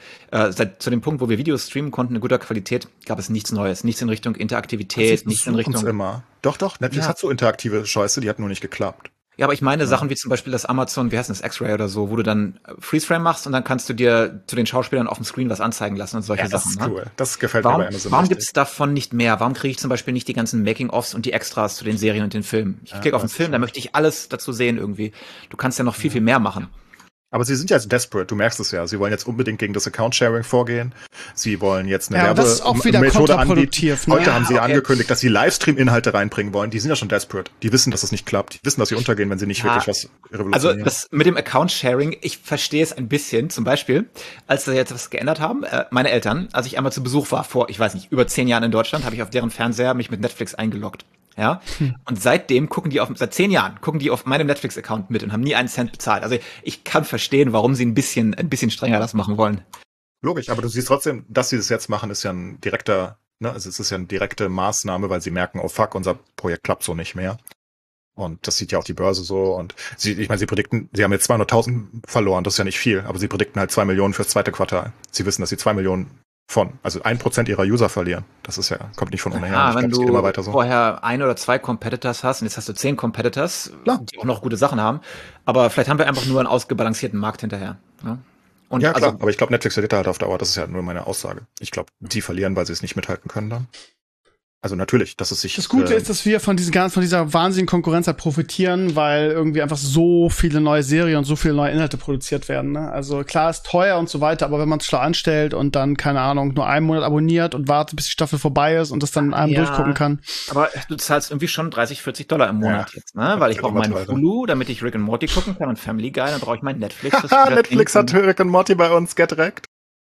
zu dem Punkt, wo wir Videos streamen konnten in guter Qualität, gab es nichts Neues. Nichts in Richtung Interaktivität, nichts in Richtung. Immer. Doch, Netflix hat so interaktive Scheiße, die hat nur nicht geklappt. Ja, aber ich meine Sachen wie zum Beispiel das Amazon, wie heißt das, X-Ray oder so, wo du dann Freeze-Frame machst und dann kannst du dir zu den Schauspielern auf dem Screen was anzeigen lassen und solche Sachen. Das ist cool. Das gefällt mir bei Amazon. Warum gibt's davon nicht mehr? Warum kriege ich zum Beispiel nicht die ganzen Making-ofs und die Extras zu den Serien und den Filmen? Ich klicke auf den Film, da möchte ich alles dazu sehen irgendwie. Du kannst ja noch viel mehr machen. Aber sie sind ja jetzt desperate, du merkst es ja. Sie wollen jetzt unbedingt gegen das Account-Sharing vorgehen. Sie wollen jetzt eine Werbemethode anbieten. Heute haben sie angekündigt, dass sie Livestream-Inhalte reinbringen wollen. Die sind ja schon desperate. Die wissen, dass es nicht klappt. Die wissen, dass sie untergehen, wenn sie nicht wirklich was revolutionieren. Also das mit dem Account-Sharing, ich verstehe es ein bisschen. Zum Beispiel, als sie jetzt was geändert haben, meine Eltern, als ich einmal zu Besuch war, vor, ich weiß nicht, über 10 Jahren in Deutschland, habe ich auf deren Fernseher mich mit Netflix eingeloggt. Ja, und seitdem seit 10 Jahren gucken die auf meinem Netflix-Account mit und haben nie einen Cent bezahlt. Also ich kann verstehen, warum sie ein bisschen strenger das machen wollen. Logisch, aber du siehst trotzdem, dass sie das jetzt machen, ist ja ein direkter, ne, also es ist ja eine direkte Maßnahme, weil sie merken, oh fuck, unser Projekt klappt so nicht mehr. Und das sieht ja auch die Börse so. Und ich meine, sie predikten, sie haben jetzt 200.000 verloren, das ist ja nicht viel, aber sie predikten halt 2 Millionen fürs zweite Quartal. Sie wissen, dass sie 2 Millionen also 1% ihrer User verlieren. Das ist kommt nicht von ohneher. Ja, wenn du immer weiter so. Vorher 1 oder 2 Competitors hast und jetzt hast du 10 Competitors, die auch noch gute Sachen haben, aber vielleicht haben wir einfach nur einen ausgebalancierten Markt hinterher. Ja? Und ja, klar, aber ich glaube, Netflix verliert halt auf Dauer, das ist ja nur meine Aussage. Ich glaube, die verlieren, weil sie es nicht mithalten können dann. Also natürlich, dass es sich. Das Gute ist, dass wir von dieser wahnsinnigen Konkurrenz halt profitieren, weil irgendwie einfach so viele neue Serien und so viele neue Inhalte produziert werden. Ne? Also klar, ist teuer und so weiter, aber wenn man es schlau anstellt und dann, keine Ahnung, nur einen Monat abonniert und wartet, bis die Staffel vorbei ist und das dann in einem durchgucken kann. Aber du zahlst irgendwie schon $30-40 im Monat jetzt, ne? Weil ich brauche meinen Hulu, damit ich Rick and Morty gucken kann und Family Guy, dann brauche ich meinen Netflix. Netflix hat Rick and Morty bei uns, get wrecked.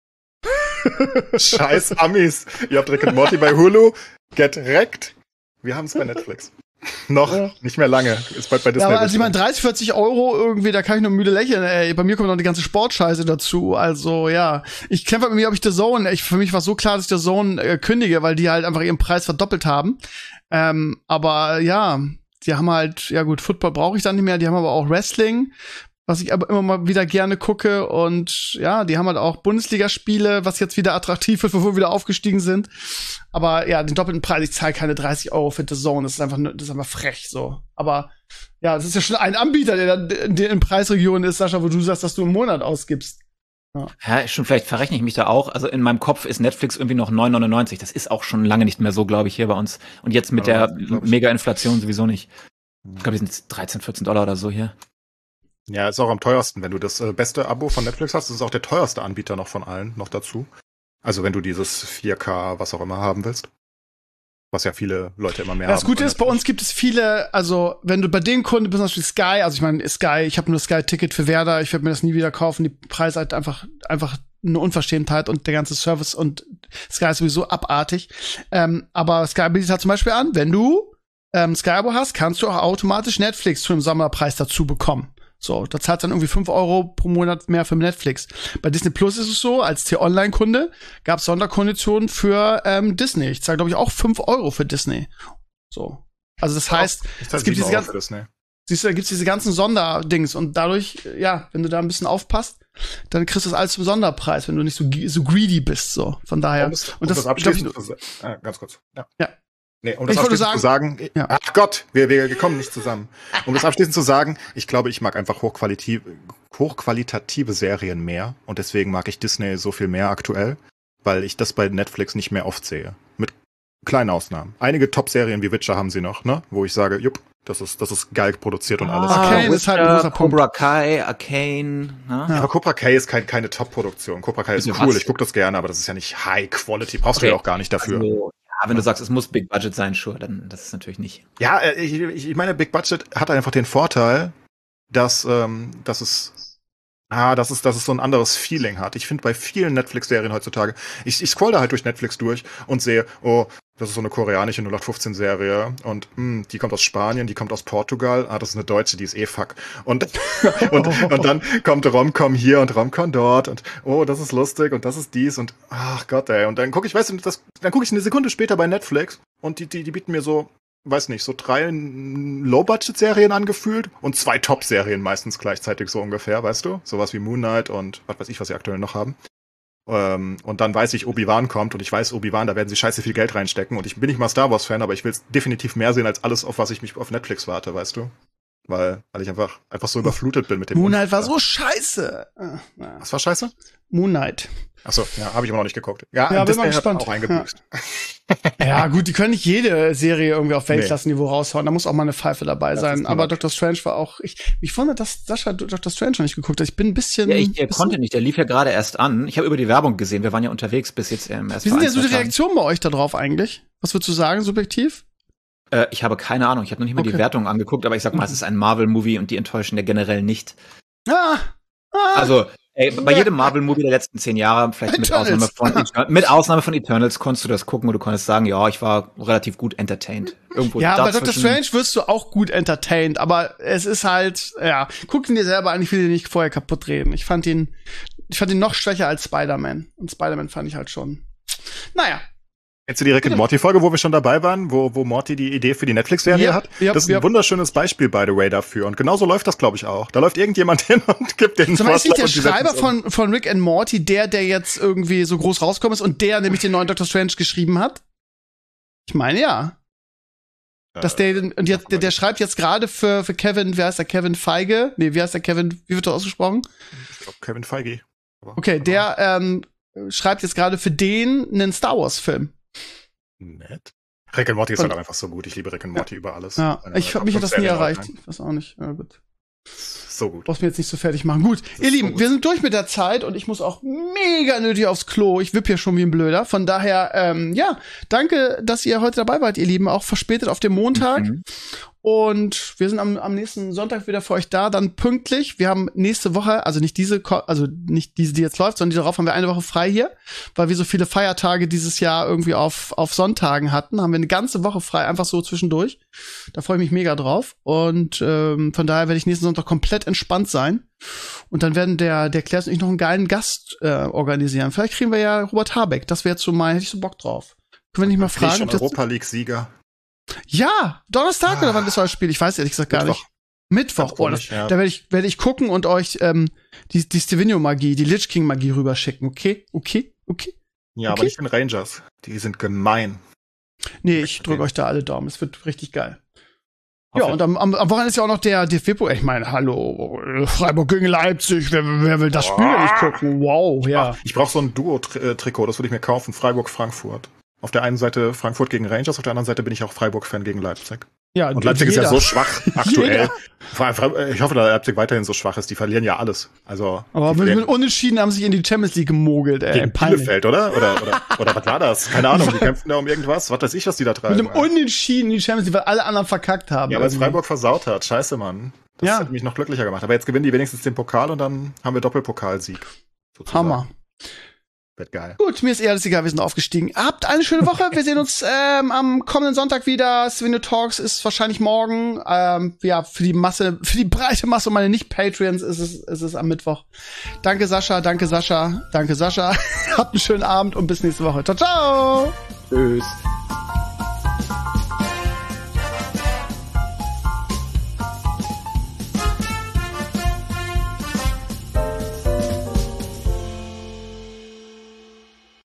Scheiß Amis. Ihr habt Rick and Morty bei Hulu, get wrecked. Wir haben es bei Netflix. Noch nicht mehr lange. Ist bald bei Disney. Ja, aber also ich meine, 30-40 € irgendwie, da kann ich nur müde lächeln. Ey, bei mir kommt noch die ganze Sportscheiße dazu. Also ja, ich kämpfe mit mir, ob ich The Zone. Für mich war so klar, dass ich The Zone kündige, weil die halt einfach ihren Preis verdoppelt haben. Aber ja, die haben halt, ja gut, Football brauche ich dann nicht mehr. Die haben aber auch Wrestling, was ich aber immer mal wieder gerne gucke. Und ja, die haben halt auch Bundesligaspiele, was jetzt wieder attraktiv ist, wo wir wieder aufgestiegen sind. Aber ja, den doppelten Preis, ich zahle keine 30 € für The Zone. Das ist einfach frech so. Aber ja, das ist ja schon ein Anbieter, der in Preisregionen ist, Sascha, wo du sagst, dass du im Monat ausgibst. Ja, schon, vielleicht verrechne ich mich da auch. Also in meinem Kopf ist Netflix irgendwie noch 9,99. Das ist auch schon lange nicht mehr so, glaube ich, hier bei uns. Und jetzt mit der Mega-Inflation sowieso nicht. Ich glaube, die sind jetzt $13-14 oder so hier. Ja, ist auch am teuersten. Wenn du das beste Abo von Netflix hast, ist es auch der teuerste Anbieter noch von allen noch dazu. Also wenn du dieses 4K, was auch immer haben willst. Was ja viele Leute immer mehr haben. Das Gute ist, bei uns gibt es viele, also wenn du bei den Kunden bist, zum Beispiel Sky, also ich meine, Sky, ich habe nur das Sky-Ticket für Werder, ich werde mir das nie wieder kaufen, die Preise halt einfach eine Unverschämtheit und der ganze Service und Sky ist sowieso abartig. Aber Sky bietet halt zum Beispiel an, wenn du Sky-Abo hast, kannst du auch automatisch Netflix zu einem Sommerpreis dazu bekommen. So, da zahlst dann irgendwie 5 € pro Monat mehr für Netflix. Bei Disney Plus ist es so, als T-Online-Kunde gab es Sonderkonditionen für Disney. Ich zahle, glaube ich, auch 5 € für Disney. So. Also das heißt, es gibt diese ganzen, siehst du, da gibt's diese ganzen Sonderdings und dadurch, ja, wenn du da ein bisschen aufpasst, dann kriegst du das alles zum Sonderpreis, wenn du nicht so greedy bist, so. Von daher. Und das abschließend ganz kurz. Ja. Nee, um das abschließend zu sagen, ja. Ach Gott, wir kommen nicht zusammen. Um das abschließend zu sagen, ich glaube, ich mag einfach hochqualitative Serien mehr und deswegen mag ich Disney so viel mehr aktuell, weil ich das bei Netflix nicht mehr oft sehe. Mit kleinen Ausnahmen. Einige Top-Serien wie Witcher haben sie noch, ne? Wo ich sage, jupp, das ist geil produziert und alles. Arcane ist halt ein großer Punkt. Cobra Kai, Arcane. Ne? Ja, aber Cobra Kai ist keine Top-Produktion. Cobra Kai ist cool, ich gucke das gerne, aber das ist ja nicht High Quality. Brauchst du ja auch gar nicht dafür. Also, ja, wenn du sagst, es muss Big Budget sein, sure, dann das ist natürlich nicht. Ja, ich meine, Big Budget hat einfach den Vorteil, dass es so ein anderes Feeling hat. Ich finde bei vielen Netflix-Serien heutzutage, ich scroll da halt durch Netflix durch und sehe, oh, das ist so eine koreanische 0815-Serie und die kommt aus Spanien, die kommt aus Portugal, das ist eine deutsche, die ist fuck. Und dann kommt Romcom hier und Romcom dort und oh, das ist lustig und das ist dies und ach Gott, ey. Und dann gucke ich, dann gucke ich eine Sekunde später bei Netflix und die bieten mir so, weiß nicht, so 3 Low-Budget-Serien angefühlt und 2 Top-Serien meistens gleichzeitig so ungefähr, weißt du? Sowas wie Moon Knight und was weiß ich, was sie aktuell noch haben. Und dann weiß ich, Obi-Wan kommt und ich weiß, Obi-Wan, da werden sie scheiße viel Geld reinstecken und ich bin nicht mal Star Wars-Fan, aber ich will es definitiv mehr sehen als alles, auf was ich mich auf Netflix warte, weißt du? Weil ich einfach so überflutet bin mit dem. Moon Knight war so scheiße. Was war scheiße? Moon Knight. Achso, ja, habe ich aber noch nicht geguckt. Ja, bin Disney mal gespannt. Hat auch eingebüßt. Ja, gut, die können nicht jede Serie irgendwie auf Weltklassenniveau raushauen. Da muss auch mal eine Pfeife dabei sein. Aber Doctor Strange war auch, mich wundert, dass Sascha Doctor Strange noch nicht geguckt hat. Ich bin ein bisschen. Ja, der konnte nicht, der lief ja gerade erst an. Ich habe über die Werbung gesehen, wir waren ja unterwegs bis jetzt erst. Wie sind denn so die Reaktionen bei euch da drauf eigentlich? Was würdest du sagen, subjektiv? Ich habe keine Ahnung, ich habe noch nicht mal die Wertung angeguckt, aber ich sag mal, es ist ein Marvel-Movie und die enttäuschen ja generell nicht. Also, bei jedem Marvel-Movie der letzten 10 Jahre, vielleicht mit Ausnahme von Eternals, konntest du das gucken und du konntest sagen, ja, ich war relativ gut entertained. Irgendwo ja, bei Doctor Strange wirst du auch gut entertained, aber es ist halt, ja, guck ihn dir selber an, ich will dir nicht vorher kaputt reden. Ich fand ihn noch schwächer als Spider-Man. Und Spider-Man fand ich halt schon, naja. Kennst du die Rick and Morty-Folge, wo wir schon dabei waren, wo Morty die Idee für die Netflix-Serie hat? Das ist ein wunderschönes Beispiel, by the way, dafür. Und genauso läuft das, glaube ich, auch. Da läuft irgendjemand hin und gibt den Vorschlag. Ist nicht der Schreiber von Rick and Morty, der jetzt irgendwie so groß rausgekommen ist und der nämlich den neuen Doctor Strange geschrieben hat? Ich meine, ja. Dass der schreibt jetzt gerade für Kevin, wer heißt der? Kevin Feige? Nee, wie heißt der Kevin? Wie wird das ausgesprochen? Ich glaube, Kevin Feige. Okay, der schreibt jetzt gerade für den einen Star Wars-Film. Nett. Rick and Morty ist halt einfach so gut. Ich liebe Rick and Morty über alles. Ja, mich hat das nie erreicht. Ich weiß auch nicht. Ja, gut. So gut. Brauchst mir jetzt nicht so fertig machen. Gut, ihr Lieben, wir sind durch mit der Zeit und ich muss auch mega nötig aufs Klo. Ich wipp hier schon wie ein Blöder. Von daher, danke, dass ihr heute dabei wart, ihr Lieben. Auch verspätet auf dem Montag. Und wir sind am nächsten Sonntag wieder für euch da, dann pünktlich. Wir haben nächste Woche, also nicht diese, die jetzt läuft, sondern die darauf haben wir eine Woche frei hier, weil wir so viele Feiertage dieses Jahr irgendwie auf Sonntagen hatten. Haben wir eine ganze Woche frei, einfach so zwischendurch. Da freue ich mich mega drauf. Und von daher werde ich nächsten Sonntag komplett entspannt sein. Und dann werden der Claire und ich noch einen geilen Gast organisieren. Vielleicht kriegen wir ja Robert Habeck. Das wäre jetzt so hätte ich so Bock drauf. Können wir nicht mal fragen? Schon Europa League-Sieger. Ja, Donnerstag oder wann ist euer Spiel? Ich weiß ehrlich gesagt gar nicht. Mittwoch. Oh, da werde ich gucken und euch die Stevino-Magie, die Lich King-Magie rüberschicken. Okay? Ja, aber nicht den Rangers. Die sind gemein. Nee, ich drücke euch da alle Daumen. Es wird richtig geil. Ja, und am Wochenende ist ja auch noch der DFB-Pokal. Ich meine, hallo, Freiburg gegen Leipzig. Wer will das Spiel nicht gucken? Wow, ja. Ich brauche so ein Duo-Trikot, das würde ich mir kaufen. Freiburg-Frankfurt. Auf der einen Seite Frankfurt gegen Rangers, auf der anderen Seite bin ich auch Freiburg-Fan gegen Leipzig. Ja, und Leipzig ist ja so schwach aktuell. Ich hoffe, dass Leipzig weiterhin so schwach ist. Die verlieren ja alles. Also, aber mit Unentschieden haben sie sich in die Champions League gemogelt, ey. Gegen Bielefeld, oder was war das? Keine Ahnung, die kämpfen da um irgendwas. Was weiß ich, was die da treiben. Mit einem Unentschieden in die Champions League, weil alle anderen verkackt haben. Ja, weil es Freiburg versaut hat. Scheiße, Mann. Das hat mich noch glücklicher gemacht. Aber jetzt gewinnen die wenigstens den Pokal und dann haben wir Doppelpokalsieg. Sozusagen. Hammer. Wird geil. Gut, mir ist alles egal, wir sind aufgestiegen. Habt eine schöne Woche. Wir sehen uns am kommenden Sonntag wieder. Stevino Talks ist wahrscheinlich morgen. Für die breite Masse und meine Nicht-Patreons ist es am Mittwoch. Danke Sascha. Habt einen schönen Abend und bis nächste Woche. Ciao, ciao. Tschüss.